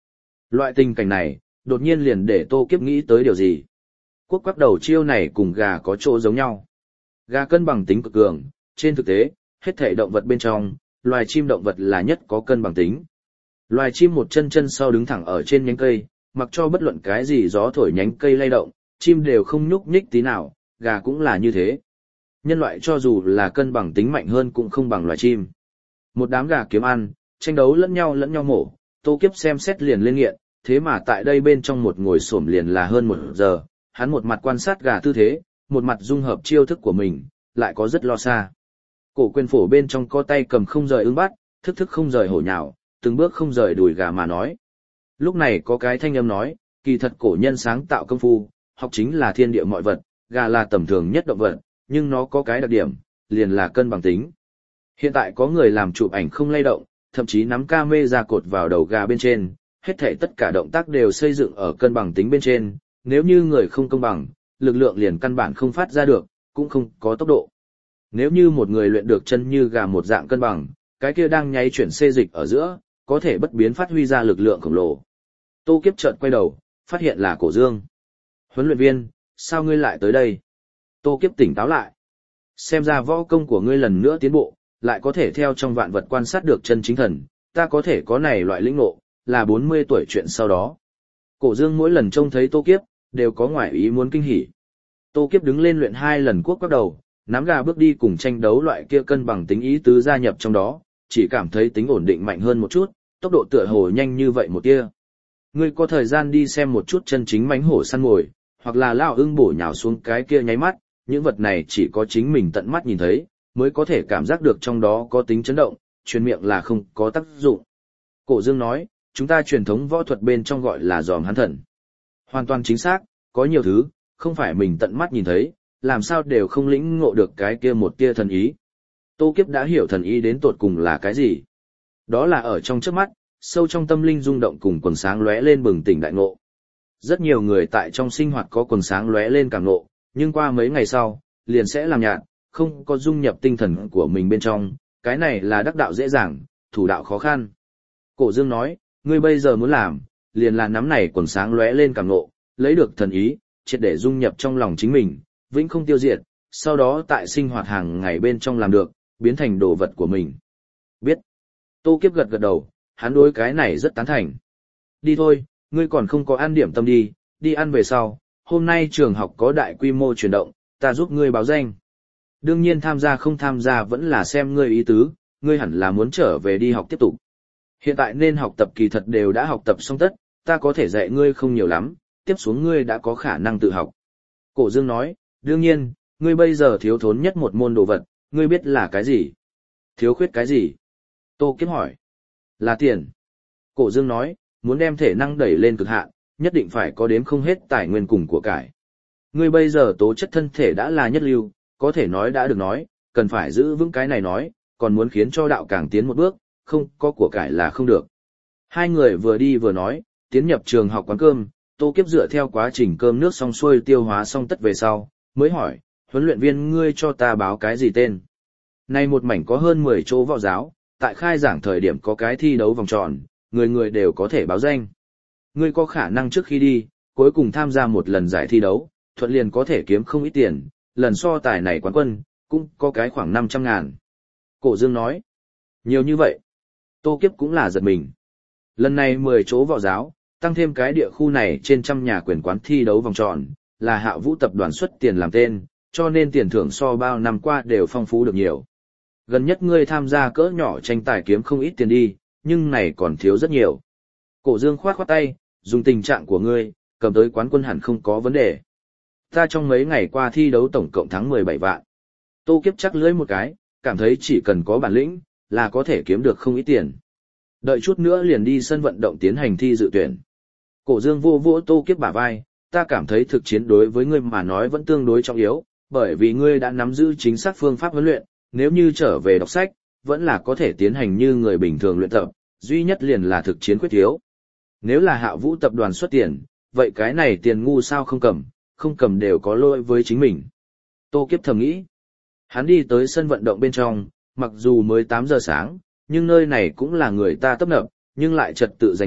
Loại tình cảnh này, đột nhiên liền để Tô Kiếp nghĩ tới điều gì. Quốc quắc đầu chiêu này cùng gà có chỗ giống nhau. Gà cân bằng tính cực cường, trên thực tế, hết thể động vật bên trong, loài chim động vật là nhất có cân bằng tính. Loài chim một chân chân sau đứng thẳng ở trên nhánh cây, mặc cho bất luận cái gì gió thổi nhánh cây lay động, chim đều không nhúc nhích tí nào, gà cũng là như thế. Nhân loại cho dù là cân bằng tính mạnh hơn cũng không bằng loài chim. Một đám gà kiếm ăn, tranh đấu lẫn nhau lẫn nhau mổ, Tô Kiếp xem xét liền lên nghiện, thế mà tại đây bên trong một ngồi xổm liền là hơn một giờ, hắn một mặt quan sát gà tư thế, một mặt dung hợp chiêu thức của mình, lại có rất lo xa. Cổ quyền phổ bên trong có tay cầm không rời ưng bắt, thức thức không rời hổ nhào, từng bước không rời đùi gà mà nói. Lúc này có cái thanh âm nói, kỳ thật cổ nhân sáng tạo công phu, học chính là thiên địa mọi vật, gà là tầm thường nhất động vật, nhưng nó có cái đặc điểm, liền là cân bằng tính. Hiện tại có người làm chụp ảnh không lay động, thậm chí nắm camera cột vào đầu gà bên trên, hết thảy tất cả động tác đều xây dựng ở cân bằng tính bên trên, nếu như người không công bằng, lực lượng liền căn bản không phát ra được, cũng không có tốc độ. Nếu như một người luyện được chân như gà một dạng cân bằng, cái kia đang nháy chuyển xê dịch ở giữa, có thể bất biến phát huy ra lực lượng khổng lồ. Tô Kiếp chợt quay đầu, phát hiện là Cổ Dương. Huấn luyện viên, sao ngươi lại tới đây? Tô Kiếp tỉnh táo lại. Xem ra võ công của ngươi lần nữa tiến bộ, lại có thể theo trong vạn vật quan sát được chân chính thần, ta có thể có này loại lĩnh ngộ, là bốn mươi tuổi chuyện sau đó. Cổ Dương mỗi lần trông thấy Tô Kiếp, đều có ngoại ý muốn kinh hỉ. Tô Kiếp đứng lên luyện hai lần quốc các đầu, nắm gà bước đi cùng tranh đấu loại kia cân bằng tính ý tứ gia nhập trong đó, chỉ cảm thấy tính ổn định mạnh hơn một chút, tốc độ tựa hồ nhanh như vậy một tia. Ngươi có thời gian đi xem một chút chân chính mánh hổ săn mồi, hoặc là lao ưng bổ nhào xuống cái kia nháy mắt, những vật này chỉ có chính mình tận mắt nhìn thấy, mới có thể cảm giác được trong đó có tính chấn động, truyền miệng là không có tác dụng. Cổ Dương nói, chúng ta truyền thống võ thuật bên trong gọi là dòm hắn thần. Hoàn toàn chính xác, có nhiều thứ, không phải mình tận mắt nhìn thấy, làm sao đều không lĩnh ngộ được cái kia một tia thần ý. Tô Kiếp đã hiểu thần ý đến tột cùng là cái gì. Đó là ở trong trước mắt, sâu trong tâm linh rung động cùng quần sáng lóe lên bừng tỉnh đại ngộ. Rất nhiều người tại trong sinh hoạt có quần sáng lóe lên cảm ngộ, nhưng qua mấy ngày sau, liền sẽ làm nhạt, không có dung nhập tinh thần của mình bên trong, cái này là đắc đạo dễ dàng, thủ đạo khó khăn. Cổ Dương nói, ngươi bây giờ muốn làm, liền là nắm này quần sáng lóe lên cảm ngộ, lấy được thần ý, triệt để dung nhập trong lòng chính mình, vĩnh không tiêu diệt, sau đó tại sinh hoạt hàng ngày bên trong làm được, biến thành đồ vật của mình. Biết. Tô Kiếp gật gật đầu, hắn đối cái này rất tán thành. Đi thôi, ngươi còn không có ăn điểm tâm đi, đi ăn về sau, hôm nay trường học có đại quy mô chuyển động, ta giúp ngươi báo danh. Đương nhiên tham gia không tham gia vẫn là xem ngươi ý tứ, ngươi hẳn là muốn trở về đi học tiếp tục. Hiện tại nên học tập kỳ thật đều đã học tập xong tất, ta có thể dạy ngươi không nhiều lắm, tiếp xuống ngươi đã có khả năng tự học. Cổ Dương nói, đương nhiên, ngươi bây giờ thiếu thốn nhất một môn đồ vật, ngươi biết là cái gì? Thiếu khuyết cái gì? Tô Kiếp hỏi. Là tiền. Cổ Dương nói, muốn đem thể năng đẩy lên cực hạn, nhất định phải có đếm không hết tài nguyên cùng của cải. Ngươi bây giờ tố chất thân thể đã là nhất lưu, có thể nói đã được nói, cần phải giữ vững cái này nói, còn muốn khiến cho đạo càng tiến một bước, không có của cải là không được. Hai người vừa đi vừa nói, tiến nhập trường học quán cơm, Tô Kiếp dựa theo quá trình cơm nước xong xuôi tiêu hóa xong tất về sau, mới hỏi, huấn luyện viên ngươi cho ta báo cái gì tên? Nay một mảnh có hơn mười chỗ võ giáo, tại khai giảng thời điểm có cái thi đấu vòng tròn, người người đều có thể báo danh. Ngươi có khả năng trước khi đi, cuối cùng tham gia một lần giải thi đấu, thuận liền có thể kiếm không ít tiền, lần so tài này quán quân, cũng có cái khoảng năm trăm ngàn. Cổ Dương nói, nhiều như vậy. Tô Kiếp cũng là giật mình. Lần này mười chỗ võ giáo, tăng thêm cái địa khu này trên trăm nhà quyền quán thi đấu vòng tròn, là Hạ Vũ tập đoàn xuất tiền làm tên, cho nên tiền thưởng so bao năm qua đều phong phú được nhiều. Gần nhất ngươi tham gia cỡ nhỏ tranh tài kiếm không ít tiền đi, nhưng này còn thiếu rất nhiều. Cổ Dương khoát khoát tay, dùng tình trạng của ngươi, cầm tới quán quân hẳn không có vấn đề. Ta trong mấy ngày qua thi đấu tổng cộng thắng mười bảy vạn. Tô Kiếp chắc lưỡi một cái, cảm thấy chỉ cần có bản lĩnh, là có thể kiếm được không ít tiền. Đợi chút nữa liền đi sân vận động tiến hành thi dự tuyển. Cổ Dương vô vỗ Tô Kiếp bả vai, ta cảm thấy thực chiến đối với ngươi mà nói vẫn tương đối trọng yếu, bởi vì ngươi đã nắm giữ chính xác phương pháp huấn luyện, nếu như trở về đọc sách, vẫn là có thể tiến hành như người bình thường luyện tập, duy nhất liền là thực chiến khuyết thiếu. Nếu là Hạ Vũ tập đoàn xuất tiền, vậy cái này tiền ngu sao không cầm, không cầm đều có lỗi với chính mình. Tô Kiếp thầm nghĩ. Hắn đi tới sân vận động bên trong, mặc dù mới tám giờ sáng, nhưng nơi này cũng là người ta tấp nập, nhưng lại trật tự rành mạch,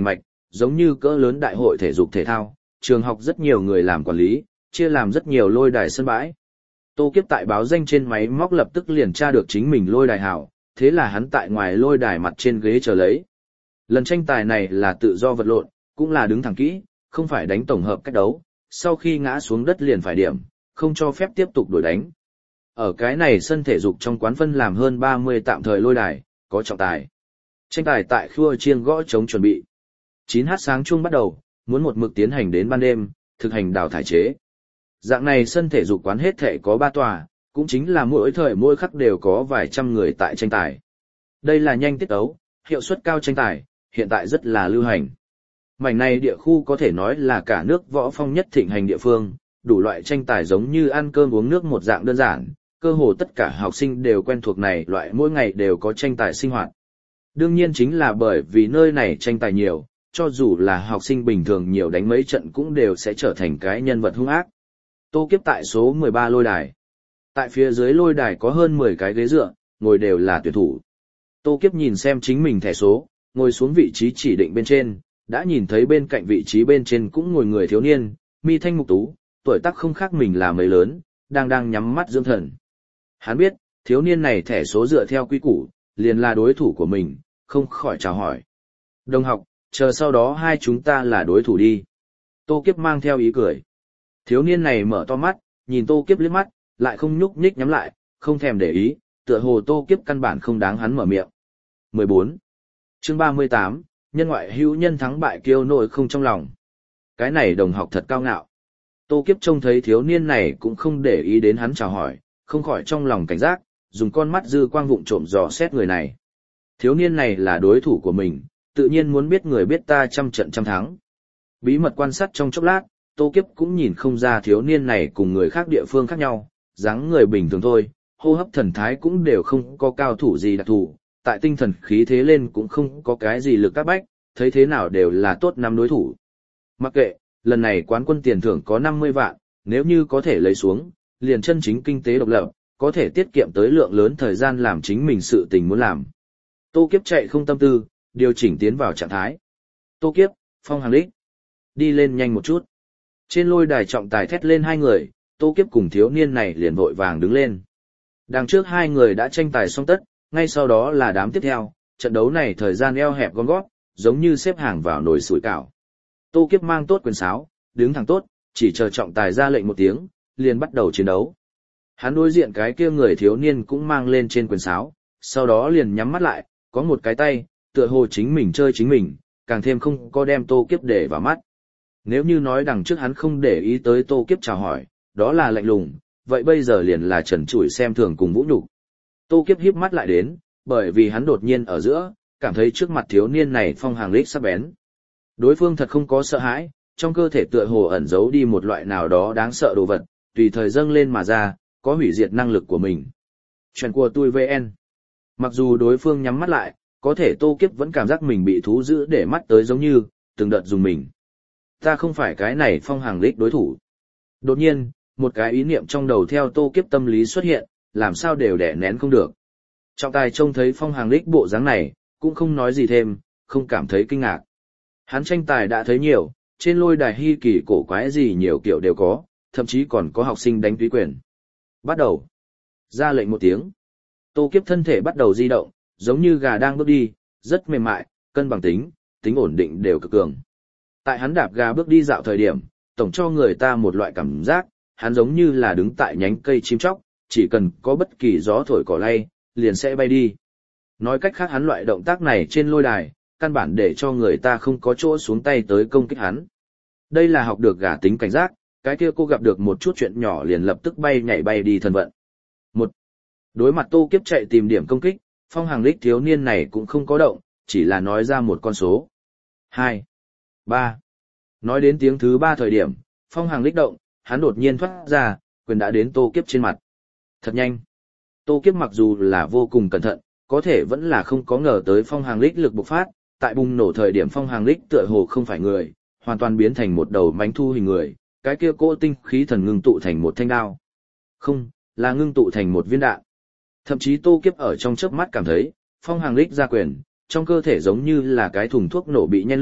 giống như cỡ lớn đại hội thể dục thể thao, trường học rất nhiều người làm quản lý, chia làm rất nhiều lôi đài sân bãi. Tô Kiếp tại báo danh trên máy móc lập tức liền tra được chính mình lôi đài hảo, thế là hắn tại ngoài lôi đài mặt trên ghế chờ lấy. Lần tranh tài này là tự do vật lộn, cũng là đứng thẳng kỹ, không phải đánh tổng hợp cách đấu, sau khi ngã xuống đất liền phải điểm, không cho phép tiếp tục đổi đánh. Ở cái này sân thể dục trong quán phân làm hơn ba mươi tạm thời lôi đài, có trọng tài. Tranh tài tại khua chiêng gõ trống chuẩn bị. chín h sáng chuông bắt đầu, muốn một mực tiến hành đến ban đêm, thực hành đào thải chế. Dạng này sân thể dục quán hết thể có ba tòa, cũng chính là mỗi thời mỗi khắc đều có vài trăm người tại tranh tài. Đây là nhanh tiết ấu, hiệu suất cao tranh tài, hiện tại rất là lưu hành. Mảnh này địa khu có thể nói là cả nước võ phong nhất thịnh hành địa phương, đủ loại tranh tài giống như ăn cơm uống nước một dạng đơn giản, cơ hồ tất cả học sinh đều quen thuộc này loại mỗi ngày đều có tranh tài sinh hoạt. Đương nhiên chính là bởi vì nơi này tranh tài nhiều, cho dù là học sinh bình thường nhiều đánh mấy trận cũng đều sẽ trở thành cái nhân vật hung ác. Tô Kiếp tại số mười ba lôi đài. Tại phía dưới lôi đài có hơn mười cái ghế dựa, ngồi đều là tuyển thủ. Tô Kiếp nhìn xem chính mình thẻ số, ngồi xuống vị trí chỉ định bên trên, đã nhìn thấy bên cạnh vị trí bên trên cũng ngồi người thiếu niên, mi thanh mục tú, tuổi tác không khác mình là mấy lớn, đang đang nhắm mắt dưỡng thần. Hắn biết, thiếu niên này thẻ số dựa theo quy củ, liền là đối thủ của mình, không khỏi chào hỏi. Đồng học, chờ sau đó hai chúng ta là đối thủ đi. Tô Kiếp mang theo ý cười. Thiếu niên này mở to mắt, nhìn Tô Kiếp liếc mắt, lại không nhúc nhích nhắm lại, không thèm để ý, tựa hồ Tô Kiếp căn bản không đáng hắn mở miệng. mười bốn. Chương ba mươi tám, nhân ngoại hữu nhân thắng bại kiêu nội không trong lòng. Cái này đồng học thật cao ngạo. Tô Kiếp trông thấy thiếu niên này cũng không để ý đến hắn chào hỏi, không khỏi trong lòng cảnh giác, dùng con mắt dư quang vụng trộm dò xét người này. Thiếu niên này là đối thủ của mình, tự nhiên muốn biết người biết ta trăm trận trăm thắng. Bí mật quan sát trong chốc lát, Tô Kiếp cũng nhìn không ra thiếu niên này cùng người khác địa phương khác nhau, dáng người bình thường thôi, hô hấp thần thái cũng đều không có cao thủ gì đặc thù, tại tinh thần khí thế lên cũng không có cái gì lực các bách, thấy thế nào đều là tốt năm đối thủ. Mặc kệ, lần này quán quân tiền thưởng có năm mươi vạn, nếu như có thể lấy xuống, liền chân chính kinh tế độc lập, có thể tiết kiệm tới lượng lớn thời gian làm chính mình sự tình muốn làm. Tô Kiếp chạy không tâm tư, điều chỉnh tiến vào trạng thái. Tô Kiếp, Phong Hàng Đích, đi lên nhanh một chút. Trên lôi đài trọng tài thét lên hai người, Tô Kiếp cùng thiếu niên này liền vội vàng đứng lên. Đằng trước hai người đã tranh tài xong tất, ngay sau đó là đám tiếp theo, trận đấu này thời gian eo hẹp gom gót, giống như xếp hàng vào nồi sủi cảo. Tô Kiếp mang tốt quyền sáo, đứng thẳng tốt, chỉ chờ trọng tài ra lệnh một tiếng, liền bắt đầu chiến đấu. Hắn đối diện cái kia người thiếu niên cũng mang lên trên quyền sáo, sau đó liền nhắm mắt lại, có một cái tay, tựa hồ chính mình chơi chính mình, càng thêm không có đem Tô Kiếp để vào mắt. Nếu như nói đằng trước hắn không để ý tới Tô Kiếp chào hỏi, đó là lạnh lùng, vậy bây giờ liền là trần trụi xem thường cùng vũ nhục. Tô Kiếp híp mắt lại đến, bởi vì hắn đột nhiên ở giữa, cảm thấy trước mặt thiếu niên này phong hàng lích sắc bén. Đối phương thật không có sợ hãi, trong cơ thể tựa hồ ẩn giấu đi một loại nào đó đáng sợ đồ vật, tùy thời dâng lên mà ra, có hủy diệt năng lực của mình. Chuyện của tôi vê en. Mặc dù đối phương nhắm mắt lại, có thể Tô Kiếp vẫn cảm giác mình bị thú dữ để mắt tới giống như, từng đợt dùng mình. Ta không phải cái này phong hàng lích đối thủ. Đột nhiên, một cái ý niệm trong đầu theo Tô Kiếp tâm lý xuất hiện, làm sao đều đè nén không được. Trọng tài trông thấy phong hàng lích bộ dáng này, cũng không nói gì thêm, không cảm thấy kinh ngạc. Hắn tranh tài đã thấy nhiều, trên lôi đài hy kỳ cổ quái gì nhiều kiểu đều có, thậm chí còn có học sinh đánh túy quyền. Bắt đầu. Ra lệnh một tiếng. Tô Kiếp thân thể bắt đầu di động, giống như gà đang bước đi, rất mềm mại, cân bằng tính, tính ổn định đều cực cường. Tại hắn đạp gà bước đi dạo thời điểm, tổng cho người ta một loại cảm giác, hắn giống như là đứng tại nhánh cây chim chóc, chỉ cần có bất kỳ gió thổi cỏ lay, liền sẽ bay đi. Nói cách khác hắn loại động tác này trên lôi đài, căn bản để cho người ta không có chỗ xuống tay tới công kích hắn. Đây là học được gà tính cảnh giác, cái kia cô gặp được một chút chuyện nhỏ liền lập tức bay nhảy bay đi thần vận. Một, đối mặt Tô Kiếp chạy tìm điểm công kích, phong hàng lích thiếu niên này cũng không có động, chỉ là nói ra một con số. Hai, ba. Nói đến tiếng thứ ba thời điểm, phong hàng lích động, hắn đột nhiên thoát ra, quyền đã đến Tô Kiếp trên mặt. Thật nhanh. Tô Kiếp mặc dù là vô cùng cẩn thận, có thể vẫn là không có ngờ tới phong hàng lích lực bộc phát, tại bùng nổ thời điểm phong hàng lích tựa hồ không phải người, hoàn toàn biến thành một đầu mánh thu hình người, cái kia cỗ tinh khí thần ngưng tụ thành một thanh đao. Không, là ngưng tụ thành một viên đạn. Thậm chí Tô Kiếp ở trong chớp mắt cảm thấy, phong hàng lích ra quyền, trong cơ thể giống như là cái thùng thuốc nổ bị nhen lửa,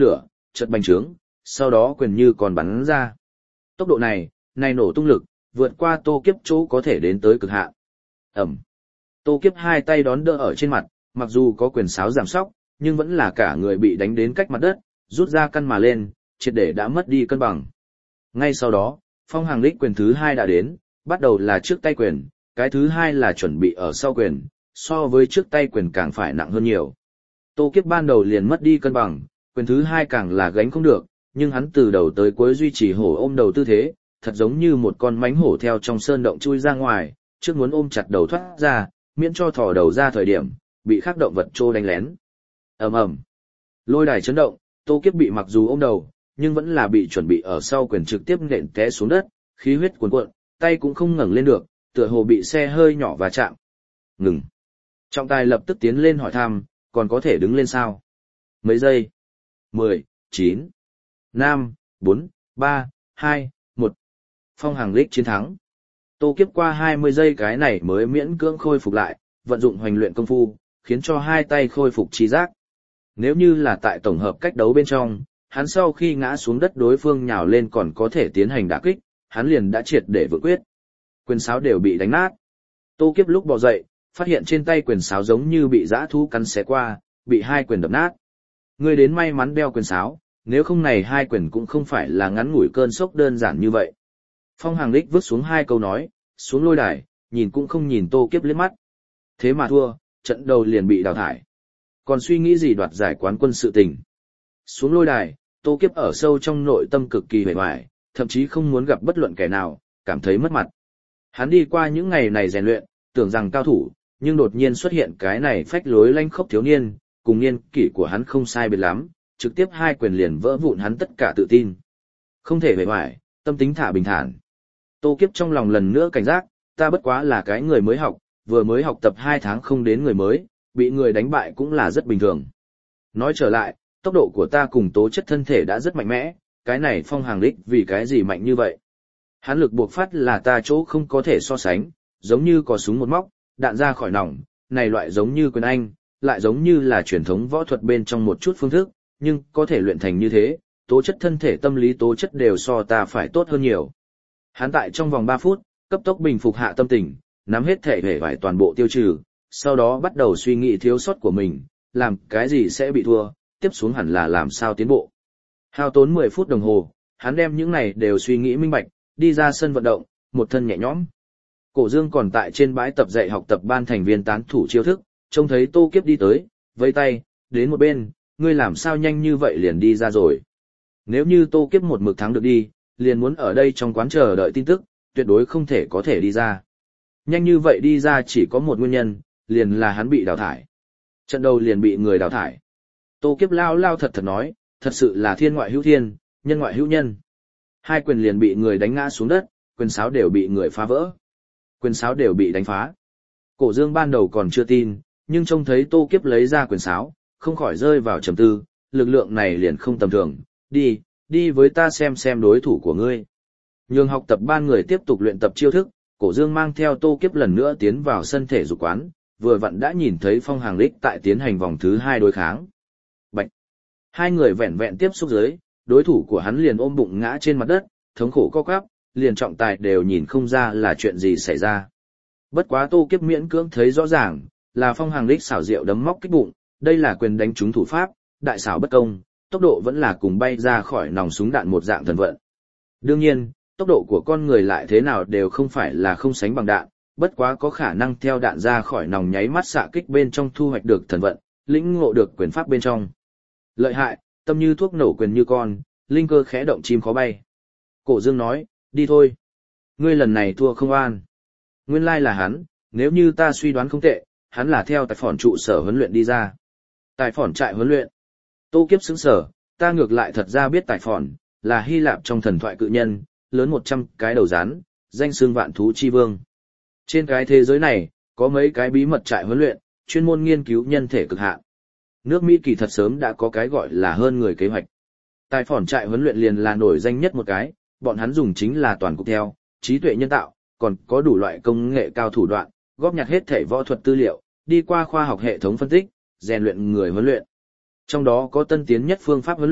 chợt bành trướng, sau đó quyền như còn bắn ra. Tốc độ này, này nổ tung lực, vượt qua Tô Kiếp chỗ có thể đến tới cực hạn. Ẩm. Tô Kiếp hai tay đón đỡ ở trên mặt, mặc dù có quyền sáo giảm sóc, nhưng vẫn là cả người bị đánh đến cách mặt đất, rút ra căn mà lên, triệt để đã mất đi cân bằng. Ngay sau đó, Phong Hàng Lịch quyền thứ hai đã đến, bắt đầu là trước tay quyền, cái thứ hai là chuẩn bị ở sau quyền, so với trước tay quyền càng phải nặng hơn nhiều. Tô Kiếp ban đầu liền mất đi cân bằng, quyền thứ hai càng là gánh không được, nhưng hắn từ đầu tới cuối duy trì hổ ôm đầu tư thế, thật giống như một con mánh hổ theo trong sơn động chui ra ngoài, trước muốn ôm chặt đầu thoát ra, miễn cho thò đầu ra thời điểm, bị khác động vật trô đánh lén. Ầm ầm. Lôi đài chấn động, Tô Kiếp bị mặc dù ôm đầu, nhưng vẫn là bị chuẩn bị ở sau quyền trực tiếp nện té xuống đất, khí huyết cuồn cuộn, tay cũng không ngẩng lên được, tựa hồ bị xe hơi nhỏ va chạm. Ngừng. Trọng tài lập tức tiến lên hỏi thăm, còn có thể đứng lên sao? Mấy giây? mười, chín, năm, bốn, ba, hai, một. Phong Hàng Lịch chiến thắng. Tô Kiếp qua hai mươi giây cái này mới miễn cưỡng khôi phục lại, vận dụng hoành luyện công phu, khiến cho hai tay khôi phục trí giác. Nếu như là tại tổng hợp cách đấu bên trong, hắn sau khi ngã xuống đất đối phương nhào lên còn có thể tiến hành đả kích, hắn liền đã triệt để vượt quyết. Quyền sáo đều bị đánh nát. Tô Kiếp lúc bò dậy, phát hiện trên tay quyền sáo giống như bị dã thú cắn xé qua, bị hai quyền đập nát. Ngươi đến may mắn đeo quyền sáo, nếu không này hai quyền cũng không phải là ngắn ngủi cơn sốc đơn giản như vậy. Phong Hàng Lịch vứt xuống hai câu nói, xuống lôi đài, nhìn cũng không nhìn Tô Kiếp liếc mắt. Thế mà thua, trận đầu liền bị đào thải. Còn suy nghĩ gì đoạt giải quán quân sự tình. Xuống lôi đài, Tô Kiếp ở sâu trong nội tâm cực kỳ hề hoài, thậm chí không muốn gặp bất luận kẻ nào, cảm thấy mất mặt. Hắn đi qua những ngày này rèn luyện, tưởng rằng cao thủ, nhưng đột nhiên xuất hiện cái này phách lối lanh khốc thiếu niên, cùng niên kỷ của hắn không sai biệt lắm, trực tiếp hai quyền liền vỡ vụn hắn tất cả tự tin. Không thể hề hoài, tâm tính thả bình thản. Tô Kiếp trong lòng lần nữa cảnh giác, ta bất quá là cái người mới học, vừa mới học tập hai tháng không đến người mới, bị người đánh bại cũng là rất bình thường. Nói trở lại, tốc độ của ta cùng tố chất thân thể đã rất mạnh mẽ, cái này Phong Hàng Lịch vì cái gì mạnh như vậy? Hắn lực buộc phát là ta chỗ không có thể so sánh, giống như có súng một móc, đạn ra khỏi nòng, này loại giống như quyền Anh, lại giống như là truyền thống võ thuật bên trong một chút phương thức, nhưng có thể luyện thành như thế, tố chất thân thể tâm lý tố chất đều so ta phải tốt hơn nhiều. Hắn tại trong vòng ba phút, cấp tốc bình phục hạ tâm tình, nắm hết thể hệ vải toàn bộ tiêu trừ, sau đó bắt đầu suy nghĩ thiếu sót của mình, làm cái gì sẽ bị thua, tiếp xuống hẳn là làm sao tiến bộ. Hao tốn mười phút đồng hồ, hắn đem những này đều suy nghĩ minh bạch, đi ra sân vận động, một thân nhẹ nhõm. Cổ Dương còn tại trên bãi tập dạy học tập ban thành viên tán thủ chiêu thức, trông thấy Tô Kiếp đi tới, vẫy tay, đến một bên, ngươi làm sao nhanh như vậy liền đi ra rồi. Nếu như Tô Kiếp một mực thắng được đi, liền muốn ở đây trong quán chờ đợi tin tức, tuyệt đối không thể có thể đi ra. Nhanh như vậy đi ra chỉ có một nguyên nhân, liền là hắn bị đào thải. Trận đầu liền bị người đào thải. Tô Kiếp lao lao thật thật nói, thật sự là thiên ngoại hữu thiên, nhân ngoại hữu nhân. Hai quyền liền bị người đánh ngã xuống đất, quyền sáo đều bị người phá vỡ. Quyền sáo đều bị đánh phá. Cổ Dương ban đầu còn chưa tin, nhưng trông thấy Tô Kiếp lấy ra quyền sáo, không khỏi rơi vào trầm tư, lực lượng này liền không tầm thường, đi, đi với ta xem xem đối thủ của ngươi. Nhường học tập ban người tiếp tục luyện tập chiêu thức, Cổ Dương mang theo Tô Kiếp lần nữa tiến vào sân thể dục quán, vừa vặn đã nhìn thấy Phong Hàng Lịch tại tiến hành vòng thứ hai đối kháng. Bạch! Hai người vẹn vẹn tiếp xúc dưới, đối thủ của hắn liền ôm bụng ngã trên mặt đất, thống khổ co quắp, liền trọng tài đều nhìn không ra là chuyện gì xảy ra. Bất quá Tô Kiếp miễn cưỡng thấy rõ ràng, là Phong Hàng Lịch xảo diệu đấm móc kích bụng, đây là quyền đánh trúng thủ pháp, đại xảo bất công, tốc độ vẫn là cùng bay ra khỏi nòng súng đạn một dạng thần vận. Đương nhiên, tốc độ của con người lại thế nào đều không phải là không sánh bằng đạn, bất quá có khả năng theo đạn ra khỏi nòng nháy mắt xạ kích bên trong thu hoạch được thần vận, lĩnh ngộ được quyền pháp bên trong. Lợi hại, tâm như thuốc nổ quyền như con, linh cơ khẽ động chim khó bay. Cổ Dương nói, đi thôi. Ngươi lần này thua không an. Nguyên lai là hắn, nếu như ta suy đoán không tệ, hắn là theo tại phỏn trụ sở huấn luyện đi ra. Tại phỏn trại huấn luyện. Tô Kiếp sững sờ, ta ngược lại thật ra biết tại phỏn, là Hy Lạp trong thần thoại cự nhân, lớn một trăm cái đầu rắn, danh xưng vạn thú chi vương. Trên cái thế giới này, có mấy cái bí mật trại huấn luyện, chuyên môn nghiên cứu nhân thể cực hạn. Nước Mỹ kỳ thật sớm đã có cái gọi là hơn người kế hoạch. Tại phỏn trại huấn luyện liền là nổi danh nhất một cái, bọn hắn dùng chính là toàn cục theo, trí tuệ nhân tạo, còn có đủ loại công nghệ cao thủ đoạn, góp nhặt hết thể võ thuật tư liệu, đi qua khoa học hệ thống phân tích, rèn luyện người huấn luyện. Trong đó có tân tiến nhất phương pháp huấn luyện,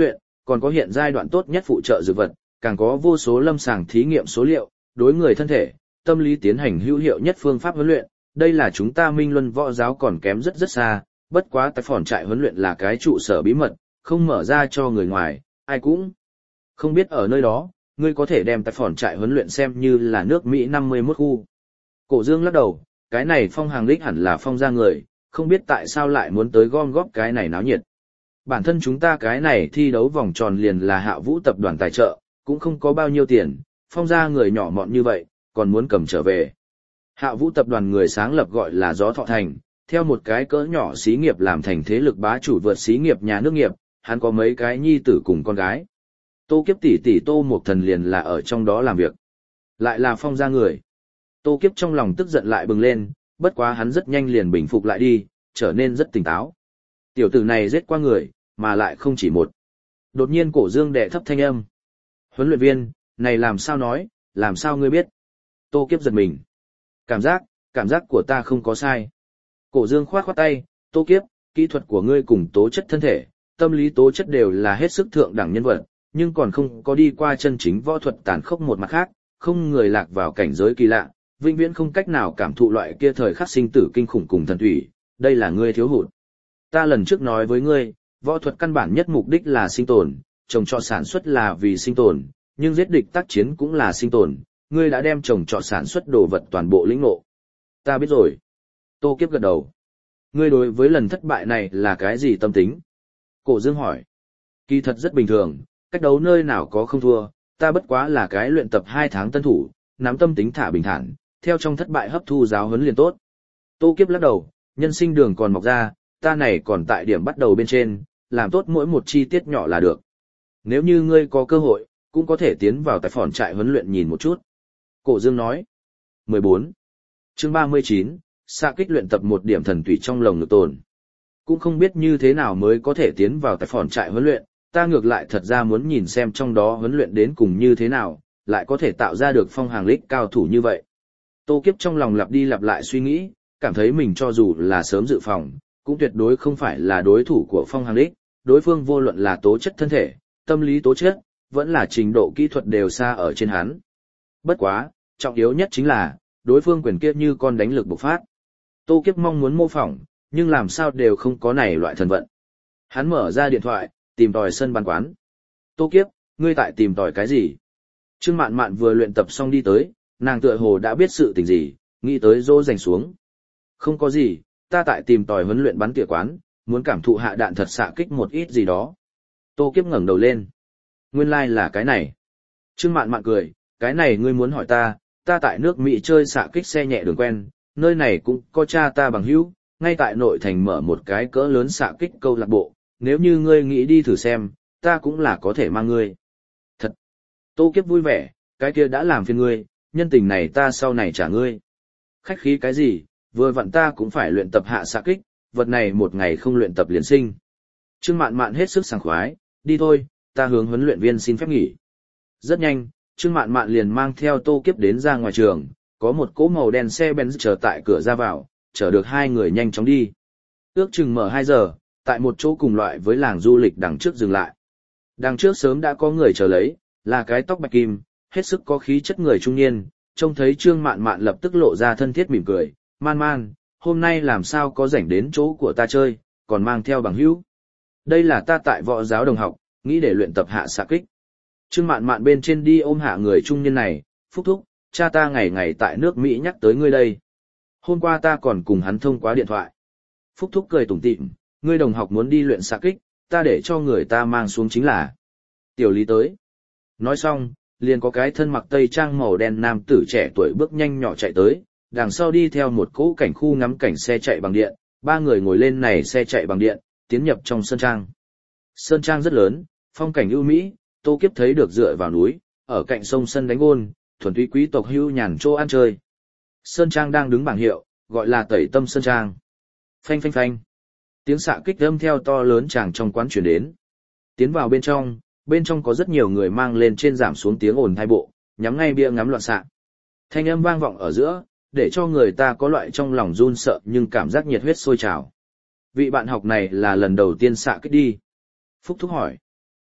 còn có hiện giai đoạn tốt nhất phụ trợ dược vật, càng có vô số lâm sàng thí nghiệm số liệu, đối người thân thể, tâm lý tiến hành hữu hiệu nhất phương pháp huấn luyện, đây là chúng ta Minh Luân võ giáo còn kém rất rất xa, bất quá tại phòn trại huấn luyện là cái trụ sở bí mật, không mở ra cho người ngoài, ai cũng không biết ở nơi đó, ngươi có thể đem tại phòn trại huấn luyện xem như là nước Mỹ năm mươi mốt khu. Cổ Dương lắc đầu, cái này Phong Hàng Lịch hẳn là Phong ra người, không biết tại sao lại muốn tới gom góp cái này náo nhiệt. Bản thân chúng ta cái này thi đấu vòng tròn liền là Hạ Vũ tập đoàn tài trợ, cũng không có bao nhiêu tiền, Phong ra người nhỏ mọn như vậy, còn muốn cầm trở về. Hạ Vũ tập đoàn người sáng lập gọi là Gió Thọ Thành, theo một cái cỡ nhỏ xí nghiệp làm thành thế lực bá chủ vượt xí nghiệp nhà nước nghiệp, hắn có mấy cái nhi tử cùng con gái. Tô Kiếp tỷ tỷ Tô Mộc Thần liền là ở trong đó làm việc. Lại là Phong ra người. Tô Kiếp trong lòng tức giận lại bừng lên, bất quá hắn rất nhanh liền bình phục lại đi, trở nên rất tỉnh táo. Tiểu tử này giết qua người, mà lại không chỉ một. Đột nhiên Cổ Dương đệ thấp thanh âm. Huấn luyện viên, này làm sao nói, làm sao ngươi biết? Tô Kiếp giật mình. Cảm giác, cảm giác của ta không có sai. Cổ Dương khoát khoát tay, Tô Kiếp, kỹ thuật của ngươi cùng tố chất thân thể, tâm lý tố chất đều là hết sức thượng đẳng nhân vật, nhưng còn không có đi qua chân chính võ thuật tàn khốc một mặt khác, không người lạc vào cảnh giới kỳ lạ, vĩnh viễn không cách nào cảm thụ loại kia thời khắc sinh tử kinh khủng cùng thần thủy, đây là ngươi thiếu hụt. Ta lần trước nói với ngươi, võ thuật căn bản nhất mục đích là sinh tồn, trồng trọt sản xuất là vì sinh tồn, nhưng giết địch tác chiến cũng là sinh tồn, ngươi đã đem trồng trọt sản xuất đồ vật toàn bộ lĩnh ngộ. Ta biết rồi. Tô Kiếp gật đầu. Ngươi đối với lần thất bại này là cái gì tâm tính? Cổ Dương hỏi. Kỳ thật rất bình thường, cách đấu nơi nào có không thua, ta bất quá là cái luyện tập hai tháng tân thủ, nắm tâm tính thả bình thản, theo trong thất bại hấp thu giáo huấn liền tốt. Tô Kiếp lắc đầu, nhân sinh đường còn mọc ra, ta này còn tại điểm bắt đầu bên trên, làm tốt mỗi một chi tiết nhỏ là được. Nếu như ngươi có cơ hội, cũng có thể tiến vào tại phòn trại huấn luyện nhìn một chút. Cổ Dương nói. mười bốn. Chương ba mươi chín, xạ kích luyện tập một điểm thần tùy trong lồng ngực tồn. Cũng không biết như thế nào mới có thể tiến vào tại phòn trại huấn luyện, ta ngược lại thật ra muốn nhìn xem trong đó huấn luyện đến cùng như thế nào, lại có thể tạo ra được Phong Hàng Lịch cao thủ như vậy. Tô Kiếp trong lòng lặp đi lặp lại suy nghĩ, cảm thấy mình cho dù là sớm dự phòng, cũng tuyệt đối không phải là đối thủ của Phong Hàng Lịch, đối phương vô luận là tố chất thân thể, tâm lý tố chất, vẫn là trình độ kỹ thuật đều xa ở trên hắn. Bất quá, trọng yếu nhất chính là, đối phương quyền kia như con đánh lực bộc phát. Tô Kiếp mong muốn mô phỏng, nhưng làm sao đều không có này loại thần vận. Hắn mở ra điện thoại, tìm tòi sân bàn quán. Tô Kiếp, ngươi tại tìm tòi cái gì? Trương Mạn Mạn vừa luyện tập xong đi tới, nàng tựa hồ đã biết sự tình gì, nghĩ tới dỗ dành xuống. Không có gì, ta tại tìm tòi huấn luyện bắn tỉa quán, muốn cảm thụ hạ đạn thật xạ kích một ít gì đó. Tô Kiếp ngẩng đầu lên. Nguyên lai like là cái này. Trương Mạn Mạn cười, cái này ngươi muốn hỏi ta, ta tại nước Mỹ chơi xạ kích xe nhẹ đường quen, nơi này cũng có cha ta bằng hữu, ngay tại nội thành mở một cái cỡ lớn xạ kích câu lạc bộ, nếu như ngươi nghĩ đi thử xem, ta cũng là có thể mang ngươi. Thật! Tô Kiếp vui vẻ, cái kia đã làm phiền ngươi, nhân tình này ta sau này trả ngươi. Khách khí cái gì, vừa vặn ta cũng phải luyện tập hạ xạ kích, vật này một ngày không luyện tập liền sinh. Trương Mạn Mạn hết sức sảng khoái, đi thôi, ta hướng huấn luyện viên xin phép nghỉ. Rất nhanh, Trương Mạn Mạn liền mang theo Tô Kiếp đến ra ngoài trường, có một cỗ màu đen xe Benz chờ tại cửa ra vào, chở được hai người nhanh chóng đi. Ước chừng mở hai giờ, tại một chỗ cùng loại với làng du lịch đằng trước dừng lại. Đằng trước sớm đã có người chờ lấy, là cái tóc bạch kim, hết sức có khí chất người trung niên, trông thấy Trương Mạn Mạn lập tức lộ ra thân thiết mỉm cười, man man, hôm nay làm sao có rảnh đến chỗ của ta chơi, còn mang theo bằng hữu. Đây là ta tại võ giáo đồng học, nghĩ để luyện tập hạ xạ kích. Trương Mạn Mạn bên trên đi ôm hạ người trung niên này, phúc thúc, cha ta ngày ngày tại nước Mỹ nhắc tới ngươi đây. Hôm qua ta còn cùng hắn thông qua điện thoại. Phúc thúc cười tủm tỉm, ngươi đồng học muốn đi luyện xạ kích, ta để cho người ta mang xuống chính là. Tiểu Lý tới. Nói xong, liền có cái thân mặc tây trang màu đen nam tử trẻ tuổi bước nhanh nhỏ chạy tới, đằng sau đi theo một cỗ cảnh khu ngắm cảnh xe chạy bằng điện, ba người ngồi lên này xe chạy bằng điện, tiến nhập trong sơn trang. Sơn trang rất lớn, phong cảnh ưu mỹ, Tô Kiếp thấy được dựa vào núi, ở cạnh sông sân đánh gôn, thuần túy quý tộc hưu nhàn chỗ ăn chơi. Sơn trang đang đứng bảng hiệu, gọi là Tẩy Tâm Sơn Trang. Phanh phanh phanh. Tiếng xạ kích âm theo to lớn tràng trong quán chuyển đến. Tiến vào bên trong, bên trong có rất nhiều người mang lên trên giảm xuống tiếng ồn hai bộ, nhắm ngay bia ngắm loạn xạ. Thanh âm vang vọng ở giữa, để cho người ta có loại trong lòng run sợ nhưng cảm giác nhiệt huyết sôi trào. Vị bạn học này là lần đầu tiên xạ kích đi. Phúc thúc hỏi.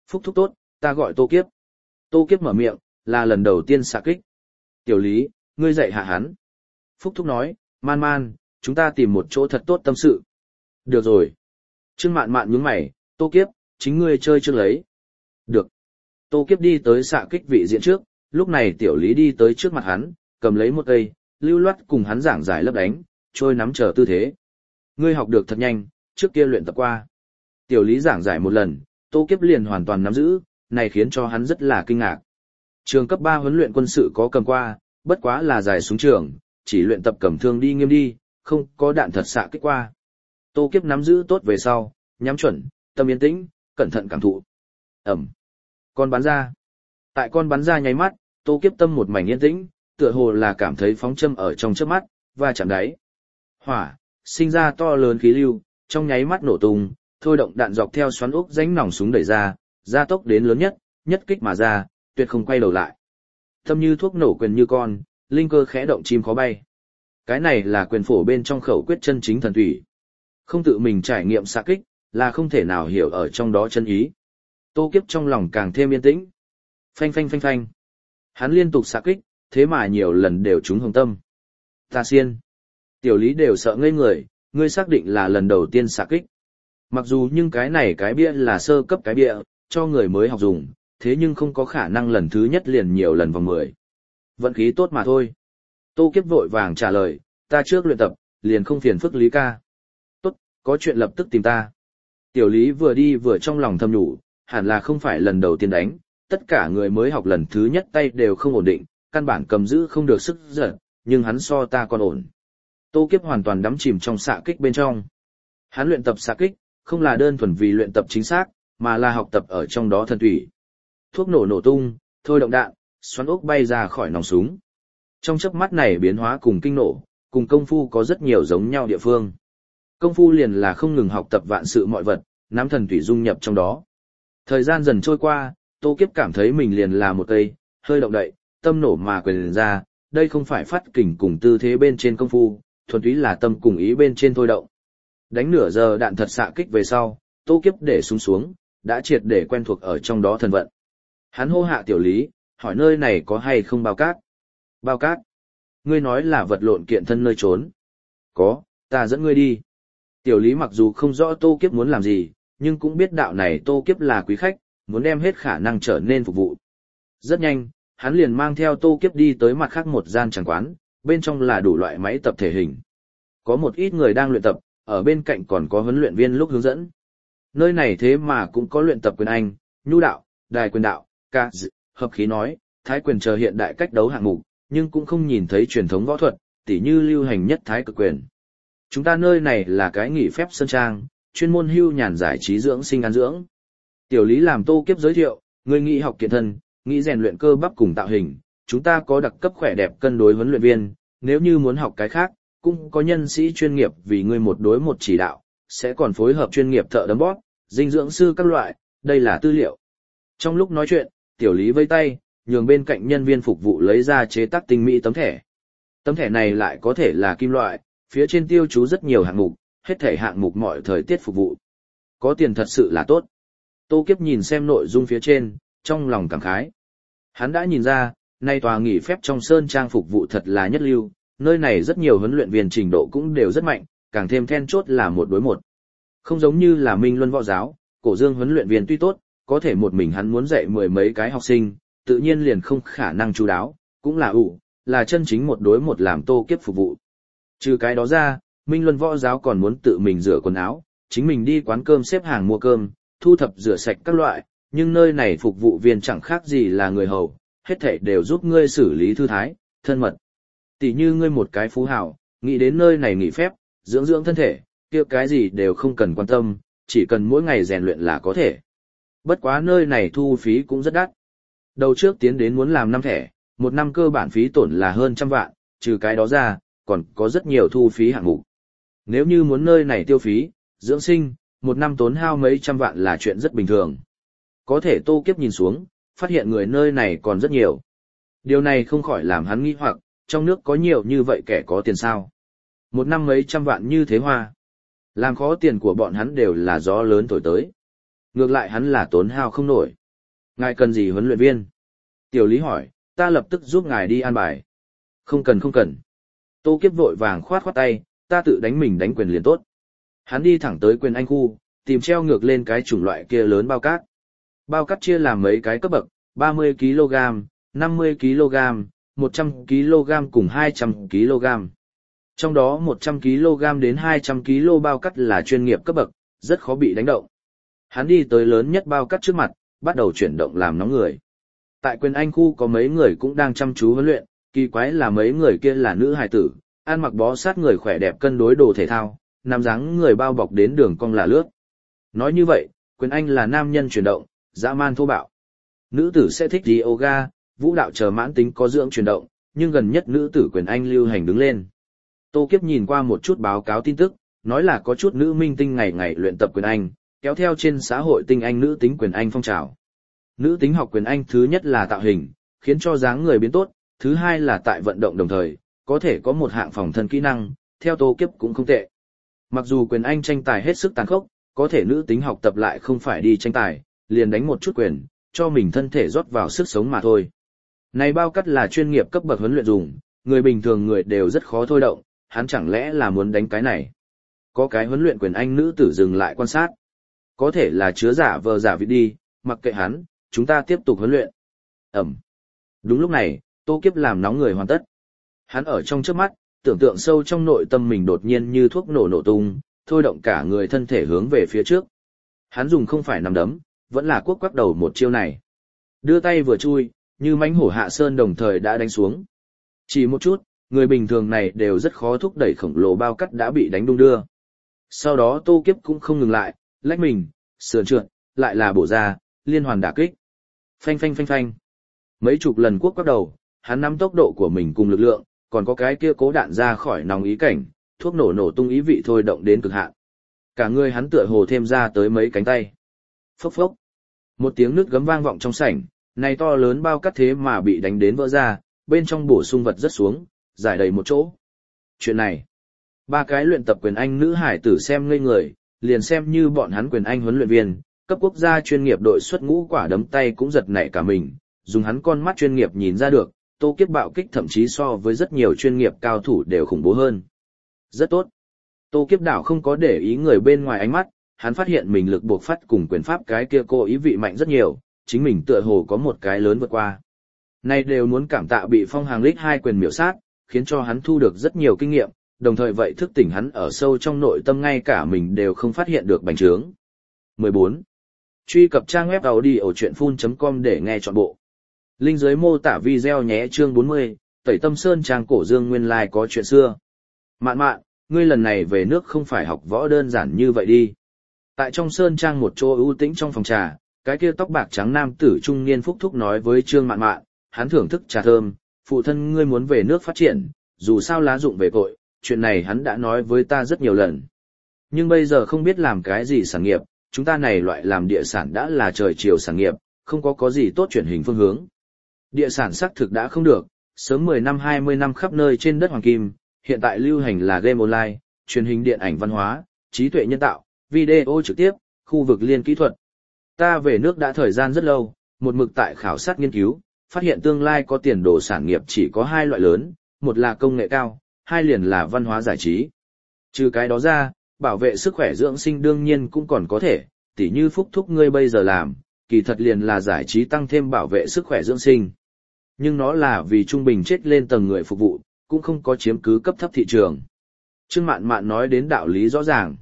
Phúc thúc tốt, ta gọi Tô Kiếp. Tô Kiếp mở miệng, là lần đầu tiên xạ kích. Tiểu Lý, ngươi dạy hạ hắn. Phúc thúc nói, man man, chúng ta tìm một chỗ thật tốt tâm sự. Được rồi. Trương Mạn Mạn nhướng mày, Tô Kiếp, chính ngươi chơi chưa lấy. Được. Tô Kiếp đi tới xạ kích vị diện trước, lúc này Tiểu Lý đi tới trước mặt hắn, cầm lấy một cây, lưu loát cùng hắn giảng giải lấp đánh, trôi nắm chờ tư thế. Ngươi học được thật nhanh, trước kia luyện tập qua. Tiểu Lý giảng giải một lần, Tô Kiếp liền hoàn toàn nắm giữ, này khiến cho hắn rất là kinh ngạc. Trường cấp ba huấn luyện quân sự có cầm qua, bất quá là giải súng trường, chỉ luyện tập cầm thương đi nghiêm đi, không có đạn thật xạ kích qua. Tô Kiếp nắm giữ tốt về sau, nhắm chuẩn, tâm yên tĩnh, cẩn thận cảm thụ. Ẩm. Con bắn ra. Tại con bắn ra nháy mắt, Tô Kiếp tâm một mảnh yên tĩnh, tựa hồ là cảm thấy phóng châm ở trong chớp mắt, và chạm đáy. Hỏa, sinh ra to lớn khí lưu, trong nháy mắt nổ tung, thôi động đạn dọc theo xoắn ốc rãnh nòng súng đẩy ra, gia tốc đến lớn nhất, nhất kích mà ra, tuyệt không quay đầu lại. Tâm như thuốc nổ quyền như con, linh cơ khẽ động chim khó bay. Cái này là quyền phổ bên trong khẩu quyết chân chính thần thủy. Không tự mình trải nghiệm xạ kích, là không thể nào hiểu ở trong đó chân ý. Tô Kiếp trong lòng càng thêm yên tĩnh. Phanh phanh phanh phanh. Hắn liên tục xạ kích, thế mà nhiều lần đều trúng hồng tâm. Ta xiên. Tiểu Lý đều sợ ngây người, ngươi xác định là lần đầu tiên xạ kích. Mặc dù nhưng cái này cái bia là sơ cấp cái bia, cho người mới học dùng, thế nhưng không có khả năng lần thứ nhất liền nhiều lần vòng mười. Vận khí tốt mà thôi. Tô Kiếp vội vàng trả lời, ta trước luyện tập, liền không phiền phức Lý ca. Tốt, có chuyện lập tức tìm ta. Tiểu Lý vừa đi vừa trong lòng thầm nhủ, hẳn là không phải lần đầu tiên đánh, tất cả người mới học lần thứ nhất tay đều không ổn định, căn bản cầm giữ không được sức giật, nhưng hắn so ta còn ổn. Tô Kiếp hoàn toàn đắm chìm trong xạ kích bên trong. Hắn luyện tập xạ kích, không là đơn thuần vì luyện tập chính xác, mà là học tập ở trong đó thần thủy. Thuốc nổ nổ tung, thôi động đạn, xoắn ốc bay ra khỏi nòng súng. Trong chớp mắt này biến hóa cùng kinh nổ, cùng công phu có rất nhiều giống nhau địa phương. Công phu liền là không ngừng học tập vạn sự mọi vật, nắm thần thủy dung nhập trong đó. Thời gian dần trôi qua, Tô Kiếp cảm thấy mình liền là một cây, hơi động đậy, tâm nổ mà quyền ra, đây không phải phát kình cùng tư thế bên trên công phu, thuần túy là tâm cùng ý bên trên thôi động. Đánh nửa giờ đạn thật xạ kích về sau, Tô Kiếp để súng xuống, đã triệt để quen thuộc ở trong đó thần vận. Hắn hô hạ Tiểu Lý, hỏi nơi này có hay không bao cát? Bao cát? Ngươi nói là vật lộn kiện thân nơi trốn. Có, ta dẫn ngươi đi. Tiểu Lý mặc dù không rõ Tô Kiếp muốn làm gì, nhưng cũng biết đạo này Tô Kiếp là quý khách, muốn đem hết khả năng trở nên phục vụ. Rất nhanh, hắn liền mang theo Tô Kiếp đi tới mặt khác một gian tràng quán, bên trong là đủ loại máy tập thể hình. Có một ít người đang luyện tập, ở bên cạnh còn có huấn luyện viên lúc hướng dẫn. Nơi này thế mà cũng có luyện tập quyền Anh, nhu đạo, đài quyền đạo, ca dự, hợp khí nói, thái quyền chờ hiện đại cách đấu hạng mục, nhưng cũng không nhìn thấy truyền thống võ thuật, tỉ như lưu hành nhất thái cực quyền. Chúng ta nơi này là cái nghỉ phép sơn trang, chuyên môn hưu nhàn giải trí dưỡng sinh ăn dưỡng. Tiểu Lý làm Tô Kiếp giới thiệu, người nghĩ học kiện thân, nghĩ rèn luyện cơ bắp cùng tạo hình, chúng ta có đặc cấp khỏe đẹp cân đối huấn luyện viên, nếu như muốn học cái khác, cũng có nhân sĩ chuyên nghiệp vì ngươi một đối một chỉ đạo, sẽ còn phối hợp chuyên nghiệp thợ đấm bóp, dinh dưỡng sư các loại, đây là tư liệu. Trong lúc nói chuyện, Tiểu Lý vây tay, nhường bên cạnh nhân viên phục vụ lấy ra chế tác tinh mỹ tấm thẻ. Tấm thẻ này lại có thể là kim loại, phía trên tiêu chú rất nhiều hạng mục, hết thể hạng mục mọi thời tiết phục vụ. Có tiền thật sự là tốt. Tô Kiếp nhìn xem nội dung phía trên, trong lòng cảm khái. Hắn đã nhìn ra, nay tòa nghỉ phép trong sơn trang phục vụ thật là nhất lưu, nơi này rất nhiều huấn luyện viên trình độ cũng đều rất mạnh, càng thêm then chốt là một đối một. Không giống như là Minh Luân võ giáo, Cổ Dương huấn luyện viên tuy tốt, có thể một mình hắn muốn dạy mười mấy cái học sinh, tự nhiên liền không khả năng chú đáo, cũng là ủ, là chân chính một đối một làm Tô Kiếp phục vụ. Trừ cái đó ra, Minh Luân võ giáo còn muốn tự mình rửa quần áo, chính mình đi quán cơm xếp hàng mua cơm, thu thập rửa sạch các loại, nhưng nơi này phục vụ viên chẳng khác gì là người hầu, hết thảy đều giúp ngươi xử lý thư thái, thân mật. Tỷ như ngươi một cái phú hào, nghĩ đến nơi này nghỉ phép, dưỡng dưỡng thân thể, kia cái gì đều không cần quan tâm, chỉ cần mỗi ngày rèn luyện là có thể. Bất quá nơi này thu phí cũng rất đắt. Đầu trước tiến đến muốn làm năm thẻ, một năm cơ bản phí tổn là hơn trăm vạn, trừ cái đó ra, còn có rất nhiều thu phí hạng mục. Nếu như muốn nơi này tiêu phí, dưỡng sinh, một năm tốn hao mấy trăm vạn là chuyện rất bình thường. Có thể Tô Kiếp nhìn xuống, phát hiện người nơi này còn rất nhiều. Điều này không khỏi làm hắn nghi hoặc, trong nước có nhiều như vậy kẻ có tiền sao. Một năm mấy trăm vạn như thế hoa. Làm khó tiền của bọn hắn đều là gió lớn thổi tới. Ngược lại hắn là tốn hao không nổi. Ngài cần gì huấn luyện viên? Tiểu Lý hỏi, ta lập tức giúp ngài đi an bài. Không cần không cần. Tô Kiếp vội vàng khoát khoát tay, ta tự đánh mình đánh quyền liền tốt. Hắn đi thẳng tới quyền anh khu, tìm treo ngược lên cái chủng loại kia lớn bao cát. Bao cát chia làm mấy cái cấp bậc, ba mươi ki lô gam, năm mươi ki lô gam, một trăm ki lô gam cùng hai trăm ki lô gam. Trong đó một trăm ki lô gam đến hai trăm ki lô gam bao cát là chuyên nghiệp cấp bậc, rất khó bị đánh động. Hắn đi tới lớn nhất bao cát trước mặt, bắt đầu chuyển động làm nóng người. Tại quyền anh khu có mấy người cũng đang chăm chú huấn luyện, kỳ quái là mấy người kia là nữ hài tử, ăn mặc bó sát người khỏe đẹp cân đối đồ thể thao, nằm dáng người bao bọc đến đường cong là lướt. Nói như vậy, quyền anh là nam nhân chuyển động, dã man thô bạo. Nữ tử sẽ thích yoga, vũ đạo chờ mãn tính có dưỡng chuyển động, nhưng gần nhất nữ tử quyền anh lưu hành đứng lên. Tô Kiếp nhìn qua một chút báo cáo tin tức, nói là có chút nữ minh tinh ngày ngày luyện tập quyền anh, kéo theo trên xã hội tinh anh nữ tính quyền anh phong trào. Nữ tính học quyền anh thứ nhất là tạo hình, khiến cho dáng người biến tốt, thứ hai là tại vận động đồng thời, có thể có một hạng phòng thân kỹ năng, theo Tô Kiếp cũng không tệ. Mặc dù quyền anh tranh tài hết sức tàn khốc, có thể nữ tính học tập lại không phải đi tranh tài, liền đánh một chút quyền, cho mình thân thể rót vào sức sống mà thôi. Này bao cắt là chuyên nghiệp cấp bậc huấn luyện dùng, người bình thường người đều rất khó thôi động, hắn chẳng lẽ là muốn đánh cái này. Có cái huấn luyện quyền anh nữ tử dừng lại quan sát. Có thể là chứa giả vờ giả vịt đi, mặc kệ hắn, chúng ta tiếp tục huấn luyện. Ẩm. Đúng lúc này, Tô Kiếp làm nóng người hoàn tất. Hắn ở trong trước mắt, tưởng tượng sâu trong nội tâm mình đột nhiên như thuốc nổ nổ tung, thôi động cả người thân thể hướng về phía trước. Hắn dùng không phải nằm đấm, vẫn là quốc quắc đầu một chiêu này. Đưa tay vừa chui, như mãnh hổ hạ sơn đồng thời đã đánh xuống. Chỉ một chút, người bình thường này đều rất khó thúc đẩy khổng lồ bao cắt đã bị đánh đung đưa. Sau đó Tô Kiếp cũng không ngừng lại, lách mình, sườn trượt, lại là bổ ra, liên hoàn đả kích. Phanh phanh phanh phanh. Mấy chục lần quốc quắc đầu, hắn nắm tốc độ của mình cùng lực lượng, còn có cái kia cố đạn ra khỏi nòng ý cảnh, thuốc nổ nổ tung ý vị thôi động đến cực hạn. Cả người hắn tựa hồ thêm ra tới mấy cánh tay. Phốc phốc. Một tiếng nứt gấm vang vọng trong sảnh, này to lớn bao cắt thế mà bị đánh đến vỡ ra, bên trong bổ sung vật rất xuống, giải đầy một chỗ. Chuyện này, ba cái luyện tập quyền anh nữ hải tử xem ngây người, liền xem như bọn hắn quyền anh huấn luyện viên, cấp quốc gia chuyên nghiệp đội xuất ngũ quả đấm tay cũng giật nảy cả mình, dùng hắn con mắt chuyên nghiệp nhìn ra được, Tô Kiếp bạo kích thậm chí so với rất nhiều chuyên nghiệp cao thủ đều khủng bố hơn. Rất tốt. Tô Kiếp đảo không có để ý người bên ngoài ánh mắt, hắn phát hiện mình lực buộc phát cùng quyền pháp cái kia cô ý vị mạnh rất nhiều, chính mình tựa hồ có một cái lớn vượt qua. Nay đều muốn cảm tạ bị phong hàng lích hai quyền miểu sát, khiến cho hắn thu được rất nhiều kinh nghiệm, đồng thời vậy thức tỉnh hắn ở sâu trong nội tâm ngay cả mình đều không phát hiện được bành trướng. mười bốn. Truy cập trang web audiochuyenphun chấm com để nghe trọn bộ. Link dưới mô tả video nhé. Chương bốn mươi, Tẩy Tâm Sơn trang cổ dương nguyên lai có chuyện xưa. Mạn mạn, ngươi lần này về nước không phải học võ đơn giản như vậy đi. Tại trong sơn trang một chỗ ưu tĩnh trong phòng trà, cái kia tóc bạc trắng nam tử trung niên phúc thúc nói với Trương Mạn Mạn, hắn thưởng thức trà thơm, phụ thân ngươi muốn về nước phát triển, dù sao lá dụng về cội, chuyện này hắn đã nói với ta rất nhiều lần. Nhưng bây giờ không biết làm cái gì sản nghiệp, chúng ta này loại làm địa sản đã là trời chiều sản nghiệp, không có có gì tốt chuyển hình phương hướng. Địa sản xác thực đã không được, sớm mười năm hai mươi năm khắp nơi trên đất hoàng kim, hiện tại lưu hành là game online, truyền hình điện ảnh văn hóa, trí tuệ nhân tạo, video trực tiếp, khu vực liên kỹ thuật. Ta về nước đã thời gian rất lâu, một mực tại khảo sát nghiên cứu, phát hiện tương lai có tiền đồ sản nghiệp chỉ có hai loại lớn, một là công nghệ cao, hai liền là văn hóa giải trí. Trừ cái đó ra, bảo vệ sức khỏe dưỡng sinh đương nhiên cũng còn có thể, tỉ như phúc thúc ngươi bây giờ làm, kỳ thật liền là giải trí tăng thêm bảo vệ sức khỏe dưỡng sinh. Nhưng nó là vì trung bình chết lên tầng người phục vụ, cũng không có chiếm cứ cấp thấp thị trường. Trương Mạn Mạn nói đến đạo lý rõ ràng.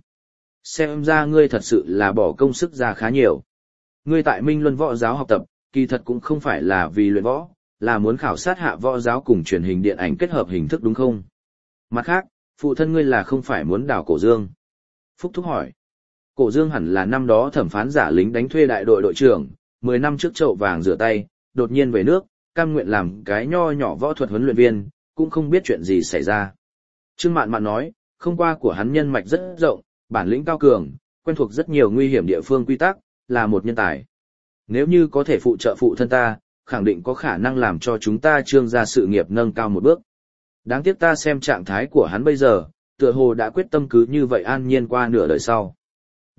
Xem ra ngươi thật sự là bỏ công sức ra khá nhiều. Ngươi tại Minh Luân Võ Giáo học tập, kỳ thật cũng không phải là vì luyện võ, là muốn khảo sát hạ võ giáo cùng truyền hình điện ảnh kết hợp hình thức đúng không? Mặt khác, phụ thân ngươi là không phải muốn đào Cổ Dương. Phúc Thúc hỏi. Cổ Dương hẳn là năm đó thẩm phán giả lính đánh thuê đại đội đội trưởng, mười năm trước chậu vàng rửa tay, đột nhiên về nước, cam nguyện làm cái nho nhỏ võ thuật huấn luyện viên, cũng không biết chuyện gì xảy ra. Trương Mạn Mạn nói, không qua của hắn nhân mạch rất rộng, bản lĩnh cao cường, quen thuộc rất nhiều nguy hiểm địa phương quy tắc, là một nhân tài. Nếu như có thể phụ trợ phụ thân ta, khẳng định có khả năng làm cho chúng ta Trương gia sự nghiệp nâng cao một bước. Đáng tiếc ta xem trạng thái của hắn bây giờ, tựa hồ đã quyết tâm cứ như vậy an nhiên qua nửa đời sau.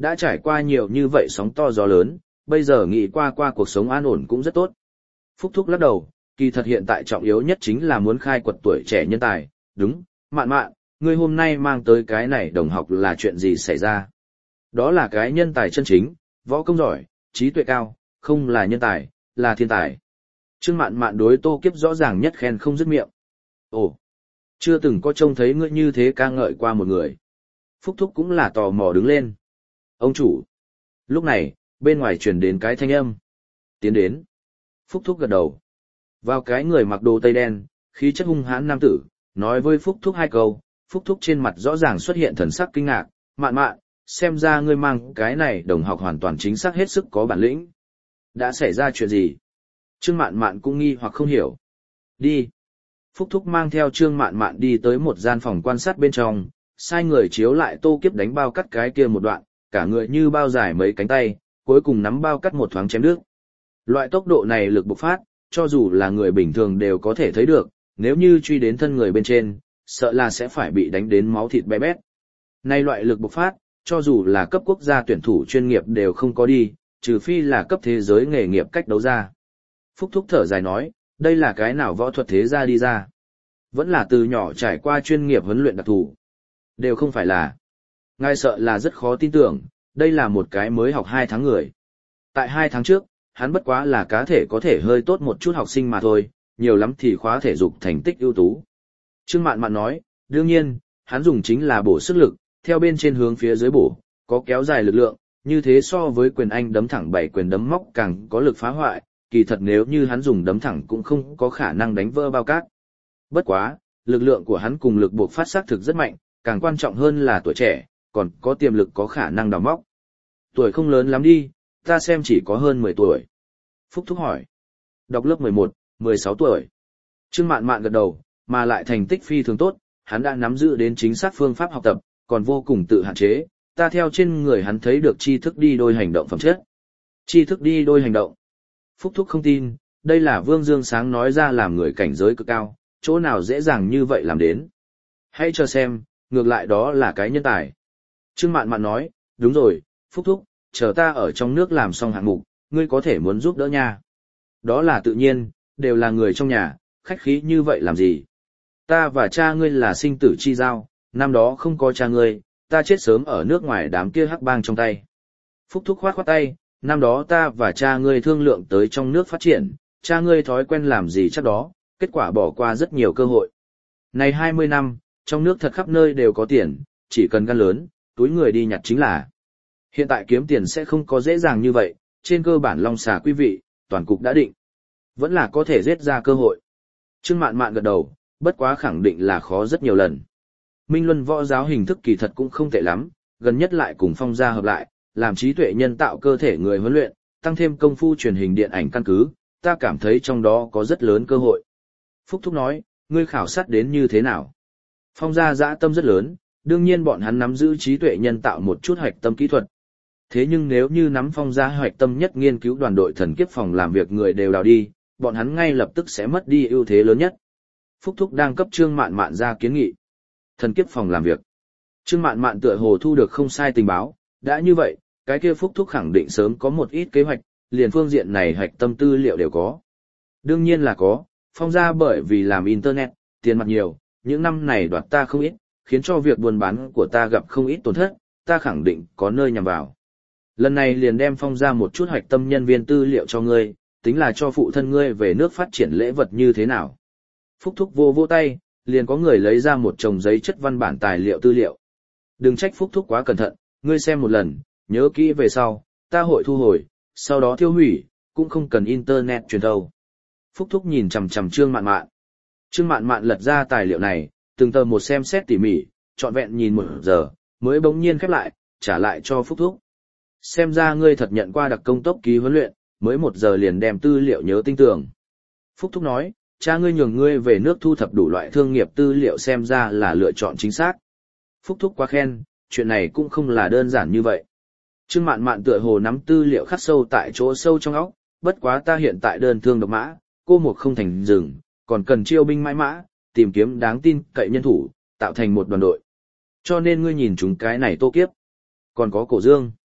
Đã trải qua nhiều như vậy sóng to gió lớn, bây giờ nghĩ qua qua cuộc sống an ổn cũng rất tốt. Phúc Thúc lắc đầu, kỳ thật hiện tại trọng yếu nhất chính là muốn khai quật tuổi trẻ nhân tài, đúng, Mạn Mạn, ngươi hôm nay mang tới cái này đồng học là chuyện gì xảy ra? Đó là cái nhân tài chân chính, võ công giỏi, trí tuệ cao, không là nhân tài, là thiên tài. Trương Mạn Mạn đối Tô Kiếp rõ ràng nhất khen không dứt miệng. Ồ, chưa từng có trông thấy ngươi như thế ca ngợi qua một người. Phúc Thúc cũng là tò mò đứng lên. Ông chủ. Lúc này, bên ngoài truyền đến cái thanh âm. Tiến đến. Phúc Thúc gật đầu. Vào cái người mặc đồ tây đen, khí chất hung hãn nam tử, nói với Phúc Thúc hai câu. Phúc Thúc trên mặt rõ ràng xuất hiện thần sắc kinh ngạc. Mạn Mạn, xem ra ngươi mang cái này đồng học hoàn toàn chính xác hết sức có bản lĩnh. Đã xảy ra chuyện gì? Trương Mạn Mạn cũng nghi hoặc không hiểu. Đi. Phúc Thúc mang theo Trương Mạn Mạn đi tới một gian phòng quan sát bên trong, sai người chiếu lại Tô Kiếp đánh bao cắt cái kia một đoạn, cả người như bao dài mấy cánh tay, cuối cùng nắm bao cắt một thoáng chém đứt. Loại tốc độ này lực bộc phát, cho dù là người bình thường đều có thể thấy được, nếu như truy đến thân người bên trên, sợ là sẽ phải bị đánh đến máu thịt bé bét. Nay loại lực bộc phát, cho dù là cấp quốc gia tuyển thủ chuyên nghiệp đều không có đi, trừ phi là cấp thế giới nghề nghiệp cách đấu ra. Phúc Thúc thở dài nói, đây là cái nào võ thuật thế gia đi ra. Vẫn là từ nhỏ trải qua chuyên nghiệp huấn luyện đặc thù. Đều không phải là. Ngài sợ là rất khó tin tưởng, đây là một cái mới học hai tháng người. Tại hai tháng trước, hắn bất quá là cá thể có thể hơi tốt một chút học sinh mà thôi, nhiều lắm thì khóa thể dục thành tích ưu tú. Trương Mạn Mạn nói, đương nhiên, hắn dùng chính là bổ sức lực, theo bên trên hướng phía dưới bổ, có kéo dài lực lượng, như thế so với quyền anh đấm thẳng bảy quyền đấm móc càng có lực phá hoại, kỳ thật nếu như hắn dùng đấm thẳng cũng không có khả năng đánh vỡ bao cát. Bất quá, lực lượng của hắn cùng lực buộc phát sát thực rất mạnh, càng quan trọng hơn là tuổi trẻ, còn có tiềm lực có khả năng đào móc. Tuổi không lớn lắm đi, ta xem chỉ có hơn mười tuổi. Phúc Thúc hỏi. Đọc lớp mười một, mười sáu tuổi. Trương Mạn Mạn gật đầu, mà lại thành tích phi thường tốt, hắn đã nắm giữ đến chính xác phương pháp học tập, còn vô cùng tự hạn chế, ta theo trên người hắn thấy được tri thức đi đôi hành động phẩm chất. Tri thức đi đôi hành động. Phúc Thúc không tin, đây là Vương Dương Sáng nói ra làm người cảnh giới cực cao, chỗ nào dễ dàng như vậy làm đến. Hãy cho xem, ngược lại đó là cái nhân tài. Trương Mạn Mạn nói, đúng rồi, Phúc Thúc, chờ ta ở trong nước làm xong hạng mục, ngươi có thể muốn giúp đỡ nha. Đó là tự nhiên, đều là người trong nhà, khách khí như vậy làm gì. Ta và cha ngươi là sinh tử chi giao, năm đó không có cha ngươi, ta chết sớm ở nước ngoài đám kia hắc bang trong tay. Phúc Thúc khoát khoát tay, năm đó ta và cha ngươi thương lượng tới trong nước phát triển, cha ngươi thói quen làm gì chắc đó, kết quả bỏ qua rất nhiều cơ hội. Này hai mươi năm, trong nước thật khắp nơi đều có tiền, chỉ cần gan lớn, túi người đi nhặt chính là. Hiện tại kiếm tiền sẽ không có dễ dàng như vậy, trên cơ bản Long Xà quý vị, toàn cục đã định. Vẫn là có thể giết ra cơ hội. Trương Mạn Mạn gật đầu, bất quá khẳng định là khó rất nhiều lần. Minh Luân võ giáo hình thức kỳ thật cũng không tệ lắm, gần nhất lại cùng Phong gia hợp lại, làm trí tuệ nhân tạo cơ thể người huấn luyện, tăng thêm công phu truyền hình điện ảnh căn cứ, ta cảm thấy trong đó có rất lớn cơ hội. Phúc Thúc nói, ngươi khảo sát đến như thế nào? Phong gia dã tâm rất lớn, đương nhiên bọn hắn nắm giữ trí tuệ nhân tạo một chút hoạch tâm kỹ thuật. Thế nhưng nếu như nắm Phong gia hoạch tâm nhất nghiên cứu đoàn đội thần kiếp phòng làm việc người đều đào đi, bọn hắn ngay lập tức sẽ mất đi ưu thế lớn nhất. Phúc Thúc đang cấp Trương Mạn Mạn ra kiến nghị. Thần kiếp phòng làm việc. Trương Mạn Mạn tựa hồ thu được không sai tình báo, đã như vậy, cái kia Phúc Thúc khẳng định sớm có một ít kế hoạch, liền phương diện này hoạch tâm tư liệu đều có. Đương nhiên là có, Phong gia bởi vì làm internet, tiền mặt nhiều, những năm này đoạt ta không ít, khiến cho việc buôn bán của ta gặp không ít tổn thất, ta khẳng định có nơi nhằm vào. Lần này liền đem Phong gia một chút hoạch tâm nhân viên tư liệu cho ngươi, tính là cho phụ thân ngươi về nước phát triển lễ vật như thế nào. Phúc Thúc vô vô tay, liền có người lấy ra một chồng giấy chất văn bản tài liệu tư liệu. Đừng trách Phúc Thúc quá cẩn thận, ngươi xem một lần, nhớ kỹ về sau, ta hội thu hồi, sau đó tiêu hủy, cũng không cần internet truyền thâu. Phúc Thúc nhìn chằm chằm Trương Mạn Mạn. Trương Mạn Mạn lật ra tài liệu này, từng tờ một xem xét tỉ mỉ, trọn vẹn nhìn một giờ, mới bỗng nhiên khép lại, trả lại cho Phúc Thúc. Xem ra ngươi thật nhận qua đặc công tốc ký huấn luyện, mới một giờ liền đem tư liệu nhớ tinh tường. Phúc Thúc nói, cha ngươi nhường ngươi về nước thu thập đủ loại thương nghiệp tư liệu xem ra là lựa chọn chính xác. Phúc Thúc quá khen, chuyện này cũng không là đơn giản như vậy. Trương Mạn Mạn tựa hồ nắm tư liệu khắc sâu tại chỗ sâu trong óc, bất quá ta hiện tại đơn thương độc mã, cô một không thành rừng, còn cần chiêu binh mãi mã, tìm kiếm đáng tin cậy nhân thủ, tạo thành một đoàn đội. Cho nên ngươi nhìn chúng cái này Tô Kiếp. Còn có Cổ Dương.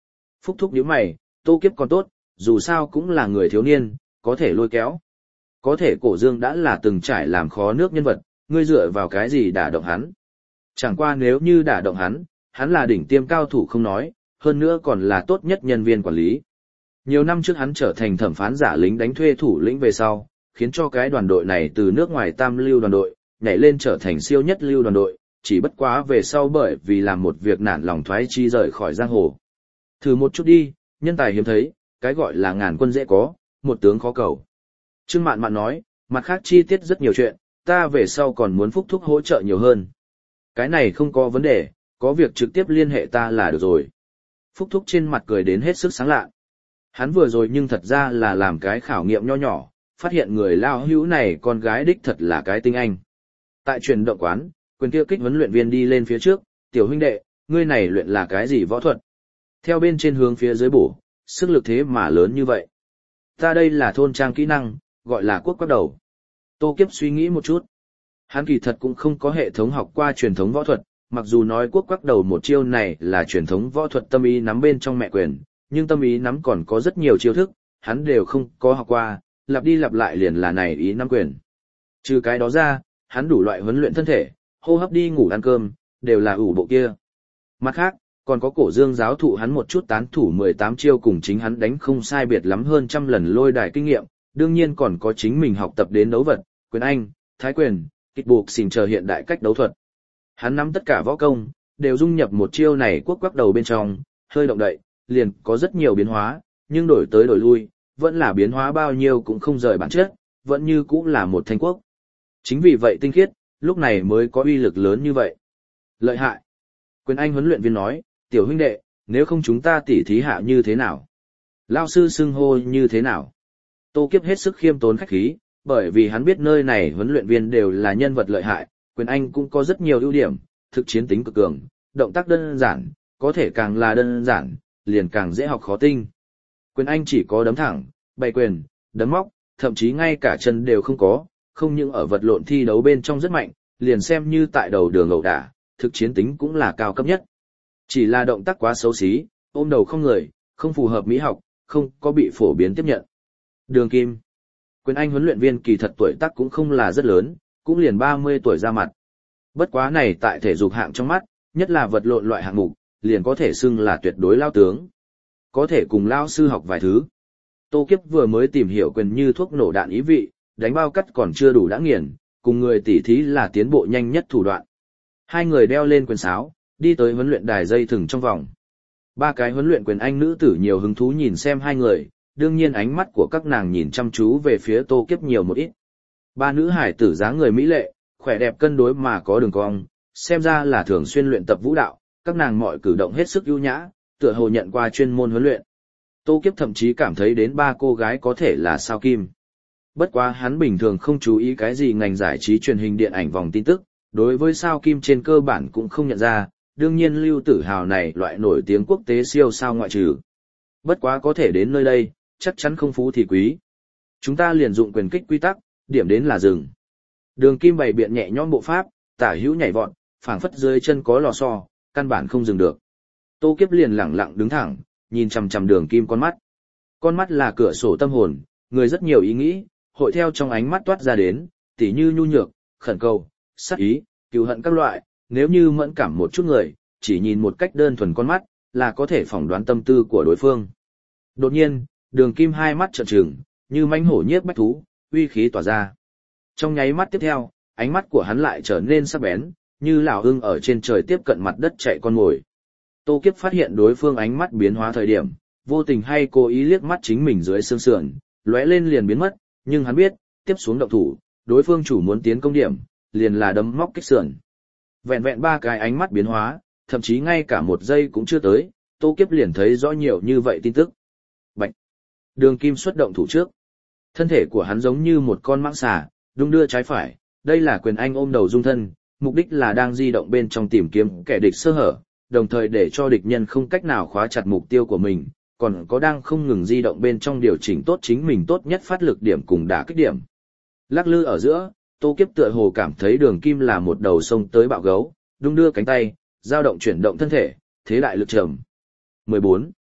Phúc thúc nhíu mày, Tô Kiếp còn tốt, dù sao cũng là người thiếu niên, có thể lôi kéo. Có thể Cổ Dương đã là từng trải làm khó nước nhân vật, ngươi dựa vào cái gì đả động hắn. Chẳng qua nếu như đả động hắn, hắn là đỉnh tiêm cao thủ không nói, hơn nữa còn là tốt nhất nhân viên quản lý. Nhiều năm trước hắn trở thành thẩm phán giả lính đánh thuê thủ lĩnh về sau, khiến cho cái đoàn đội này từ nước ngoài tam lưu đoàn đội, nhảy lên trở thành siêu nhất lưu đoàn đội, chỉ bất quá về sau bởi vì làm một việc nản lòng thoái chi rời khỏi giang hồ. Thử một chút đi, nhân tài hiếm thấy, cái gọi là ngàn quân dễ có, một tướng khó cầu. Trương Mạn Mạn nói, mặt khác chi tiết rất nhiều chuyện, ta về sau còn muốn Phúc thúc hỗ trợ nhiều hơn. Cái này không có vấn đề, có việc trực tiếp liên hệ ta là được rồi. Phúc thúc trên mặt cười đến hết sức sáng lạ. Hắn vừa rồi nhưng thật ra là làm cái khảo nghiệm nho nhỏ, phát hiện người lao hữu này con gái đích thật là cái tinh anh. Tại truyền động quán, quyền kia kích huấn luyện viên đi lên phía trước, tiểu huynh đệ, ngươi này luyện là cái gì võ thuật? Theo bên trên hướng phía dưới bổ, sức lực thế mà lớn như vậy. Ta đây là thôn trang kỹ năng, gọi là quốc quắc đầu. Tô Kiếp suy nghĩ một chút. Hắn kỳ thật cũng không có hệ thống học qua truyền thống võ thuật, mặc dù nói quốc quắc đầu một chiêu này là truyền thống võ thuật tâm ý nắm bên trong mẹ quyền, nhưng tâm ý nắm còn có rất nhiều chiêu thức, hắn đều không có học qua, lặp đi lặp lại liền là này ý nắm quyền. Trừ cái đó ra, hắn đủ loại huấn luyện thân thể, hô hấp đi ngủ ăn cơm, đều là ủ bộ kia. Mặt khác, còn có Cổ Dương giáo thụ hắn một chút tán thủ mười tám chiêu cùng chính hắn đánh không sai biệt lắm hơn trăm lần lôi đài kinh nghiệm, đương nhiên còn có chính mình học tập đến đấu vật, quyền Anh, thái quyền, kịch buộc xình chờ hiện đại cách đấu thuật. Hắn nắm tất cả võ công, đều dung nhập một chiêu này quốc quắc đầu bên trong, hơi động đậy, liền có rất nhiều biến hóa, nhưng đổi tới đổi lui, vẫn là biến hóa bao nhiêu cũng không rời bản chất, vẫn như cũng là một thanh quốc. Chính vì vậy tinh khiết, lúc này mới có uy lực lớn như vậy. Lợi hại. Quyền Anh huấn luyện viên nói, tiểu huynh đệ, nếu không chúng ta tỉ thí hạ như thế nào? Lao sư xưng hô như thế nào? Tô Kiếp hết sức khiêm tốn khách khí, bởi vì hắn biết nơi này huấn luyện viên đều là nhân vật lợi hại, Quyền Anh cũng có rất nhiều ưu điểm, thực chiến tính cực cường, động tác đơn giản, có thể càng là đơn giản, liền càng dễ học khó tinh. Quyền Anh chỉ có đấm thẳng, bày quyền, đấm móc, thậm chí ngay cả chân đều không có, không những ở vật lộn thi đấu bên trong rất mạnh, liền xem như tại đầu đường ẩu đả, thực chiến tính cũng là cao cấp nhất. Chỉ là động tác quá xấu xí, ôm đầu không người, không phù hợp mỹ học, không có bị phổ biến tiếp nhận. Đường Kim. Quyền Anh huấn luyện viên kỳ thật tuổi tác cũng không là rất lớn, cũng liền ba mươi tuổi ra mặt. Bất quá này tại thể dục hạng trong mắt, nhất là vật lộn loại hạng mục, liền có thể xưng là tuyệt đối lao tướng. Có thể cùng lao sư học vài thứ. Tô Kiếp vừa mới tìm hiểu quyền như thuốc nổ đạn ý vị, đánh bao cắt còn chưa đủ đã nghiền, cùng người tỉ thí là tiến bộ nhanh nhất thủ đoạn. Hai người đeo lên quyền sáo, đi tới huấn luyện đài dây thừng trong vòng. Ba cái huấn luyện quyền Anh nữ tử nhiều hứng thú nhìn xem hai người, đương nhiên ánh mắt của các nàng nhìn chăm chú về phía Tô Kiếp nhiều một ít. Ba nữ hải tử dáng người mỹ lệ, khỏe đẹp cân đối mà có đường cong, xem ra là thường xuyên luyện tập vũ đạo, các nàng mọi cử động hết sức ưu nhã, tựa hồ nhận qua chuyên môn huấn luyện. Tô Kiếp thậm chí cảm thấy đến ba cô gái có thể là sao kim. Bất quá hắn bình thường không chú ý cái gì ngành giải trí truyền hình điện ảnh vòng tin tức, đối với sao kim trên cơ bản cũng không nhận ra, đương nhiên Lưu Tử Hào này loại nổi tiếng quốc tế siêu sao ngoại trừ. Bất quá có thể đến nơi đây, chắc chắn không phú thì quý. Chúng ta liền dụng quyền kích quy tắc, điểm đến là dừng. Đường Kim bày biện nhẹ nhõm bộ pháp, tả hữu nhảy vọt, phảng phất dưới chân có lò xo, căn bản không dừng được. Tô Kiếp liền lẳng lặng đứng thẳng, nhìn chằm chằm Đường Kim con mắt. Con mắt là cửa sổ tâm hồn, người rất nhiều ý nghĩ, hội theo trong ánh mắt toát ra đến, tỉ như nhu nhược, khẩn cầu, sát ý, cừu hận các loại, nếu như mẫn cảm một chút người, chỉ nhìn một cách đơn thuần con mắt, là có thể phỏng đoán tâm tư của đối phương. Đột nhiên, Đường Kim hai mắt trợn trừng, như mãnh hổ nhiếp bách thú, uy khí tỏa ra. Trong nháy mắt tiếp theo, ánh mắt của hắn lại trở nên sắc bén, như lão ưng ở trên trời tiếp cận mặt đất chạy con mồi. Tô Kiếp phát hiện đối phương ánh mắt biến hóa thời điểm, vô tình hay cố ý liếc mắt chính mình dưới xương sườn, lóe lên liền biến mất, nhưng hắn biết, tiếp xuống động thủ, đối phương chủ muốn tiến công điểm, liền là đấm móc kích sườn. Vẹn vẹn ba cái ánh mắt biến hóa, thậm chí ngay cả một giây cũng chưa tới, Tô Kiếp liền thấy rõ nhiều như vậy tin tức. Bạch! Đường Kim xuất động thủ trước. Thân thể của hắn giống như một con mãng xà, đung đưa trái phải, đây là quyền Anh ôm đầu dung thân, mục đích là đang di động bên trong tìm kiếm kẻ địch sơ hở, đồng thời để cho địch nhân không cách nào khóa chặt mục tiêu của mình, còn có đang không ngừng di động bên trong điều chỉnh tốt chính mình tốt nhất phát lực điểm cùng đả kích điểm. Lắc lư ở giữa, Tô Kiếp tựa hồ cảm thấy Đường Kim là một đầu sông tới bạo gấu, đung đưa cánh tay, dao động chuyển động thân thể, thế đại lực trầm. mười bốn.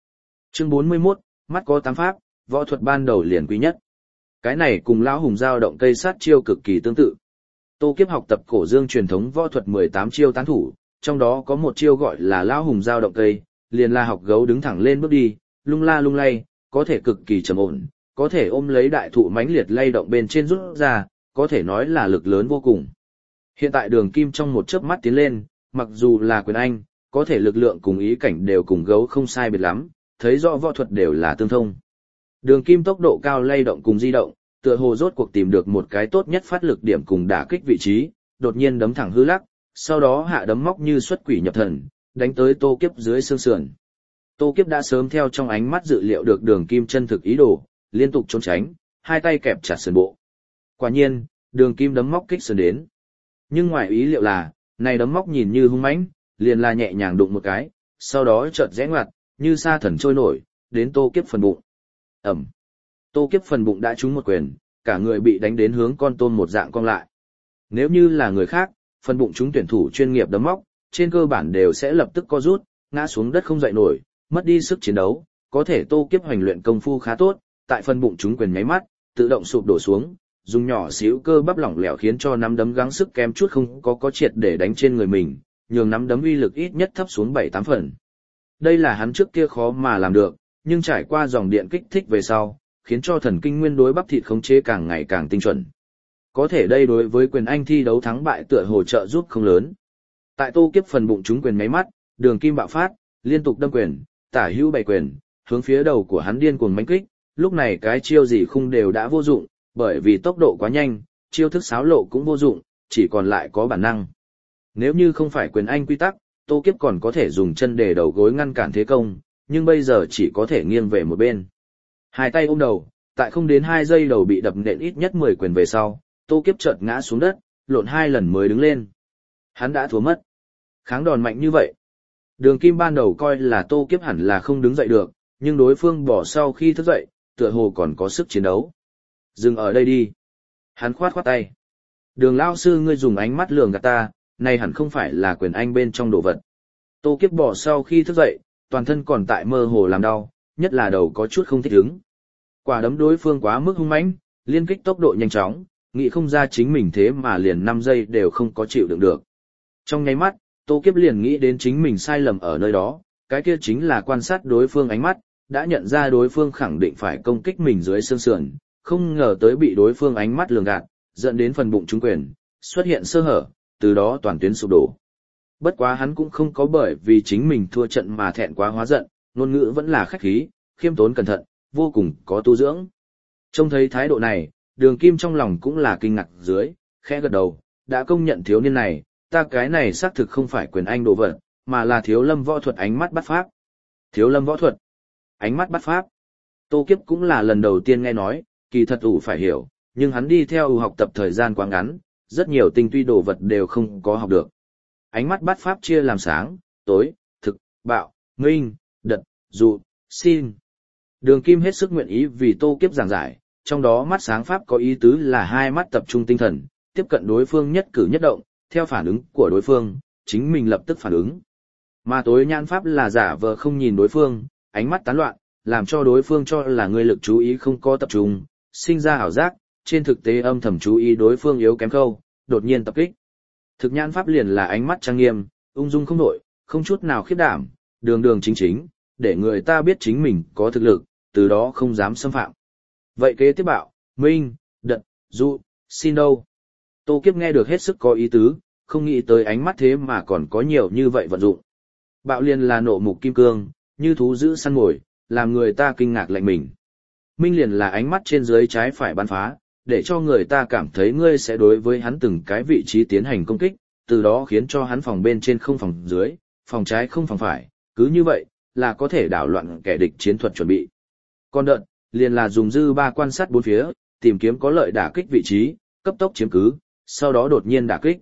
Chương bốn mươi mốt, mắt có tám pháp, võ thuật ban đầu liền quý nhất. Cái này cùng lão hùng dao động cây sát chiêu cực kỳ tương tự. Tô Kiếp học tập cổ dương truyền thống võ thuật mười tám chiêu tán thủ, trong đó có một chiêu gọi là lão hùng dao động cây, liền là học gấu đứng thẳng lên bước đi, lung la lung lay, có thể cực kỳ trầm ổn, có thể ôm lấy đại thụ mãnh liệt lay động bên trên rút ra, có thể nói là lực lớn vô cùng. Hiện tại Đường Kim trong một chớp mắt tiến lên, mặc dù là quyền anh, có thể lực lượng cùng ý cảnh đều cùng gấu không sai biệt lắm, thấy rõ võ thuật đều là tương thông. Đường Kim tốc độ cao lay động cùng di động, tựa hồ rốt cuộc tìm được một cái tốt nhất phát lực điểm cùng đả kích vị trí, đột nhiên đấm thẳng hư lắc, sau đó hạ đấm móc như xuất quỷ nhập thần, đánh tới Tô Kiếp dưới xương sườn. Tô Kiếp đã sớm theo trong ánh mắt dự liệu được Đường Kim chân thực ý đồ, liên tục trốn tránh, hai tay kẹp chặt sườn bộ. Quả nhiên, Đường Kim đấm móc kích sườn đến. Nhưng ngoài ý liệu là, này đấm móc nhìn như hung mãnh, liền là nhẹ nhàng đụng một cái, sau đó chợt rẽ ngoặt, như sa thần trôi nổi, đến Tô Kiếp phần bụng. Ẩm. Tô Kiếp phần bụng đã trúng một quyền, cả người bị đánh đến hướng con tôm một dạng cong lại. Nếu như là người khác, phần bụng trúng tuyển thủ chuyên nghiệp đấm móc, trên cơ bản đều sẽ lập tức co rút, ngã xuống đất không dậy nổi, mất đi sức chiến đấu. Có thể Tô Kiếp hoành luyện công phu khá tốt, tại phần bụng trúng quyền nháy mắt, tự động sụp đổ xuống, dùng nhỏ xíu cơ bắp lỏng lẻo khiến cho nắm đấm gắng sức kém chút không có có triệt để đánh trên người mình, nhường nắm đấm uy lực ít nhất thấp xuống bảy tám phần. Đây là hắn trước kia khó mà làm được, nhưng trải qua dòng điện kích thích về sau, khiến cho thần kinh nguyên đối bắp thịt khống chế càng ngày càng tinh chuẩn. Có thể đây đối với quyền anh thi đấu thắng bại tựa hồ trợ giúp không lớn. Tại Tô Kiếp phần bụng trúng quyền nháy mắt, Đường Kim bạo phát, liên tục đâm quyền, tả hữu bảy quyền, hướng phía đầu của hắn điên cuồng mãnh kích, lúc này cái chiêu gì khung đều đã vô dụng, bởi vì tốc độ quá nhanh, chiêu thức xáo lộ cũng vô dụng, chỉ còn lại có bản năng. Nếu như không phải quyền anh quy tắc, Tô Kiếp còn có thể dùng chân để đầu gối ngăn cản thế công, nhưng bây giờ chỉ có thể nghiêng về một bên. Hai tay ôm đầu, tại không đến hai giây đầu bị đập nện ít nhất mười quyền về sau, Tô Kiếp chợt ngã xuống đất, lộn hai lần mới đứng lên. Hắn đã thua mất. Kháng đòn mạnh như vậy. Đường Kim ban đầu coi là Tô Kiếp hẳn là không đứng dậy được, nhưng đối phương bỏ sau khi thức dậy, tựa hồ còn có sức chiến đấu. Dừng ở đây đi. Hắn khoát khoát tay. Đường lão sư ngươi dùng ánh mắt lường gạt ta, này hẳn không phải là quyền anh bên trong đồ vật. Tô Kiếp bỏ sau khi thức dậy, toàn thân còn tại mơ hồ làm đau, nhất là đầu có chút không thích ứng. Quả đấm đối phương quá mức hung mãnh, liên kích tốc độ nhanh chóng, nghĩ không ra chính mình thế mà liền năm giây đều không có chịu đựng được. Trong nháy mắt, Tô Kiếp liền nghĩ đến chính mình sai lầm ở nơi đó, cái kia chính là quan sát đối phương ánh mắt, đã nhận ra đối phương khẳng định phải công kích mình dưới xương sườn, không ngờ tới bị đối phương ánh mắt lường gạt, dẫn đến phần bụng trúng quyền, xuất hiện sơ hở, từ đó toàn tuyến sụp đổ. Bất quá hắn cũng không có bởi vì chính mình thua trận mà thẹn quá hóa giận, ngôn ngữ vẫn là khách khí, khiêm tốn cẩn thận, vô cùng có tu dưỡng. Trông thấy thái độ này, Đường Kim trong lòng cũng là kinh ngạc dưới, khẽ gật đầu, đã công nhận thiếu niên này, ta cái này xác thực không phải quyền anh đồ vật, mà là thiếu lâm võ thuật ánh mắt bắt pháp. Thiếu lâm võ thuật, ánh mắt bắt pháp. Tô Kiếp cũng là lần đầu tiên nghe nói, kỳ thật ủ phải hiểu, nhưng hắn đi theo ủ học tập thời gian quá ngắn, rất nhiều tinh tuy đồ vật đều không có học được. Ánh mắt bắt pháp chia làm sáng, tối, thực, bạo, minh, đật, dụ, xin. Đường Kim hết sức nguyện ý vì Tô Kiếp giảng giải, trong đó mắt sáng pháp có ý tứ là hai mắt tập trung tinh thần, tiếp cận đối phương nhất cử nhất động, theo phản ứng của đối phương, chính mình lập tức phản ứng. Mà tối nhãn pháp là giả vờ không nhìn đối phương, ánh mắt tán loạn, làm cho đối phương cho là người lực chú ý không có tập trung, sinh ra ảo giác, trên thực tế âm thầm chú ý đối phương yếu kém khâu, đột nhiên tập kích. Thực nhãn pháp liền là ánh mắt trang nghiêm, ung dung không nổi, không chút nào khiếp đảm, đường đường chính chính, để người ta biết chính mình có thực lực, từ đó không dám xâm phạm. Vậy kế tiếp bạo, minh, đật, dụ, xin đâu. Tô Kiếp nghe được hết sức có ý tứ, không nghĩ tới ánh mắt thế mà còn có nhiều như vậy vận dụng. Bạo liền là nộ mục kim cương, như thú giữ săn mồi, làm người ta kinh ngạc lạnh mình. Minh liền là ánh mắt trên dưới trái phải bắn phá, để cho người ta cảm thấy ngươi sẽ đối với hắn từng cái vị trí tiến hành công kích, từ đó khiến cho hắn phòng bên trên không phòng dưới, phòng trái không phòng phải, cứ như vậy, là có thể đảo loạn kẻ địch chiến thuật chuẩn bị. Còn đợt, liền là dùng dư ba quan sát bốn phía, tìm kiếm có lợi đả kích vị trí, cấp tốc chiếm cứ, sau đó đột nhiên đả kích.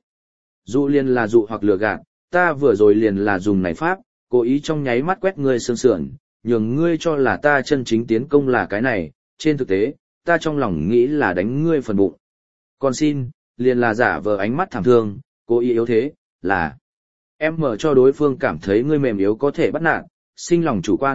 Dụ liền là dụ hoặc lừa gạt, ta vừa rồi liền là dùng này pháp, cố ý trong nháy mắt quét ngươi sương sườn, nhường ngươi cho là ta chân chính tiến công là cái này, trên thực tế, ta trong lòng nghĩ là đánh ngươi phần bụng. Còn xin, liền là giả vờ ánh mắt thảm thương, cố ý yếu thế, là em mở cho đối phương cảm thấy ngươi mềm yếu có thể bắt nạt, sinh lòng chủ quan,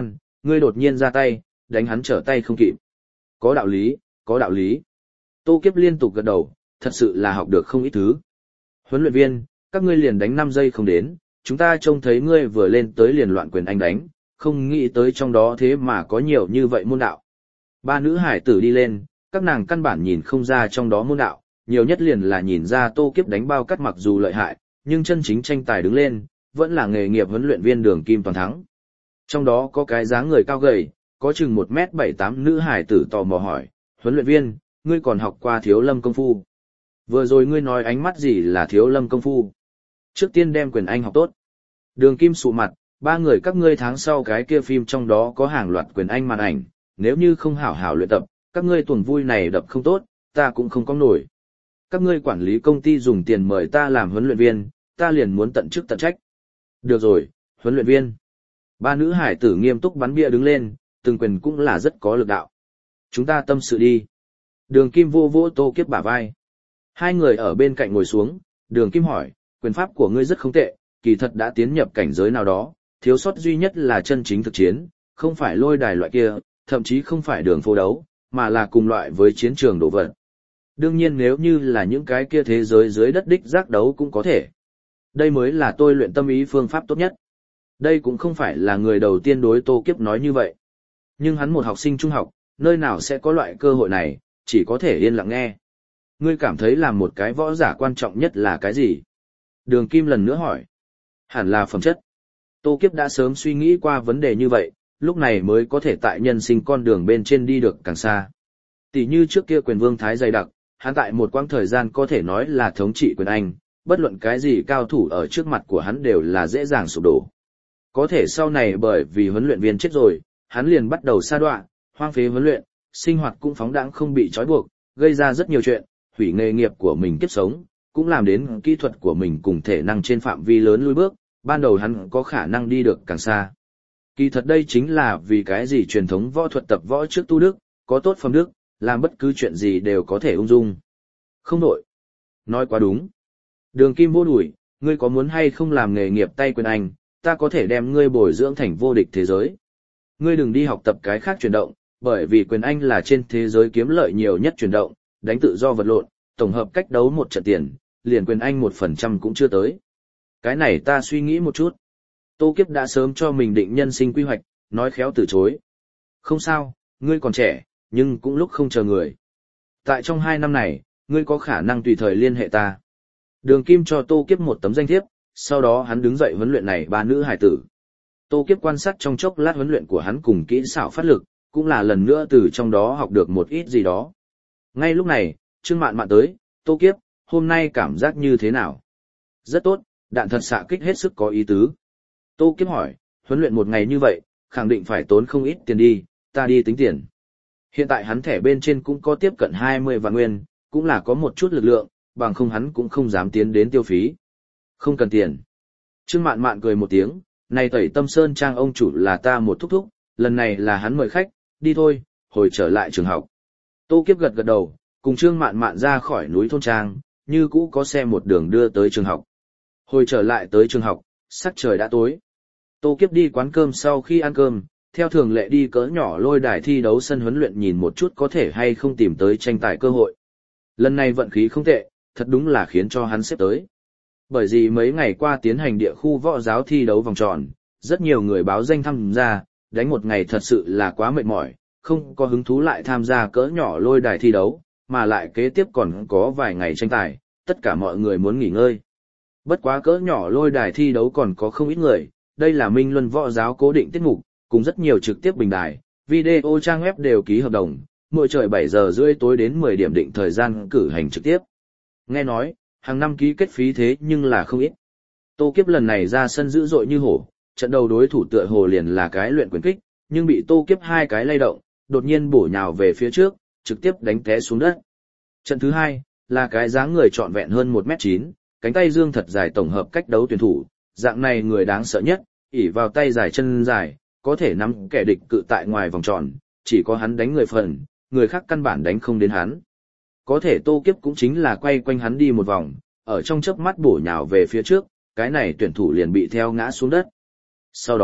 ngươi đột nhiên ra tay, đánh hắn trở tay không kịp. Có đạo lý, có đạo lý. Tô Kiếp liên tục gật đầu, thật sự là học được không ít thứ. Huấn luyện viên, các ngươi liền đánh năm giây không đến, chúng ta trông thấy ngươi vừa lên tới liền loạn quyền anh đánh, không nghĩ tới trong đó thế mà có nhiều như vậy môn đạo. Ba nữ hải tử đi lên, các nàng căn bản nhìn không ra trong đó môn đạo, nhiều nhất liền là nhìn ra Tô Kiếp đánh bao cắt mặc dù lợi hại, nhưng chân chính tranh tài đứng lên, vẫn là nghề nghiệp huấn luyện viên Đường Kim toàn thắng. Trong đó có cái dáng người cao gầy, có chừng một mét bảy tám nữ hải tử tò mò hỏi, huấn luyện viên, ngươi còn học qua Thiếu Lâm công phu. Vừa rồi ngươi nói ánh mắt gì là Thiếu Lâm công phu. Trước tiên đem quyền anh học tốt. Đường Kim sụ mặt, ba người các ngươi tháng sau cái kia phim trong đó có hàng loạt quyền anh màn ảnh, nếu như không hảo hảo luyện tập, các ngươi tuần vui này đập không tốt, ta cũng không có nổi. Các ngươi quản lý công ty dùng tiền mời ta làm huấn luyện viên, ta liền muốn tận chức tận trách. Được rồi, huấn luyện viên. Ba nữ hải tử nghiêm túc bắn bia đứng lên, từng quyền cũng là rất có lực đạo. Chúng ta tâm sự đi. Đường Kim vô vỗ Tô Kiếp bả vai. Hai người ở bên cạnh ngồi xuống, Đường Kim hỏi, quyền pháp của ngươi rất không tệ, kỳ thật đã tiến nhập cảnh giới nào đó, thiếu sót duy nhất là chân chính thực chiến, không phải lôi đài loại kia, thậm chí không phải đường phố đấu, mà là cùng loại với chiến trường đổ vật. Đương nhiên nếu như là những cái kia thế giới dưới đất đích giác đấu cũng có thể. Đây mới là tôi luyện tâm ý phương pháp tốt nhất. Đây cũng không phải là người đầu tiên đối Tô Kiếp nói như vậy. Nhưng hắn một học sinh trung học, nơi nào sẽ có loại cơ hội này, chỉ có thể yên lặng nghe. Ngươi cảm thấy làm một cái võ giả quan trọng nhất là cái gì? Đường Kim lần nữa hỏi. Hẳn là phẩm chất. Tô Kiếp đã sớm suy nghĩ qua vấn đề như vậy, lúc này mới có thể tại nhân sinh con đường bên trên đi được càng xa. Tỷ như trước kia quyền vương thái dày đặc, hắn tại một quãng thời gian có thể nói là thống trị quyền Anh, bất luận cái gì cao thủ ở trước mặt của hắn đều là dễ dàng sụp đổ. Có thể sau này bởi vì huấn luyện viên chết rồi, hắn liền bắt đầu sa đọa, hoang phế huấn luyện, sinh hoạt cũng phóng đãng không bị trói buộc, gây ra rất nhiều chuyện, hủy nghề nghiệp của mình kiếp sống, cũng làm đến kỹ thuật của mình cùng thể năng trên phạm vi lớn lùi bước, ban đầu hắn có khả năng đi được càng xa. Kỳ thật đây chính là vì cái gì truyền thống võ thuật tập võ trước tu đức, có tốt phẩm đức, làm bất cứ chuyện gì đều có thể ung dung. Không nội. Nói quá đúng. Đường Kim vô đuổi, ngươi có muốn hay không làm nghề nghiệp tay quyền Anh, ta có thể đem ngươi bồi dưỡng thành vô địch thế giới. Ngươi đừng đi học tập cái khác chuyển động, bởi vì quyền Anh là trên thế giới kiếm lợi nhiều nhất chuyển động, đánh tự do vật lộn, tổng hợp cách đấu một trận tiền, liền quyền Anh một phần trăm cũng chưa tới. Cái này ta suy nghĩ một chút. Tô Kiếp đã sớm cho mình định nhân sinh quy hoạch, nói khéo từ chối. Không sao, ngươi còn trẻ, nhưng cũng lúc không chờ người. Tại trong hai năm này, ngươi có khả năng tùy thời liên hệ ta. Đường Kim cho Tô Kiếp một tấm danh thiếp, sau đó hắn đứng dậy huấn luyện này ba nữ hài tử. Tô Kiếp quan sát trong chốc lát huấn luyện của hắn cùng kỹ xảo phát lực, cũng là lần nữa từ trong đó học được một ít gì đó. Ngay lúc này, Trương Mạn Mạn tới, Tô Kiếp, hôm nay cảm giác như thế nào? Rất tốt, đạn thật xạ kích hết sức có ý tứ. Tô Kiếp hỏi, huấn luyện một ngày như vậy, khẳng định phải tốn không ít tiền đi, ta đi tính tiền. Hiện tại hắn thẻ bên trên cũng có tiếp cận hai mươi vạn nguyên, cũng là có một chút lực lượng, bằng không hắn cũng không dám tiến đến tiêu phí. Không cần tiền. Trương Mạn Mạn cười một tiếng, này Tẩy Tâm Sơn Trang ông chủ là ta một thúc thúc, lần này là hắn mời khách, đi thôi, hồi trở lại trường học. Tô Kiếp gật gật đầu, cùng Trương Mạn Mạn ra khỏi núi thôn trang, như cũ có xe một đường đưa tới trường học. Hồi trở lại tới trường học, sắc trời đã tối. Tô Kiếp đi quán cơm sau khi ăn cơm, theo thường lệ đi cỡ nhỏ lôi đài thi đấu sân huấn luyện nhìn một chút có thể hay không tìm tới tranh tài cơ hội. Lần này vận khí không tệ, thật đúng là khiến cho hắn xếp tới. Bởi vì mấy ngày qua tiến hành địa khu võ giáo thi đấu vòng tròn, rất nhiều người báo danh tham gia, đánh một ngày thật sự là quá mệt mỏi, không có hứng thú lại tham gia cỡ nhỏ lôi đài thi đấu, mà lại kế tiếp còn có vài ngày tranh tài, tất cả mọi người muốn nghỉ ngơi. Bất quá cỡ nhỏ lôi đài thi đấu còn có không ít người, đây là Minh Luân võ giáo cố định tiết mục, cùng rất nhiều trực tiếp bình đài, video trang web đều ký hợp đồng, mỗi trời bảy giờ rưỡi tối đến mười điểm định thời gian cử hành trực tiếp. Nghe nói, hàng năm ký kết phí thế nhưng là không ít. Tô Kiếp lần này ra sân dữ dội như hổ, trận đầu đối thủ tựa hồ liền là cái luyện quyền kích, nhưng bị Tô Kiếp hai cái lay động, đột nhiên bổ nhào về phía trước, trực tiếp đánh té xuống đất. Trận thứ hai, là cái dáng người trọn vẹn hơn một mét chín, cánh tay dương thật dài tổng hợp cách đấu tuyển thủ, dạng này người đáng sợ nhất, ỷ vào tay dài chân dài, có thể nắm kẻ địch cự tại ngoài vòng tròn, chỉ có hắn đánh người phần, người khác căn bản đánh không đến hắn. Có thể Tô Kiếp cũng chính là quay quanh hắn đi một vòng, ở trong chớp mắt bổ nhào về phía trước, cái này tuyển thủ liền bị theo ngã xuống đất. Sau đó,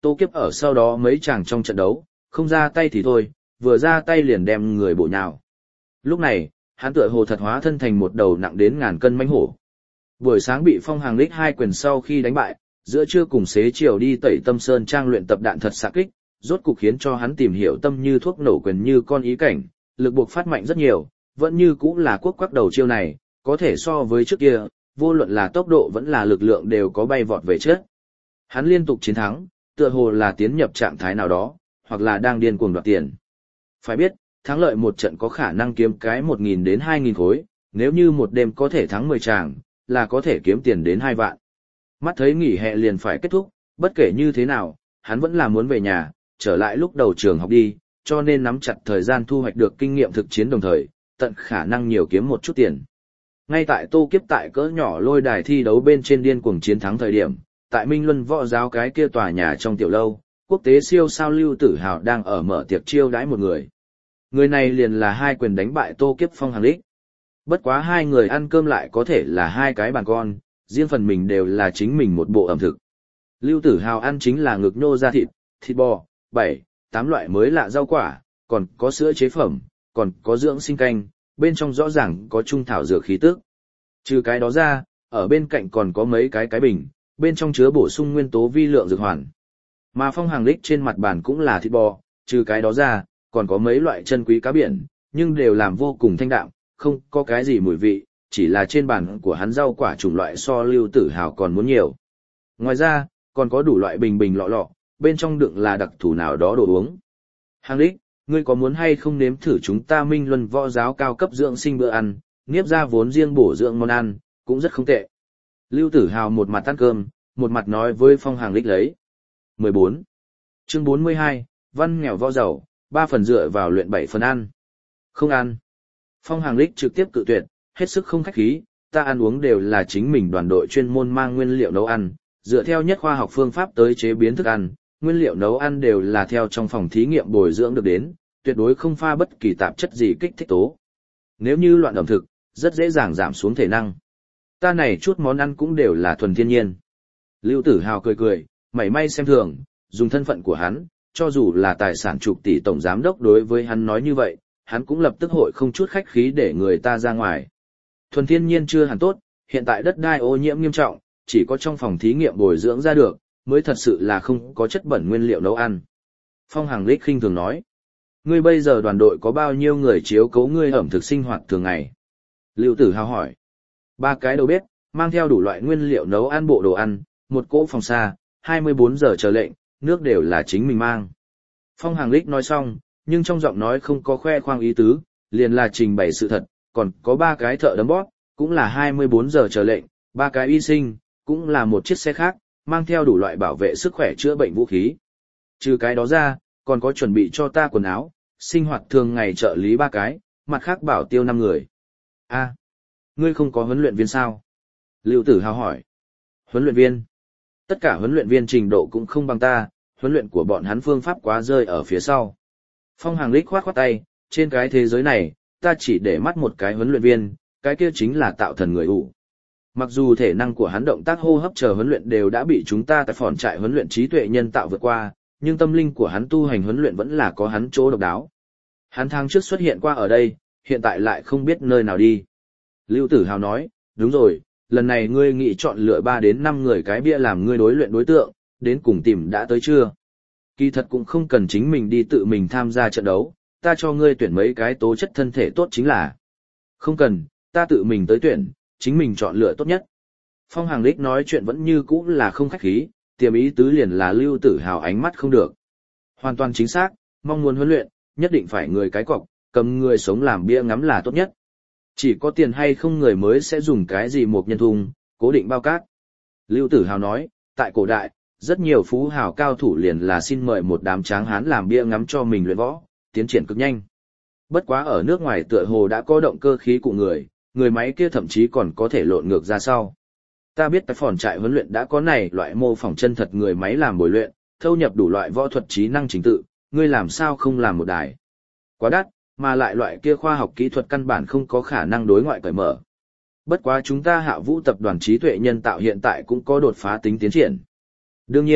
Tô Kiếp ở sau đó mấy chàng trong trận đấu, không ra tay thì thôi, vừa ra tay liền đem người bổ nhào. Lúc này, hắn tựa hồ thật hóa thân thành một đầu nặng đến ngàn cân mãnh hổ. Buổi sáng bị Phong Hàng Lích hai quyền sau khi đánh bại, giữa trưa cùng xế chiều đi Tẩy Tâm Sơn trang luyện tập đạn thật xạ kích, rốt cục khiến cho hắn tìm hiểu tâm như thuốc nổ quyền như con ý cảnh, lực buộc phát mạnh rất nhiều, vẫn như cũng là quốc quắc đầu chiêu này, có thể so với trước kia, vô luận là tốc độ vẫn là lực lượng đều có bay vọt về trước. Hắn liên tục chiến thắng, tựa hồ là tiến nhập trạng thái nào đó, hoặc là đang điên cuồng đoạt tiền. Phải biết, thắng lợi một trận có khả năng kiếm cái một nghìn đến hai nghìn khối, nếu như một đêm có thể thắng mười tràng, là có thể kiếm tiền đến hai vạn. Mắt thấy nghỉ hè liền phải kết thúc, bất kể như thế nào, hắn vẫn là muốn về nhà, trở lại lúc đầu trường học đi, cho nên nắm chặt thời gian thu hoạch được kinh nghiệm thực chiến đồng thời, tận khả năng nhiều kiếm một chút tiền. Ngay tại Tô Kiếp tại cỡ nhỏ lôi đài thi đấu bên trên điên cuồng chiến thắng thời điểm, tại Minh Luân võ giáo cái kia tòa nhà trong tiểu lâu, quốc tế siêu sao Lưu Tử Hào đang ở mở tiệc chiêu đãi một người. Người này liền là hai quyền đánh bại Tô Kiếp Phong Hàng Lích. Bất quá hai người ăn cơm lại có thể là hai cái bàn con, riêng phần mình đều là chính mình một bộ ẩm thực. Lưu Tử Hào ăn chính là ngực nhô ra thịt, thịt bò, bảy, tám loại mới lạ rau quả, còn có sữa chế phẩm, còn có dưỡng sinh canh, bên trong rõ ràng có trung thảo dược khí tức. Trừ cái đó ra, ở bên cạnh còn có mấy cái cái bình, bên trong chứa bổ sung nguyên tố vi lượng dược hoàn. Mà Phong Hàng Lích trên mặt bàn cũng là thịt bò, trừ cái đó ra, còn có mấy loại chân quý cá biển, nhưng đều làm vô cùng thanh đạm, không có cái gì mùi vị, chỉ là trên bàn của hắn rau quả chủng loại so Lưu Tử Hào còn muốn nhiều. Ngoài ra, còn có đủ loại bình bình lọ lọ, bên trong đựng là đặc thù nào đó đồ uống. Hàng Lích, ngươi có muốn hay không nếm thử chúng ta Minh Luân võ giáo cao cấp dưỡng sinh bữa ăn, nghiếp ra vốn riêng bổ dưỡng món ăn, cũng rất không tệ. Lưu Tử Hào một mặt ăn cơm, một mặt nói với Phong Hàng Lích lấy. mười bốn. Chương bốn mươi hai, Văn nghèo võ giàu, ba phần dựa vào luyện bảy phần ăn. Không ăn. Phong Hàng Lích trực tiếp cự tuyệt, hết sức không khách khí, ta ăn uống đều là chính mình đoàn đội chuyên môn mang nguyên liệu nấu ăn, dựa theo nhất khoa học phương pháp tới chế biến thức ăn, nguyên liệu nấu ăn đều là theo trong phòng thí nghiệm bồi dưỡng được đến, tuyệt đối không pha bất kỳ tạp chất gì kích thích tố. Nếu như loạn ẩm thực, rất dễ dàng giảm xuống thể năng. Ta này chút món ăn cũng đều là thuần thiên nhiên. Lưu Tử Hào cười cười, mảy may xem thường, dùng thân phận của hắn, cho dù là tài sản chục tỷ tổng giám đốc đối với hắn nói như vậy, hắn cũng lập tức hội không chút khách khí để người ta ra ngoài. Thuần thiên nhiên chưa hẳn tốt, hiện tại đất đai ô nhiễm nghiêm trọng, chỉ có trong phòng thí nghiệm bồi dưỡng ra được, mới thật sự là không có chất bẩn nguyên liệu nấu ăn. Phong Hàng Lích khinh thường nói, ngươi bây giờ đoàn đội có bao nhiêu người chiếu cố ngươi ẩm thực sinh hoạt thường ngày? Lưu Tử Hào hỏi, ba cái đầu bếp, mang theo đủ loại nguyên liệu nấu ăn bộ đồ ăn, một cỗ phòng xa, hai mươi bốn giờ chờ lệnh, nước đều là chính mình mang. Phong Hàng Lích nói xong, nhưng trong giọng nói không có khoe khoang ý tứ, liền là trình bày sự thật, còn có ba cái thợ đấm bóp, cũng là hai mươi bốn giờ chờ lệnh, ba cái y sinh, cũng là một chiếc xe khác, mang theo đủ loại bảo vệ sức khỏe chữa bệnh vũ khí. Trừ cái đó ra, còn có chuẩn bị cho ta quần áo, sinh hoạt thường ngày trợ lý ba cái, mặt khác bảo tiêu năm người. A, ngươi không có huấn luyện viên sao? Lưu Tử Hào hỏi. Huấn luyện viên? Tất cả huấn luyện viên trình độ cũng không bằng ta, huấn luyện của bọn hắn phương pháp quá rơi ở phía sau. Phong Hàng Lích khoát khoát tay, trên cái thế giới này, ta chỉ để mắt một cái huấn luyện viên, cái kia chính là tạo thần người ủ. Mặc dù thể năng của hắn động tác hô hấp chờ huấn luyện đều đã bị chúng ta tại phòn trại huấn luyện trí tuệ nhân tạo vượt qua, nhưng tâm linh của hắn tu hành huấn luyện vẫn là có hắn chỗ độc đáo. Hắn tháng trước xuất hiện qua ở đây, hiện tại lại không biết nơi nào đi. Lưu Tử Hào nói, đúng rồi, lần này ngươi nghĩ chọn lựa ba đến năm người cái bia làm ngươi đối luyện đối tượng, đến cùng tìm đã tới chưa? Kỳ thật cũng không cần chính mình đi tự mình tham gia trận đấu, ta cho ngươi tuyển mấy cái tố chất thân thể tốt chính là. Không cần, ta tự mình tới tuyển, chính mình chọn lựa tốt nhất. Phong Hàng Lích nói chuyện vẫn như cũ là không khách khí, tiềm ý tứ liền là Lưu Tử Hào ánh mắt không được. Hoàn toàn chính xác, mong muốn huấn luyện, nhất định phải người cái cọc, cầm người sống làm bia ngắm là tốt nhất. Chỉ có tiền hay không người mới sẽ dùng cái gì một nhân thùng, cố định bao cát. Lưu Tử Hào nói, tại cổ đại, rất nhiều phú hào cao thủ liền là xin mời một đám tráng hán làm bia ngắm cho mình luyện võ, tiến triển cực nhanh. Bất quá ở nước ngoài tựa hồ đã có động cơ khí của người, người máy kia thậm chí còn có thể lộn ngược ra sau. Ta biết tại phòn trại huấn luyện đã có này loại mô phỏng chân thật người máy làm bồi luyện, thâu nhập đủ loại võ thuật trí năng chính tự, ngươi làm sao không làm một đài. Quá đắt, mà lại loại kia khoa học kỹ thuật căn bản không có khả năng đối ngoại cởi mở. Bất quá chúng ta Hạ Vũ tập đoàn trí tuệ nhân tạo hiện tại cũng có đột phá tính tiến triển. Đương nhiên,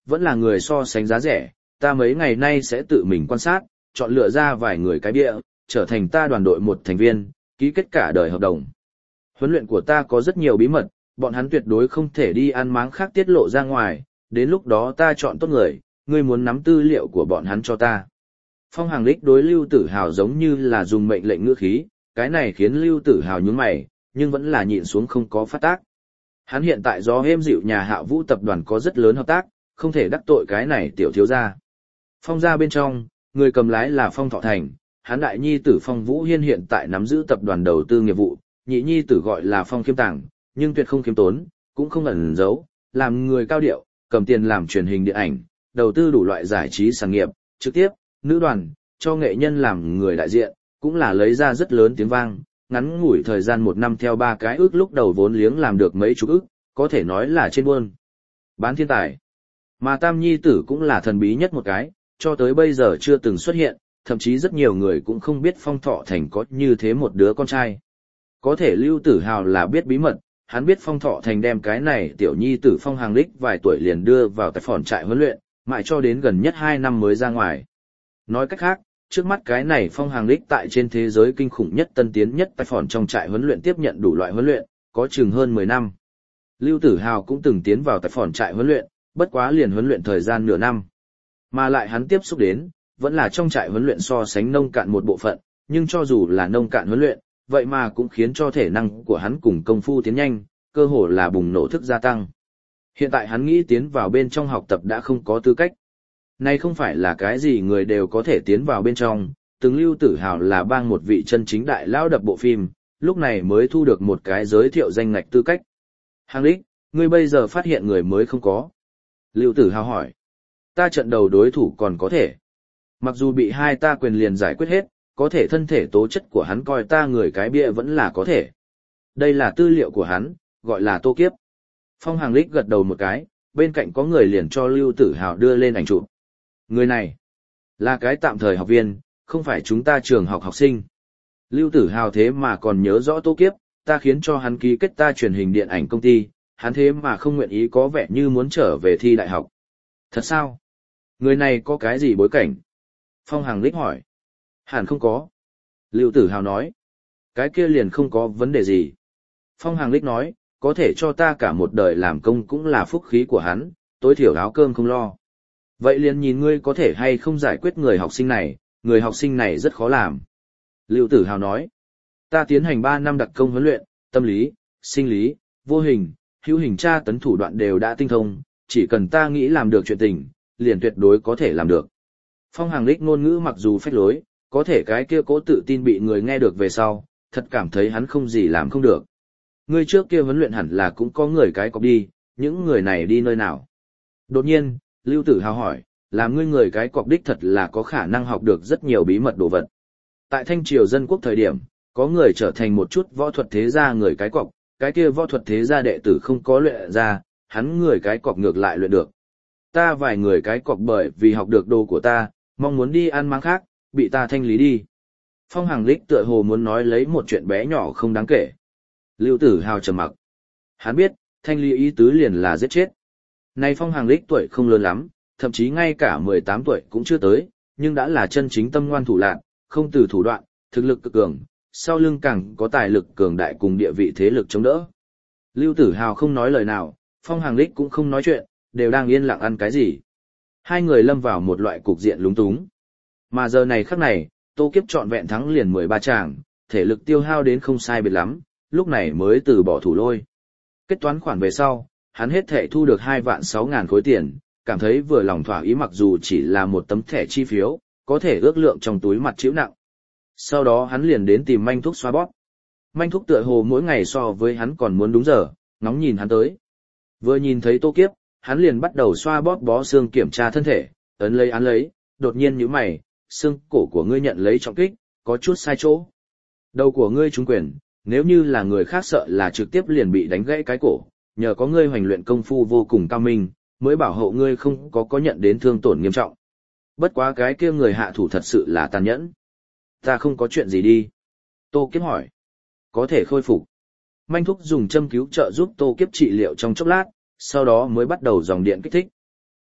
vẫn là người so sánh giá rẻ, ta mấy ngày nay sẽ tự mình quan sát, chọn lựa ra vài người cái bịa, trở thành ta đoàn đội một thành viên, ký kết cả đời hợp đồng. Huấn luyện của ta có rất nhiều bí mật, bọn hắn tuyệt đối không thể đi ăn máng khác tiết lộ ra ngoài, đến lúc đó ta chọn tốt người, ngươi muốn nắm tư liệu của bọn hắn cho ta. Phong Hàng Lịch đối Lưu Tử Hào giống như là dùng mệnh lệnh ngữ khí, cái này khiến Lưu Tử Hào nhướng mày, nhưng vẫn là nhịn xuống không có phát tác. Hắn hiện tại do êm dịu nhà Hạ Vũ tập đoàn có rất lớn hợp tác, không thể đắc tội cái này tiểu thiếu gia. Phong gia bên trong, người cầm lái là Phong Thọ Thành, hắn đại nhi tử Phong Vũ Hiên hiện tại nắm giữ tập đoàn đầu tư nghiệp vụ, nhị nhi tử gọi là Phong Khiêm Tàng, nhưng tuyệt không khiêm tốn, cũng không ẩn giấu, làm người cao điệu, cầm tiền làm truyền hình điện ảnh, đầu tư đủ loại giải trí sản nghiệp, trực tiếp, nữ đoàn, cho nghệ nhân làm người đại diện, cũng là lấy ra rất lớn tiếng vang, ngắn ngủi thời gian một năm theo ba cái ước lúc đầu vốn liếng làm được mấy chục ước, có thể nói là trên buôn bán thiên tài. Mà Tam nhi tử cũng là thần bí nhất một cái, cho tới bây giờ chưa từng xuất hiện, thậm chí rất nhiều người cũng không biết Phong Thọ Thành có như thế một đứa con trai. Có thể Lưu Tử Hào là biết bí mật, hắn biết Phong Thọ Thành đem cái này tiểu nhi tử Phong Hàng Lịch vài tuổi liền đưa vào tại phòn trại huấn luyện, mãi cho đến gần nhất hai năm mới ra ngoài. Nói cách khác, trước mắt cái này Phong Hàng Lịch tại trên thế giới kinh khủng nhất tân tiến nhất tại phòn trong trại huấn luyện tiếp nhận đủ loại huấn luyện, có chừng hơn mười năm. Lưu Tử Hào cũng từng tiến vào tại phòn trại huấn luyện, bất quá liền huấn luyện thời gian nửa năm. Mà lại hắn tiếp xúc đến, vẫn là trong trại huấn luyện so sánh nông cạn một bộ phận, nhưng cho dù là nông cạn huấn luyện, vậy mà cũng khiến cho thể năng của hắn cùng công phu tiến nhanh, cơ hồ là bùng nổ thức gia tăng. Hiện tại hắn nghĩ tiến vào bên trong học tập đã không có tư cách. Này không phải là cái gì người đều có thể tiến vào bên trong, từng Lưu Tử Hào là bang một vị chân chính đại lao đập bộ phim, lúc này mới thu được một cái giới thiệu danh ngạch tư cách. Hàng Lịch, ngươi bây giờ phát hiện người mới không có. Lưu Tử Hào hỏi. Ta trận đầu đối thủ còn có thể. Mặc dù bị hai ta quyền liền giải quyết hết, có thể thân thể tố chất của hắn coi ta người cái bia vẫn là có thể. Đây là tư liệu của hắn, gọi là Tô Kiếp. Phong Hàng Lịch gật đầu một cái, bên cạnh có người liền cho Lưu Tử Hào đưa lên ảnh chụp. Người này là cái tạm thời học viên, không phải chúng ta trường học học sinh. Lưu Tử Hào thế mà còn nhớ rõ Tô Kiếp, ta khiến cho hắn ký kết ta truyền hình điện ảnh công ty, hắn thế mà không nguyện ý có vẻ như muốn trở về thi đại học. Thật sao? Người này có cái gì bối cảnh? Phong Hàng Lịch hỏi. Hẳn không có. Lưu Tử Hào nói. Cái kia liền không có vấn đề gì. Phong Hàng Lịch nói, có thể cho ta cả một đời làm công cũng là phúc khí của hắn, tối thiểu áo cơm không lo. Vậy liền nhìn ngươi có thể hay không giải quyết người học sinh này, người học sinh này rất khó làm. Lưu Tử Hào nói, ta tiến hành ba năm đặc công huấn luyện, tâm lý, sinh lý, vô hình, hữu hình tra tấn thủ đoạn đều đã tinh thông, chỉ cần ta nghĩ làm được chuyện tình, liền tuyệt đối có thể làm được. Phong Hàng Lịch ngôn ngữ mặc dù phách lối, có thể cái kia cố tự tin bị người nghe được về sau, thật cảm thấy hắn không gì làm không được. Ngươi trước kia huấn luyện hẳn là cũng có người cái cọc đi, những người này đi nơi nào? Đột nhiên, Lưu Tử Hào hỏi, làm ngươi người cái cọc đích thật là có khả năng học được rất nhiều bí mật đồ vật. Tại Thanh Triều Dân Quốc thời điểm, có người trở thành một chút võ thuật thế gia người cái cọc, cái kia võ thuật thế gia đệ tử không có luyện ra, hắn người cái cọc ngược lại luyện được. Ta vài người cái cọc bởi vì học được đồ của ta, mong muốn đi ăn mang khác, bị ta thanh lý đi. Phong Hàng Lịch tựa hồ muốn nói lấy một chuyện bé nhỏ không đáng kể. Lưu Tử Hào trầm mặc. Hắn biết, thanh lý ý tứ liền là giết chết. Nay Phong Hàng Lịch tuổi không lớn lắm, thậm chí ngay cả mười tám tuổi cũng chưa tới, nhưng đã là chân chính tâm ngoan thủ lạn, không từ thủ đoạn, thực lực cực cường, sau lưng càng có tài lực cường đại cùng địa vị thế lực chống đỡ. Lưu Tử Hào không nói lời nào, Phong Hàng Lịch cũng không nói chuyện, đều đang yên lặng ăn cái gì. Hai người lâm vào một loại cục diện lúng túng. Mà giờ này khắc này, Tô Kiếp trọn vẹn thắng liền mười ba tràng, thể lực tiêu hao đến không sai biệt lắm, lúc này mới từ bỏ thủ lôi. Kết toán khoản về sau, hắn hết thẻ thu được hai vạn sáu ngàn khối tiền, cảm thấy vừa lòng thỏa ý mặc dù chỉ là một tấm thẻ chi phiếu, có thể ước lượng trong túi mặt chịu nặng. Sau đó hắn liền đến tìm Manh Thúc xoa bóp. Manh Thúc tựa hồ mỗi ngày so với hắn còn muốn đúng giờ, ngóng nhìn hắn tới. Vừa nhìn thấy Tô Kiếp, hắn liền bắt đầu xoa bóp bó xương kiểm tra thân thể, ấn lấy án lấy, đột nhiên nhíu mày, xương cổ của ngươi nhận lấy trọng kích, có chút sai chỗ. Đầu của ngươi trúng quyền, nếu như là người khác sợ là trực tiếp liền bị đánh gãy cái cổ, nhờ có ngươi hoành luyện công phu vô cùng cao minh, mới bảo hộ ngươi không có có nhận đến thương tổn nghiêm trọng. Bất quá cái kia người hạ thủ thật sự là tàn nhẫn. Ta không có chuyện gì đi. Tô Kiếp hỏi. Có thể khôi phục. Manh Thúc dùng châm cứu trợ giúp Tô Kiếp trị liệu trong chốc lát, sau đó mới bắt đầu dòng điện kích thích.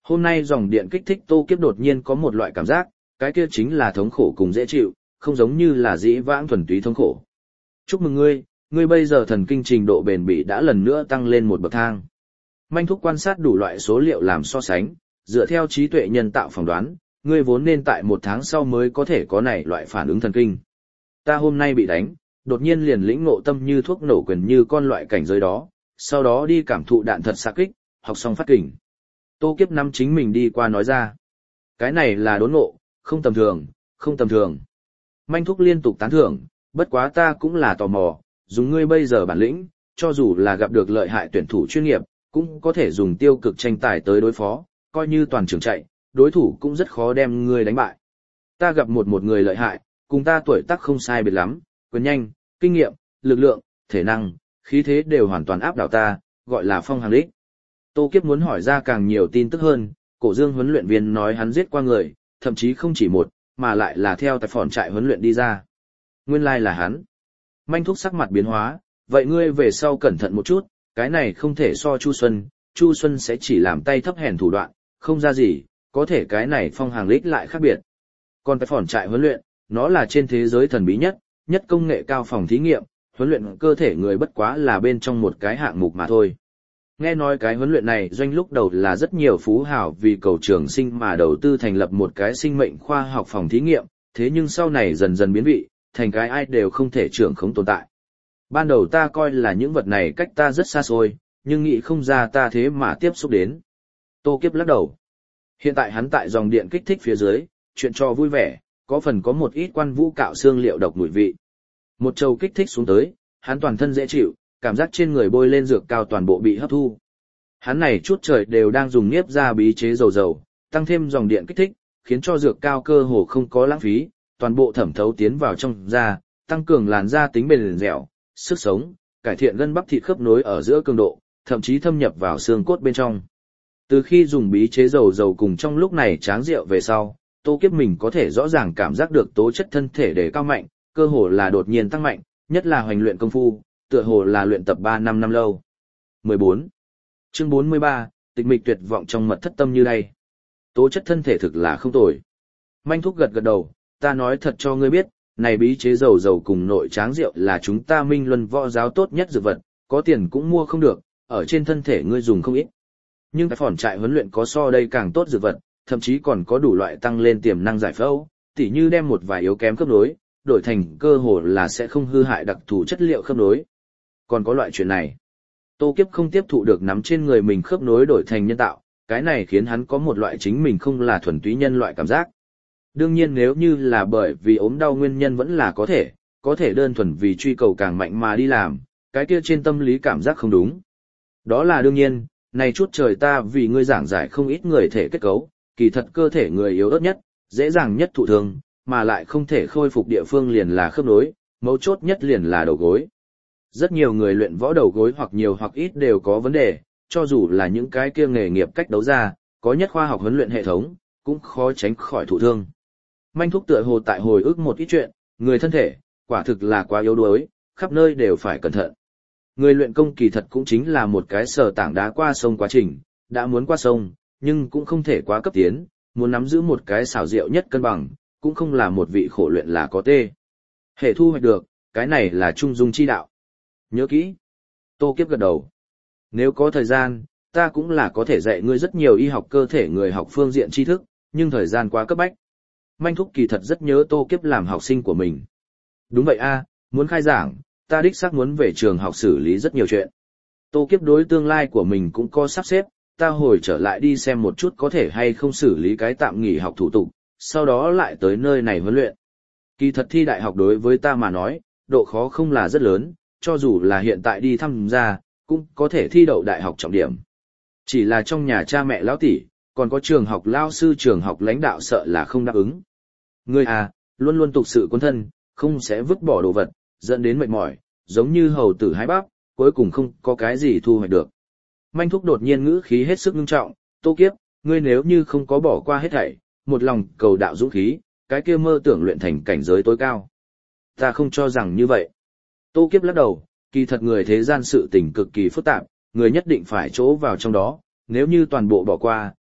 Hôm nay dòng điện kích thích Tô Kiếp đột nhiên có một loại cảm giác, cái kia chính là thống khổ cùng dễ chịu, không giống như là dĩ vãng thuần túy thống khổ. Chúc mừng ngươi, ngươi bây giờ thần kinh trình độ bền bỉ đã lần nữa tăng lên một bậc thang. Manh Thúc quan sát đủ loại số liệu làm so sánh, dựa theo trí tuệ nhân tạo phỏng đoán, ngươi vốn nên tại một tháng sau mới có thể có này loại phản ứng thần kinh. Ta hôm nay bị đánh, đột nhiên liền lĩnh ngộ tâm như thuốc nổ quyền như con loại cảnh giới đó, sau đó đi cảm thụ đạn thật xạ kích, học xong phát kình. Tô Kiếp năm chính mình đi qua nói ra. Cái này là đốn ngộ, không tầm thường, không tầm thường. Manh Thúc liên tục tán thưởng, bất quá ta cũng là tò mò, dùng ngươi bây giờ bản lĩnh, cho dù là gặp được lợi hại tuyển thủ chuyên nghiệp, cũng có thể dùng tiêu cực tranh tài tới đối phó, coi như toàn trường chạy, đối thủ cũng rất khó đem ngươi đánh bại. Ta gặp một một người lợi hại, cùng ta tuổi tác không sai biệt lắm, quyền nhanh, kinh nghiệm, lực lượng, thể năng, khí thế đều hoàn toàn áp đảo ta, gọi là Phong Hằng Đích. Tô Kiếp muốn hỏi ra càng nhiều tin tức hơn, Cổ Dương huấn luyện viên nói hắn giết qua người, thậm chí không chỉ một, mà lại là theo tại phòn trại huấn luyện đi ra. Nguyên lai là hắn. Manh Thúc sắc mặt biến hóa, vậy ngươi về sau cẩn thận một chút, cái này không thể so Chu Xuân, Chu Xuân sẽ chỉ làm tay thấp hèn thủ đoạn, không ra gì, có thể cái này Phong Hằng Đích lại khác biệt. Còn tại phòn trại huấn luyện, nó là trên thế giới thần bí nhất, nhất công nghệ cao phòng thí nghiệm, huấn luyện cơ thể người bất quá là bên trong một cái hạng mục mà thôi. Nghe nói cái huấn luyện này doanh lúc đầu là rất nhiều phú hào vì cầu trường sinh mà đầu tư thành lập một cái sinh mệnh khoa học phòng thí nghiệm, thế nhưng sau này dần dần biến vị, thành cái ai đều không thể trưởng không tồn tại. Ban đầu ta coi là những vật này cách ta rất xa xôi, nhưng nghĩ không ra ta thế mà tiếp xúc đến. Tô Kiếp lắc đầu. Hiện tại hắn tại dòng điện kích thích phía dưới, chuyện cho vui vẻ, có phần có một ít quan vũ cạo xương liệu độc mùi vị. Một trầu kích thích xuống tới, hắn toàn thân dễ chịu, cảm giác trên người bôi lên dược cao toàn bộ bị hấp thu. Hắn này chút trời đều đang dùng nhiếp ra bí chế dầu dầu, tăng thêm dòng điện kích thích, khiến cho dược cao cơ hồ không có lãng phí, toàn bộ thẩm thấu tiến vào trong da, tăng cường làn da tính bền dẻo, sức sống, cải thiện gân bắp thịt khớp nối ở giữa cường độ, thậm chí thâm nhập vào xương cốt bên trong. Từ khi dùng bí chế dầu dầu cùng trong lúc này tráng rượu về sau, Tô Kiếp mình có thể rõ ràng cảm giác được tố chất thân thể để cao mạnh, cơ hồ là đột nhiên tăng mạnh, nhất là hoành luyện công phu, tựa hồ là luyện tập ba năm năm lâu. mười bốn. Chương bốn mươi ba, tịch mịch tuyệt vọng trong mật thất tâm như đây. Tố chất thân thể thực là không tồi. Manh Thúc gật gật đầu, ta nói thật cho ngươi biết, này bí chế dầu dầu cùng nội tráng rượu là chúng ta Minh Luân võ giáo tốt nhất dược vật, có tiền cũng mua không được, ở trên thân thể ngươi dùng không ít. Nhưng cái phỏn trại huấn luyện có so đây càng tốt dược vật, thậm chí còn có đủ loại tăng lên tiềm năng giải phẫu, tỉ như đem một vài yếu kém khớp nối, đổi thành cơ hồ là sẽ không hư hại đặc thù chất liệu khớp nối. Còn có loại chuyện này. Tô Kiếp không tiếp thụ được nắm trên người mình khớp nối đổi thành nhân tạo, cái này khiến hắn có một loại chính mình không là thuần túy nhân loại cảm giác. Đương nhiên nếu như là bởi vì ốm đau nguyên nhân vẫn là có thể, có thể đơn thuần vì truy cầu càng mạnh mà đi làm, cái kia trên tâm lý cảm giác không đúng. Đó là đương nhiên, này chút trời ta vì ngươi giảng giải không ít người thể kết cấu, kỳ thật cơ thể người yếu ớt nhất, dễ dàng nhất thụ thương, mà lại không thể khôi phục địa phương liền là khớp nối, mấu chốt nhất liền là đầu gối. Rất nhiều người luyện võ đầu gối hoặc nhiều hoặc ít đều có vấn đề, cho dù là những cái kia nghề nghiệp cách đấu ra, có nhất khoa học huấn luyện hệ thống, cũng khó tránh khỏi thụ thương. Manh Thúc tựa hồ tại hồi ức một ít chuyện, người thân thể, quả thực là quá yếu đuối, khắp nơi đều phải cẩn thận. Người luyện công kỳ thật cũng chính là một cái sờ tảng đá qua sông quá trình, đã muốn qua sông, nhưng cũng không thể quá cấp tiến, muốn nắm giữ một cái xảo diệu nhất cân bằng, cũng không là một vị khổ luyện là có tê. Hệ thu hoạch được, cái này là trung dung chi đạo. Nhớ kỹ. Tô Kiếp gật đầu. Nếu có thời gian, ta cũng là có thể dạy ngươi rất nhiều y học cơ thể người học phương diện tri thức, nhưng thời gian quá cấp bách. Manh Thúc kỳ thật rất nhớ Tô Kiếp làm học sinh của mình. Đúng vậy a, muốn khai giảng, ta đích xác muốn về trường học xử lý rất nhiều chuyện. Tô Kiếp đối tương lai của mình cũng có sắp xếp, ta hồi trở lại đi xem một chút có thể hay không xử lý cái tạm nghỉ học thủ tục, sau đó lại tới nơi này huấn luyện. Kỳ thật thi đại học đối với ta mà nói, độ khó không là rất lớn, cho dù là hiện tại đi thăm gia, cũng có thể thi đậu đại học trọng điểm. Chỉ là trong nhà cha mẹ lão tỷ, còn có trường học lao sư trường học lãnh đạo sợ là không đáp ứng. Ngươi à, luôn luôn tục sự quân thân, không sẽ vứt bỏ đồ vật, dẫn đến mệt mỏi, giống như hầu tử hái bắp, cuối cùng không có cái gì thu hoạch được. Manh Thúc đột nhiên ngữ khí hết sức nghiêm trọng, Tô Kiếp, ngươi nếu như không có bỏ qua hết thảy, một lòng cầu đạo dũng khí, cái kia mơ tưởng luyện thành cảnh giới tối cao. Ta không cho rằng như vậy. Tô Kiếp lắc đầu, kỳ thật người thế gian sự tình cực kỳ phức tạp, người nhất định phải chỗ vào trong đó, nếu như toàn bộ bỏ qua,